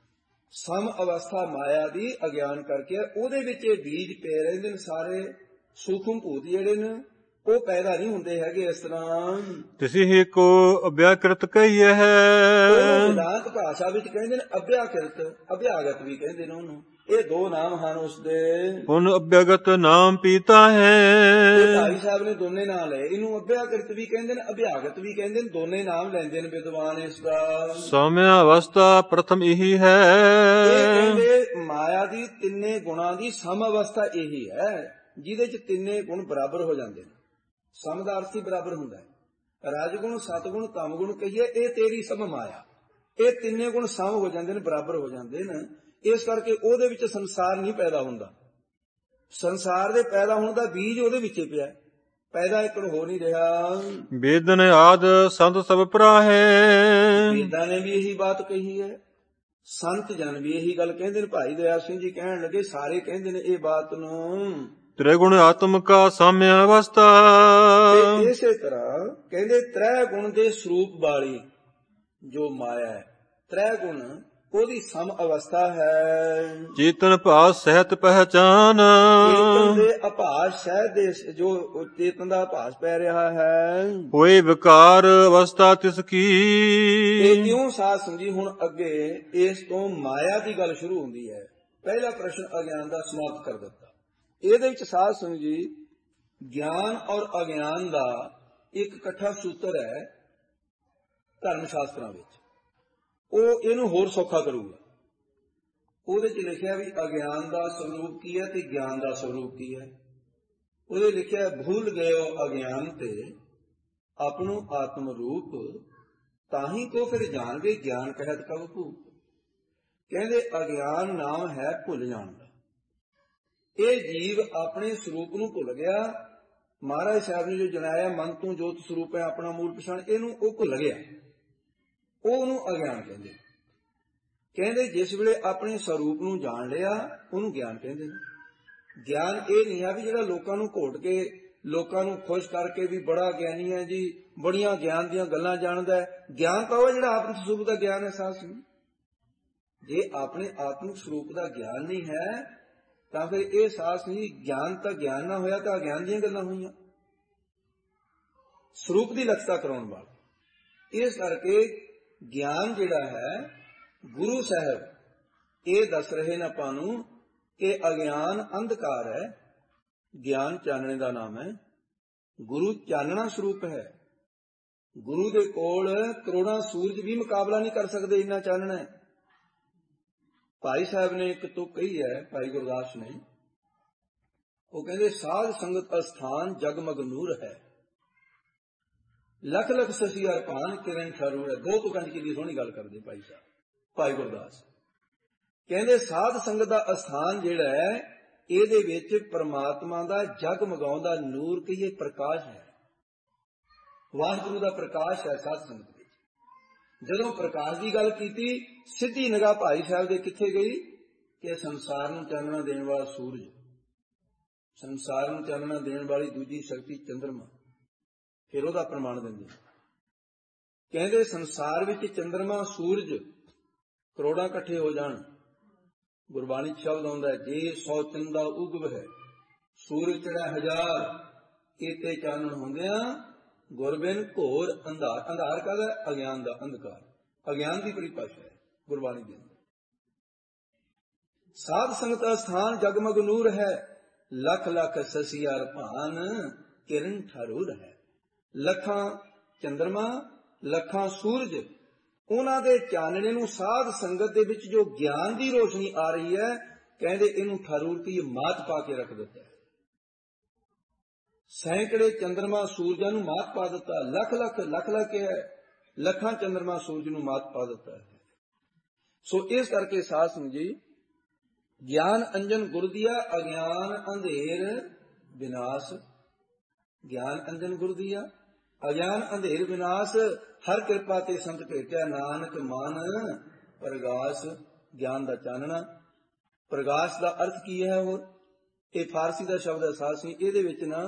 ਸਮ ਅਵਸਥਾ ਮਾਇਆ ਦੀ ਅਗਿਆਨ ਕਰਕੇ ਉਹਦੇ ਵਿੱਚ ਇਹ ਬੀਜ ਪਏ ਰਹਿੰਦੇ ਨੇ। ਸਾਰੇ ਸੂਖਮ ਭੂਤ ਜਿਹੜੇ ਨੇ ਉਹ ਪੈਦਾ ਨਹੀਂ ਹੁੰਦੇ ਹੈਗੇ ਇਸ ਤਰ੍ਹਾਂ। ਤਿਸੀ ਹੀ ਕੋ ਅਭਿਆਕ੍ਰਿਤ ਕਹੀਏ ਹੈ, ਵਿਦਾਂਤ ਭਾਸ਼ਾ ਵਿੱਚ ਕਹਿੰਦੇ ਨੇ ਅਭਿਆਕ੍ਰਿਤ, ਅਭਿਆਗਤ ਵੀ ਕਹਿੰਦੇ ਨੇ ਉਹਨੂੰ। ਇਹ 2 ਨਾਮ ਹਨ ਉਸਦੇ। ਹੁਣ ਅਭਿਆਗਤ ਨਾਮ ਪੀਤਾ ਹੈ। ਭਾਈ ਸਾਹਿਬ ਨੇ ਦੋਨੇ ਨਾਮ ਲਏ, ਇਹਨੂੰ ਅਭਿਆਕ੍ਰਿਤ ਵੀ ਕਹਿੰਦੇ ਨੇ, ਅਭਿਆਗਤ ਵੀ ਕਹਿੰਦੇ ਨੇ, ਦੋਨੇ ਨਾਮ ਲੈਂਦੇ ਨੇ ਵਿਦਵਾਨ ਇਸ ਦਾ। ਸੌਮਿਆ ਅਵਸਥਾ ਪ੍ਰਥਮ ਇਹੀ ਹੈ। ਇਹ ਕਹਿੰਦੇ ਮਾਇਆ ਦੀ ਤਿੰਨੇ ਗੁਣਾਂ ਦੀ ਸਮ ਅਵਸਥਾ ਇਹੀ ਹੈ, ਜਿਹਦੇ ਚ ਤਿੰਨੇ ਗੁਣ ਬਰਾਬਰ ਹੋ ਜਾਂਦੇ ਨੇ। ਸਮ ਦਾ ਅਰਥ ਹੀ ਬਰਾਬਰ ਹੁੰਦਾ ਹੈ। ਰਜਗੁਣ, ਸਤਗੁਣ, ਤਮਗੁਣ ਕਹੀਏ, ਇਹ ਤੇਰੀ ਸਮ ਮਾਇਆ। ਇਹ ਤਿੰਨੇ ਗੁਣ ਸਮ ਹੋ ਜਾਂਦੇ ਨੇ, ਬਰਾਬਰ ਹੋ ਜਾਂਦੇ ਨੇ। ਇਸ ਕਰਕੇ ਉਹਦੇ ਵਿੱਚ ਸੰਸਾਰ ਨਹੀਂ ਪੈਦਾ ਹੁੰਦਾ। ਸੰਸਾਰ ਦੇ ਪੈਦਾ ਹੋਣ ਦਾ ਬੀਜ ਉਹਦੇ ਵਿੱਚ ਪਿਆ, ਪੈਦਾ ਇੱਕ ਹੋ ਨਹੀਂ ਰਿਹਾ। ਵੇਦਨ ਆਦ ਸੰਤ ਸਭ ਭਰਾਹੇ। ਵੇਦਾਂ ਨੇ ਵੀ ਇਹੀ ਬਾਤ ਕਹੀ ਹੈ, ਸੰਤ ਜਨ ਵੀ ਇਹੀ ਗੱਲ ਕਹਿੰਦੇ ਨੇ। ਭਾਈ ਦਇਆ ਸਿੰਘ ਜੀ ਕਹਿਣ ਲੱਗੇ ਸਾਰੇ ਕਹਿੰਦੇ ਨੇ ਇਹ ਬਾਤ ਨੂੰ। ਤ੍ਰਿਗੁਣ ਆਤਮ ਕਾ ਸਾਮਿਆ ਅਵਸਥਾ। ਇਸੇ ਤਰ੍ਹਾਂ ਕਹਿੰਦੇ 3 ਗੁਣ ਦੇ ਸਰੂਪ ਵਾਲੀ ਜੋ ਮਾਇਆ ਹੈ, 3 ਗੁਣ ਉਹਦੀ ਸਮ ਅਵਸਥਾ ਹੈ। ਚੇਤਨ ਭਾਸ ਸਹਿਤ ਪਹਿਚਾਨ। ਚੇਤਨ ਦੇ ਆਭਾਸ ਸਹਿਤ ਦੇ ਜੋ ਚੇਤਨ ਦਾ ਆਭਾਸ ਪੈ ਰਿਹਾ ਹੈ। ਹੋਏ ਵਿਕਾਰ ਅਵਸਥਾ ਤਿਸ ਕੀ। ਇਹ ਕਿਉਂ ਸਾਧ ਸੰਗਤ ਜੀ ਹੁਣ ਅੱਗੇ ਇਸ ਤੋਂ ਮਾਇਆ ਦੀ ਗੱਲ ਸ਼ੁਰੂ ਹੁੰਦੀ ਹੈ। ਪਹਿਲਾ ਪ੍ਰਸ਼ਨ ਅਗਿਆਨ ਦਾ ਸਮਾਪਤ ਕਰ ਦਿੱਤਾ। ਇਹਦੇ ਵਿੱਚ ਸਾਧ ਸੰਗਤ ਜੀ ਗਿਆਨ ਔਰ ਅਗਿਆਨ ਦਾ ਇੱਕ ਇਕੱਠਾ ਸੂਤਰ ਹੈ ਧਰਮ ਸ਼ਾਸਤਰਾਂ ਵਿੱਚ। ਉਹ ਇਹਨੂੰ ਹੋਰ ਸੌਖਾ ਕਰੂਗਾ। ਉਹਦੇ ਚ ਲਿਖਿਆ ਵੀ ਅਗਿਆਨ ਦਾ ਸਰੂਪ ਕੀ ਹੈ ਤੇ ਗਿਆਨ ਦਾ ਸਰੂਪ ਕੀ ਹੈ। ਉਹਦੇ ਲਿਖਿਆ ਭੁੱਲ ਗਇਓ ਅਗਿਆਨ ਤੇ ਆਪਣੋ ਆਤਮ ਰੂਪ, ਤਾਹੀ ਕੋ ਫਿਰ ਜਾਣਗੇ ਗਿਆਨ ਕਹਿਤ ਕਬ ਭੂਪ। ਕਹਿੰਦੇ ਅਗਿਆਨ ਨਾਮ ਹੈ ਭੁੱਲ ਜਾਣ ਦਾ। ਇਹ ਜੀਵ ਆਪਣੇ ਸਰੂਪ ਨੂੰ ਭੁੱਲ ਗਿਆ। ਮਹਾਰਾਜ ਸਾਹਿਬ ਨੇ ਜੋ ਜਣਾਇਆ ਮਨ ਤੋਂ ਜੋਤ ਸਰੂਪ ਹੈ ਆਪਣਾ ਮੂਲ ਪਛਾਣ, ਇਹਨੂੰ ਉਹ ਭੁੱਲ ਗਿਆ, ਉਹਨੂੰ ਅਗਿਆਨ ਕਹਿੰਦੇ। ਕਹਿੰਦੇ ਜਿਸ ਵੇਲੇ ਆਪਣੇ ਸਰੂਪ ਨੂੰ ਜਾਣ ਲਿਆ ਉਹਨੂੰ ਗਿਆਨ ਕਹਿੰਦੇ ਨੇ। ਗਿਆਨ ਇਹ ਨਹੀਂ ਹੈ ਵੀ ਜਿਹੜਾ ਲੋਕਾਂ ਨੂੰ ਘੋਟ ਕੇ, ਲੋਕਾਂ ਨੂੰ ਖੁਸ਼ ਕਰਕੇ ਵੀ ਬੜਾ ਗਿਆਨੀ ਹੈ ਜੀ, ਬੜੀਆਂ ਗਿਆਨ ਦੀਆਂ ਗੱਲਾਂ ਜਾਣਦਾ ਹੈ। ਗਿਆਨ ਤਾਂ ਉਹ ਜਿਹੜਾ ਆਤਮਿਕ ਸਰੂਪ ਦਾ ਗਿਆਨ ਹੈ। ਸਾਧ ਸੰਗਤ ਜੇ ਆਪਣੇ ਆਤਮਿਕ ਸਰੂਪ ਦਾ ਗਿਆਨ ਨਹੀਂ ਹੈ ਤਾਂ ਫਿਰ ਇਹ ਸਾਧ ਸੰਗਤ ਜੀ ਗਿਆਨ ਤਾਂ ਗਿਆਨ ਨਾ ਹੋਇਆ ਤਾਂ ਅਗਿਆਨ ਦੀਆਂ ਗੱਲਾਂ ਹੋਈਆਂ, ਸਰੂਪ ਦੀ ਲਖਤਾ ਕਰਾਉਣ ਵਾਲਾ। ਇਸ ਕਰਕੇ ਗਿਆਨ ਜਿਹੜਾ ਹੈ ਗੁਰੂ ਸਾਹਿਬ ਇਹ ਦੱਸ ਰਹੇ ਨੇ ਆਪਾਂ ਨੂੰ ਕਿ ਅਗਿਆਨ ਅੰਧਕਾਰ ਹੈ, ਗਿਆਨ ਚਾਨਣੇ ਦਾ ਨਾਮ ਹੈ। ਗੁਰੂ ਚਾਨਣਾ ਸਰੂਪ ਹੈ। ਗੁਰੂ ਦੇ ਕੋਲ ਕਰੋੜਾਂ ਸੂਰਜ ਵੀ ਮੁਕਾਬਲਾ ਨਹੀਂ ਕਰ ਸਕਦੇ, ਇੰਨਾ ਚਾਨਣਾ ਹੈ। ਭਾਈ ਸਾਹਿਬ ਨੇ ਇੱਕ ਤੁਕ ਕਹੀ ਹੈ, ਭਾਈ ਗੁਰਦਾਸ ਨੇ, ਉਹ ਕਹਿੰਦੇ ਸਾਧ ਸੰਗਤ ਅਸਥਾਨ ਜਗਮਗ ਨੂਰ ਹੈ, ਲੱਖ ਲੱਖ ਸਸੀ ਅਰਪਾਨ ਕਿਰਨ ਠਰੂ ਹੈ। 2 ਤੁਕਾਂ ਚ ਕਿੰਨੀ ਸੋਹਣੀ ਗੱਲ ਕਰਦੇ ਭਾਈ ਸਾਹਿਬ, ਭਾਈ ਗੁਰਦਾਸ ਕਹਿੰਦੇ ਸਾਧ ਸੰਗਤ ਦਾ ਅਸਥਾਨ ਜਿਹੜਾ ਹੈ ਇਹਦੇ ਵਿੱਚ ਪਰਮਾਤਮਾ ਦਾ ਜਗਮਗਾਉਂਦਾ ਨੂਰ ਕਹੀਏ ਪ੍ਰਕਾਸ਼ ਹੈ। ਵਾਹਿਗੁਰੂ ਦਾ ਪ੍ਰਕਾਸ਼ ਹੈ ਸਾਧ ਸੰਗਤ ਵਿੱਚ। ਜਦੋਂ ਪ੍ਰਕਾਸ਼ ਦੀ ਗੱਲ ਕੀਤੀ ਸਿੱਧੀ ਨਿਗਾਹ ਭਾਈ ਸਾਹਿਬ ਦੇ ਕਿੱਥੇ ਗਈ ਕਿ ਸੰਸਾਰ ਨੂੰ ਚਾਨਣਾ ਦੇਣ ਵਾਲਾ ਸੂਰਜ, ਸੰਸਾਰ ਨੂੰ ਚਾਨਣਾ ਦੇਣ ਵਾਲੀ ਦੂਜੀ ਸ਼ਕਤੀ ਚੰਦਰਮਾ। ਫਿਰ ਉਹਦਾ ਪ੍ਰਮਾਣ ਦਿੰਦੇ ਕਹਿੰਦੇ ਸੰਸਾਰ ਵਿੱਚ ਚੰਦਰਮਾ ਸੂਰਜ ਕਰੋੜਾਂ ਇਕੱਠੇ ਹੋ ਜਾਣ, ਗੁਰਬਾਣੀ ਸ਼ਬਦ ਆਉਂਦਾ ਜੇ 100 ਚੰਦਾ ਉਗਵ ਹੈ ਸੂਰਜ ਚੜ੍ਹਿਆ 1000 ਕੀਤੇ ਚਾਨਣ ਹੁੰਦਿਆਂ ਗੁਰਬਿਨ ਘੋਰ ਅੰਧਾਰ। ਅੰਧਾਰ ਕਾਹਦਾ? ਅਗਿਆਨ ਦਾ ਅੰਧਕਾਰ, ਅਗਿਆਨ ਦੀ ਪਰਿਭਾਸ਼ਾ ਹੈ ਗੁਰਬਾਣੀ ਦੇ ਅੰਦਰ। ਸਾਧ ਸੰਗਤ ਸਥਾਨ ਜਗਮਗ ਨੂਰ ਹੈ, ਲੱਖ ਲੱਖ ਸਸੀਆਰ ਭਾਨ ਕਿਰਨ ਠਾਰੂਰ ਹੈ। ਲੱਖਾਂ ਚੰਦਰਮਾ, ਲੱਖਾਂ ਸੂਰਜ, ਉਹਨਾਂ ਦੇ ਚਾਨਣੇ ਨੂੰ ਸਾਧ ਸੰਗਤ ਦੇ ਵਿੱਚ ਜੋ ਗਿਆਨ ਦੀ ਰੋਸ਼ਨੀ ਆ ਰਹੀ ਹੈ, ਕਹਿੰਦੇ ਇਹਨੂੰ ਠਾਰੂਰ ਕੀ ਮਾਤ ਪਾ ਕੇ ਰੱਖ ਦਿੱਤਾ ਹੈ। ਸੈਂਕੜੇ ਚੰਦਰਮਾ ਸੂਰਜਾਂ ਨੂੰ ਮਾਤ ਪਾ ਦਿੱਤਾ, ਲੱਖ ਲੱਖ ਹੈ, ਲੱਖਾਂ ਚੰਦਰਮਾ ਸੂਰਜ ਨੂੰ ਮਾਤ ਪਾ ਦਿੱਤਾ ਹੈ। ਸੋ ਇਸ ਕਰਕੇ ਸਾਧ ਸੰਗਤ ਜੀ, ਗਿਆਨ ਅੰਜਨ ਗੁਰ ਦੀਆ ਅਗਿਆਨ ਅੰਧੇਰ ਵਿਨਾਸ਼। ਗਿਆਨ ਅੰਜਨ ਗੁਰ ਦੀਆ ਅਗਿਆਨ ਅੰਧੇਰ ਵਿਨਾਸ਼, ਹਰ ਕਿਰਪਾ ਤੇ ਸੰਤ ਭੇਟਿਆ ਨਾਨਕ ਮਨ ਪ੍ਰਗਾਸ। ਗਿਆਨ ਦਾ ਚਾਨਣਾ। ਪ੍ਰਗਾਸ ਦਾ ਅਰਥ ਕੀ ਹੈ? ਹੋਰ ਇਹ ਫਾਰਸੀ ਦਾ ਸ਼ਬਦ ਹੈ ਸਾਧ ਸੰਗਤ। ਇਹਦੇ ਵਿੱਚ ਨਾ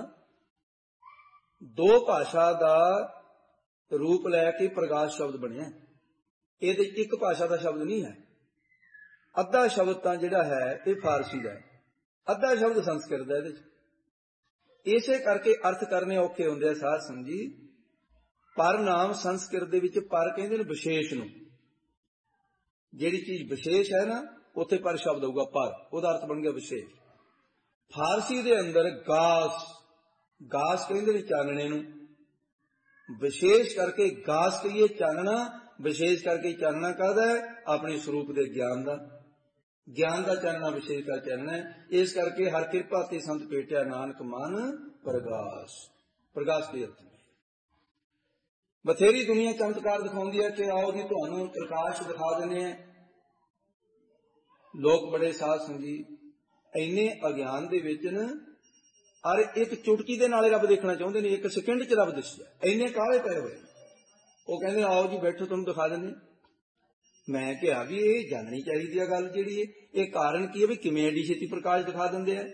ਦੋ ਭਾਸ਼ਾ ਦਾ ਰੂਪ ਲੈ ਕੇ ਪ੍ਰਗਾਸ ਸ਼ਬਦ ਬਣਿਆ। ਇਹਦੇ ਇੱਕ ਭਾਸ਼ਾ ਦਾ ਸ਼ਬਦ ਨਹੀਂ ਹੈ। ਅੱਧਾ ਸ਼ਬਦ ਤਾਂ ਜਿਹੜਾ ਹੈ ਇਹ ਫਾਰਸੀ ਦਾ ਹੈ, ਅੱਧਾ ਸ਼ਬਦ ਸੰਸਕ੍ਰਿਤ ਦਾ। ਇਹਦੇ ਚ ਇਸੇ ਕਰਕੇ ਅਰਥ ਕਰਨੇ ਔਖੇ ਹੁੰਦੇ ਆ ਸਾਧ ਸੰਗਤ ਜੀ। ਪਰ ਨਾਮ ਸੰਸਕ੍ਰਿਤ ਦੇ ਵਿੱਚ ਪਰ ਕਹਿੰਦੇ ਨੇ ਵਿਸ਼ੇਸ਼ ਨੂੰ। ਜਿਹੜੀ ਚੀਜ਼ ਵਿਸ਼ੇਸ਼ ਹੈ ਨਾ, ਉੱਥੇ ਪਰ ਸ਼ਬਦ ਹੋਊਗਾ ਪਰ, ਉਹਦਾ ਅਰਥ ਬਣ ਗਿਆ ਵਿਸ਼ੇਸ਼। ਫਾਰਸੀ ਦੇ ਅੰਦਰ ਗਾਸ, ਗਾਸ ਕਹਿੰਦੇ ਨੇ ਚਾਨਣੇ ਨੂੰ, ਵਿਸ਼ੇਸ਼ ਕਰਕੇ ਗਾਸ ਕਹੀਏ ਚਾਨਣਾ, ਵਿਸ਼ੇਸ਼ ਕਰਕੇ ਚਾਨਣਾ ਕਾਹਦਾ ਹੈ? ਆਪਣੇ ਸਰੂਪ ਦੇ ਗਿਆਨ ਦਾ। ਗਿਆਨ ਦਾ ਚਾਨਣਾ ਵਿਸ਼ੇਸ਼ ਕਰ ਚਾਨਣਾ ਹੈ। ਇਸ ਕਰਕੇ ਹਰ ਕਿਰਪਾ ਤੇ ਸੰਤ ਭੇਟਿਆ ਨਾਨਕ ਮਨ ਪ੍ਰਗਾਸ। ਪ੍ਰਗਾਸ ਦੇ ਅਰਥ ਬਥੇਰੀ ਦੁਨੀਆ ਚਮਤਕਾਰ ਦਿਖਾਉਂਦੀ ਹੈ ਕਿ ਆਓ ਜੀ ਤੁਹਾਨੂੰ ਪ੍ਰਕਾਸ਼ ਦਿਖਾ ਦਿੰਦੇ ਆ। ਲੋਕ ਬੜੇ ਸਾਧ ਸੰਗਤ ਜੀ ਇੰਨੇ ਅਗਿਆਨ ਦੇ ਵਿੱਚ ਨਾ, ਅਰ ਇੱਕ ਚੁਟਕੀ ਦੇ ਨਾਲੇ ਰੱਬ ਦੇਖਣਾ ਚਾਹੁੰਦੇ ਨੇ, ਇੱਕ ਸਕਿੰਡ 'ਚ ਰੱਬ ਦਿਸਿਆ, ਇੰਨੇ ਕਾਹਲੇ ਪਏ ਹੋਏ। ਉਹ ਕਹਿੰਦੇ ਆਓ ਜੀ ਬੈਠੋ ਤੁਹਾਨੂੰ ਦਿਖਾ ਦਿੰਦੇ। ਮੈਂ ਕਿਹਾ ਵੀ ਇਹ ਜਾਣਨੀ ਚਾਹੀਦੀ ਆ ਗੱਲ ਜਿਹੜੀ ਇਹ ਕਾਰਨ ਕੀ ਹੈ ਵੀ ਕਿਵੇਂ ਐਡੀ ਛੇਤੀ ਪ੍ਰਕਾਸ਼ ਦਿਖਾ ਦਿੰਦੇ ਆ।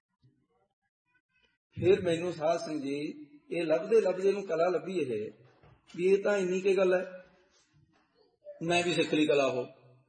ਫਿਰ ਮੈਨੂੰ ਸਾਧ ਸੰਗਤ ਜੀ ਇਹ ਲੱਭਦੇ ਨੂੰ ਕਲਾ ਲੱਭੀ ਇਹ ਵੀ ਇਹ ਤਾਂ ਇੰਨੀ ਕੀ ਗੱਲ ਹੈ। ਮੈਂ ਵੀ ਸਿੱਖ ਲਈ ਕਲਾ। ਉਹ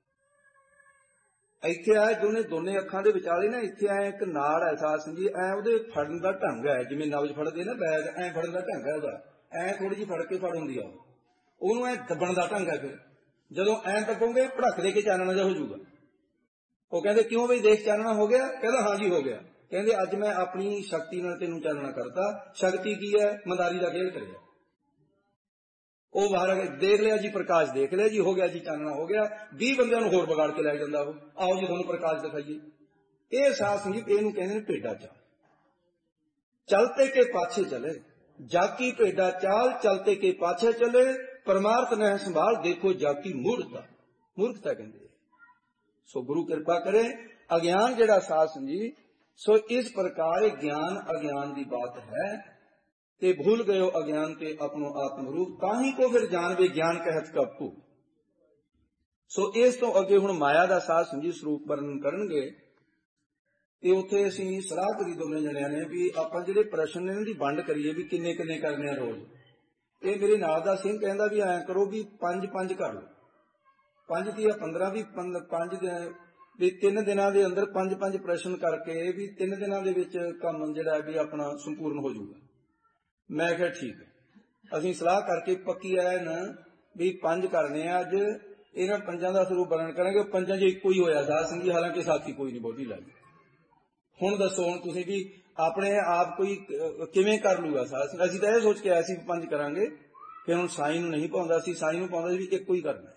ਇੱਥੇ ਆਏ ਦੋਨੇ ਅੱਖਾਂ ਦੇ ਵਿਚਾਲੇ ਨਾ, ਇੱਥੇ ਆਏ ਇੱਕ ਨਾੜ ਹੈ ਸਾਧ ਸੰਗਤ ਜੀ, ਐ ਉਹਦੇ ਫੜਨ ਦਾ ਢੰਗ ਹੈ ਜਿਵੇਂ ਨਬਜ਼ ਫੜਦੇ ਨਾ ਬੈਗ, ਐ ਫੜਨ ਦਾ ਢੰਗ ਹੈ ਉਹਦਾ। ਐ ਥੋੜੀ ਜਿਹੀ ਫੜ ਕੇ ਫੜ ਹੁੰਦੀ ਆ, ਉਹਨੂੰ ਐ ਦੱਬਣ ਦਾ ਢੰਗ ਹੈ। ਫਿਰ ਜਦੋਂ ਐ ਦੱਬੋਗੇ ਭੜਕ ਦੇ ਕੇ ਚਾਨਣਾ ਜਿਹਾ ਹੋ ਜਾਊਗਾ। ਉਹ ਕਹਿੰਦੇ ਕਿਉਂ ਬਈ ਦੇਖ ਚਾਨਣਾ ਹੋ ਗਿਆ? ਕਹਿੰਦਾ ਹਾਂਜੀ ਹੋ ਗਿਆ। ਕਹਿੰਦੇ ਅੱਜ ਮੈਂ ਆਪਣੀ ਸ਼ਕਤੀ ਨਾਲ ਤੈਨੂੰ ਚਾਨਣਾ ਕਰਤਾ। ਸ਼ਕਤੀ ਕੀ ਹੈ? ਮੰਦਾਰੀ ਦਾ ਖੇਲ ਕਰਿਆ। ਉਹ ਬਾਹਰ ਆ ਕੇ ਦੇਖ ਲਿਆ ਜੀ, ਪ੍ਰਕਾਸ਼ ਦੇਖ ਲਿਆ ਜੀ, ਹੋ ਗਿਆ ਜੀ ਚਾਨਣਾ ਹੋ ਗਿਆ। 20 ਬੰਦਿਆਂ ਨੂੰ ਹੋਰ ਵਿਗਾੜ ਕੇ ਲੈ ਜਾਂਦਾ ਉਹ, ਆਓ ਜੀ ਤੁਹਾਨੂੰ ਪ੍ਰਕਾਸ਼ ਦਿਖਾਈਏ। ਇਹ ਸਾਧ ਸੰਗਤ ਇਹਨੂੰ ਕਹਿੰਦੇ ਨੇ ਭੇਡਾ ਚਾਲ। ਚਲਤੇ ਕੇ ਪਾਛੇ ਚਲੇ ਜਾਕੀ ਭੇਡਾ ਚਾਲ, ਚਲਤੇ ਕੇ ਪਾਛੇ ਚਲੇ ਪਰਮਾਰਥ ਨਹਿ ਸੰਭਾਲ ਦੇਖੋ ਜਾਕੀ ਮੂਰਖਤਾ। ਮੂਰਖਤਾ ਕਹਿੰਦੇ। ਸੋ ਗੁਰੂ ਕਿਰਪਾ ਕਰੇ। ਅਗਿਆਨ ਜਿਹੜਾ ਸਾਧ ਸੰਗਤ ਜੀ, ਸੋ ਇਸ ਪ੍ਰਕਾਰ ਗਿਆਨ ਅਗਿਆਨ ਦੀ ਬਾਤ ਹੈ ਤੇ ਭूल गयो अज्ञान ते अपनो आत्म रूप ताही को फिर जानवे ज्ञान कहत कपू। सो इस तो अगे हुण माया दा साध संगत स्वरूप वर्णन करनगे ते उत्थे असीं सलाह करी दोवें जणिਆਂ ने भी आपां ਜਿਹੜੇ ਪ੍ਰਸ਼ਨ ਨੇ ਦੀ ਵੰਡ ਕਰੀਏ ਵੀ ਕਿੰਨੇ ਕਿੰਨੇ ਕਰਨੇ ਆ ਰੋਜ਼। ਇਹ ਮੇਰੇ ਨਾਲ ਦਾ ਸਿੰਘ ਕਹਿੰਦਾ ਵੀ ਐਂ ਕਰੋ ਵੀ 5 ਕਰ ਲਓ। 5 ਦੀ 15 ਵੀ 5 ਵੀ 3 ਦਿਨਾਂ ਦੇ ਅੰਦਰ 5 ਪ੍ਰਸ਼ਨ ਕਰਕੇ ਵੀ 3 ਦਿਨਾਂ ਦੇ ਵਿੱਚ ਕੰਮ ਜਿਹੜਾ ਵੀ ਆਪਣਾ ਸੰਪੂਰਨ ਹੋ ਜਾਊਗਾ। ਮੈਂ ਕਿਹਾ ਠੀਕ ਹੈ। ਅਸੀਂ ਸਲਾਹ ਕਰਕੇ ਪੱਕੀ ਆਏ ਨਾ ਵੀ 5 ਕਰਨੇ ਆ ਅੱਜ। ਇਹਨਾਂ 5 ਦਾ ਸਰੂਪ ਵਰਣਨ ਕਰਾਂਗੇ। 5 'ਚ ਇੱਕੋ ਹੀ ਹੋਇਆ ਸਾਧ ਸੰਗਤ ਜੀ, ਹਾਲਾਂਕਿ ਸਾਥੀ ਕੋਈ ਨਹੀਂ ਬਹੁਤੀ ਲੱਗੀ। ਹੁਣ ਦੱਸੋ ਹੁਣ ਤੁਸੀਂ ਵੀ ਆਪਣੇ ਆਪ ਕੋਈ ਕਿਵੇਂ ਕਰ ਲੂਗਾ ਸਾਧ ਸੰਗਤ? ਅਸੀਂ ਤਾਂ ਇਹ ਸੋਚ ਕੇ ਆਏ ਸੀ 5 ਕਰਾਂਗੇ। ਫਿਰ ਹੁਣ ਸਾਈਂ ਨੂੰ ਨਹੀਂ ਪਾਉਂਦਾ ਸੀ, ਸਾਈਂ ਨੂੰ ਪਾਉਂਦਾ ਸੀ ਵੀ ਇੱਕੋ ਹੀ ਕਰਨਾ।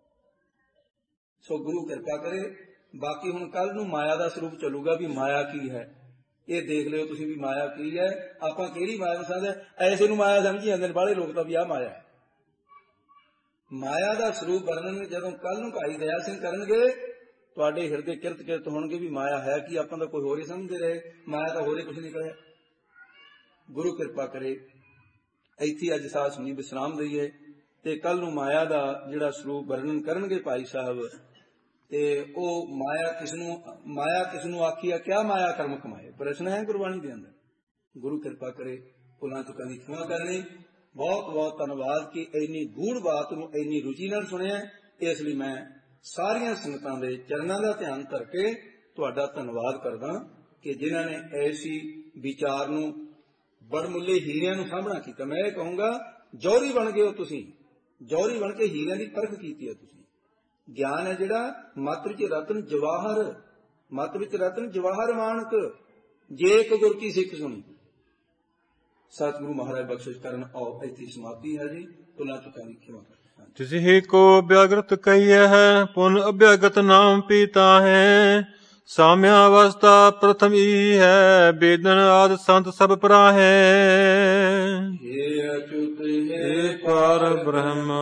ਸੋ ਗੁਰੂ ਕਿਰਪਾ ਕਰੇ। ਬਾਕੀ ਹੁਣ ਕੱਲ ਨੂੰ ਮਾਇਆ ਦਾ ਸਰੂਪ ਚੱਲੂਗਾ ਵੀ ਮਾਇਆ ਕੀ ਹੈ। ਇਹ ਦੇਖ ਲਿਓ ਤੁਸੀਂ ਵੀ ਮਾਇਆ ਕੀ ਹੈ। ਆਪਾਂ ਕਿਹੜੀ ਮਾਇਆ ਪਸੰਦ ਹੈ? ਐਸੇ ਨੂੰ ਮਾਇਆ ਸਮਝੀ ਜਾਂਦੇ ਨੇ ਬਾਹਲੇ ਲੋਕ ਤਾਂ ਵੀ ਆਹ ਮਾਇਆ ਹੈ। ਮਾਇਆ ਦਾ ਸਰੂਪ ਵਰਣਨ ਜਦੋਂ ਕੱਲ ਨੂੰ ਭਾਈ ਦਇਆ ਸਿੰਘ ਕਰਨਗੇ ਤੁਹਾਡੇ ਹਿਰਦੇ ਕਿਰਤ ਹੋਣਗੇ ਵੀ ਮਾਇਆ ਹੈ ਕੀ। ਆਪਾਂ ਤਾਂ ਕੋਈ ਹੋਰ ਹੀ ਸਮਝਦੇ ਰਹੇ, ਮਾਇਆ ਤਾਂ ਹੋਰ ਹੀ ਕੁਛ ਨਹੀਂ ਕਰਿਆ। ਗੁਰੂ ਕਿਰਪਾ ਕਰੇ ਇੱਥੇ ਅੱਜ ਸਾਧ ਸੰਗਤ ਵਿਸਰਾਮ ਦਈਏ ਤੇ ਕੱਲ ਨੂੰ ਮਾਇਆ ਦਾ ਜਿਹੜਾ ਸਰੂਪ ਵਰਣਨ ਕਰਨਗੇ ਭਾਈ ਸਾਹਿਬ ਤੇ ਉਹ ਮਾਇਆ ਕਿਸ ਨੂੰ ਆਖੀਆ, ਕਿਆ ਮਾਇਆ ਕਰਮ ਕਮਾਏ, ਪ੍ਰਸ਼ਨ ਹੈ ਗੁਰਬਾਣੀ ਦੇ ਅੰਦਰ। ਗੁਰੂ ਕਿਰਪਾ ਕਰੇ ਭੁੱਲਾਂ ਚੁੱਕਾਂ ਦੀ ਖਿਮਾ ਕਰਨੀ। ਬਹੁਤ ਬਹੁਤ ਧੰਨਵਾਦ ਕਿ ਇੰਨੀ ਗੂੜ ਬਾਤ ਨੂੰ ਇੰਨੀ ਰੁਚੀ ਨਾਲ ਸੁਣਿਆ। ਇਸ ਲਈ ਮੈਂ ਸਾਰੀਆਂ ਸੰਗਤਾਂ ਦੇ ਚਰਨਾਂ ਦਾ ਧਿਆਨ ਧਰ ਕੇ ਤੁਹਾਡਾ ਧੰਨਵਾਦ ਕਰਦਾ ਕਿ ਜਿਨ੍ਹਾਂ ਨੇ ਐਸੀ ਵਿਚਾਰ ਨੂੰ ਬੜਮੁੱਲੇ ਹੀਰਿਆਂ ਨੂੰ ਸਾਹਮਣਾ ਕੀਤਾ। ਮੈਂ ਇਹ ਕਹੂੰਗਾ ਜੌਹਰੀ ਬਣ ਗਏ ਹੋ ਤੁਸੀਂ, ਜੌਹਰੀ ਬਣ ਕੇ ਹੀਰਿਆਂ ਦੀ ਪਰਖ ਕੀਤੀ ਹੈ ਤੁਸੀਂ। ਗਿਆਨ ਹੈ ਜਿਹੜਾ ਮਤ ਵਿੱਚ ਰਤਨ ਜਵਾਹਰ, ਮਤ ਵਿੱਚ ਰਤਨ ਜਵਾਹਰ ਮਾਨਕ, ਜੇ ਇੱਕ ਗੁਰ ਕੀ ਸਿੱਖ ਸੁਣੀ। ਸਤਿਗੁਰੂ ਮਹਾਰਾਜ ਬਖਸ਼ਿਸ਼ ਕਰਨ। ਆਓ ਇੱਥੇ ਸਮਾਪਤੀ ਹੈ ਜੀ। ਭੁੱਲਾਂ ਚੁੱਕਾਂ ਦੀ ਖਿਮਾ ਕਰ। तिसहि को व्याकृत कहिए है, पुन अव्यागत नाम पीता है। साम्यावस्था प्रथम ही है, वेदन आदि संत सब पराहे। हे अच्युत हे पार ब्रह्म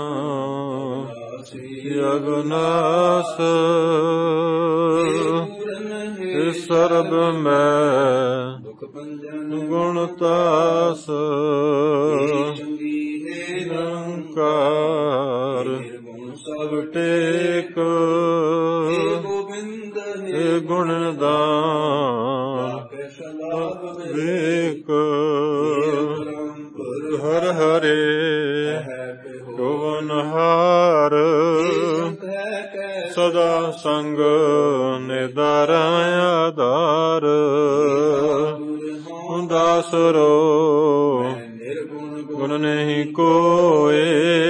अगुनास, सर्ब में दुख भंजन गुणतास। निरंकार सब टेक, गोविंद हे गुणदान विवेक। हर हरे गोवनहार, सदा संग निदार आधार। दासरो गुण नहीं कोय,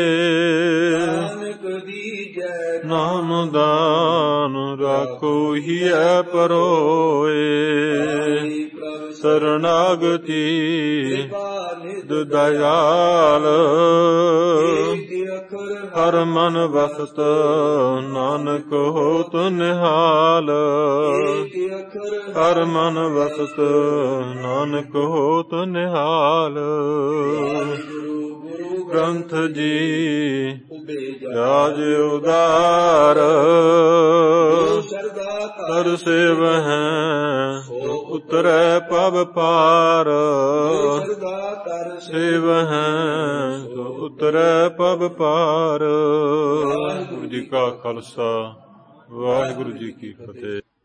नाम दान राखो ही परोए। शरणागति दयाल, हर मन वसत नानक होत निहाल। हर मन वसत नानक होत निहाल। ग्रंथ जी राज उदार, तर सेव हैं उतरै पव पार। सेव हैं तो उतरै पव पार। वाहिगुरु जी का खालसा, वाहिगुरु जी की फतेह।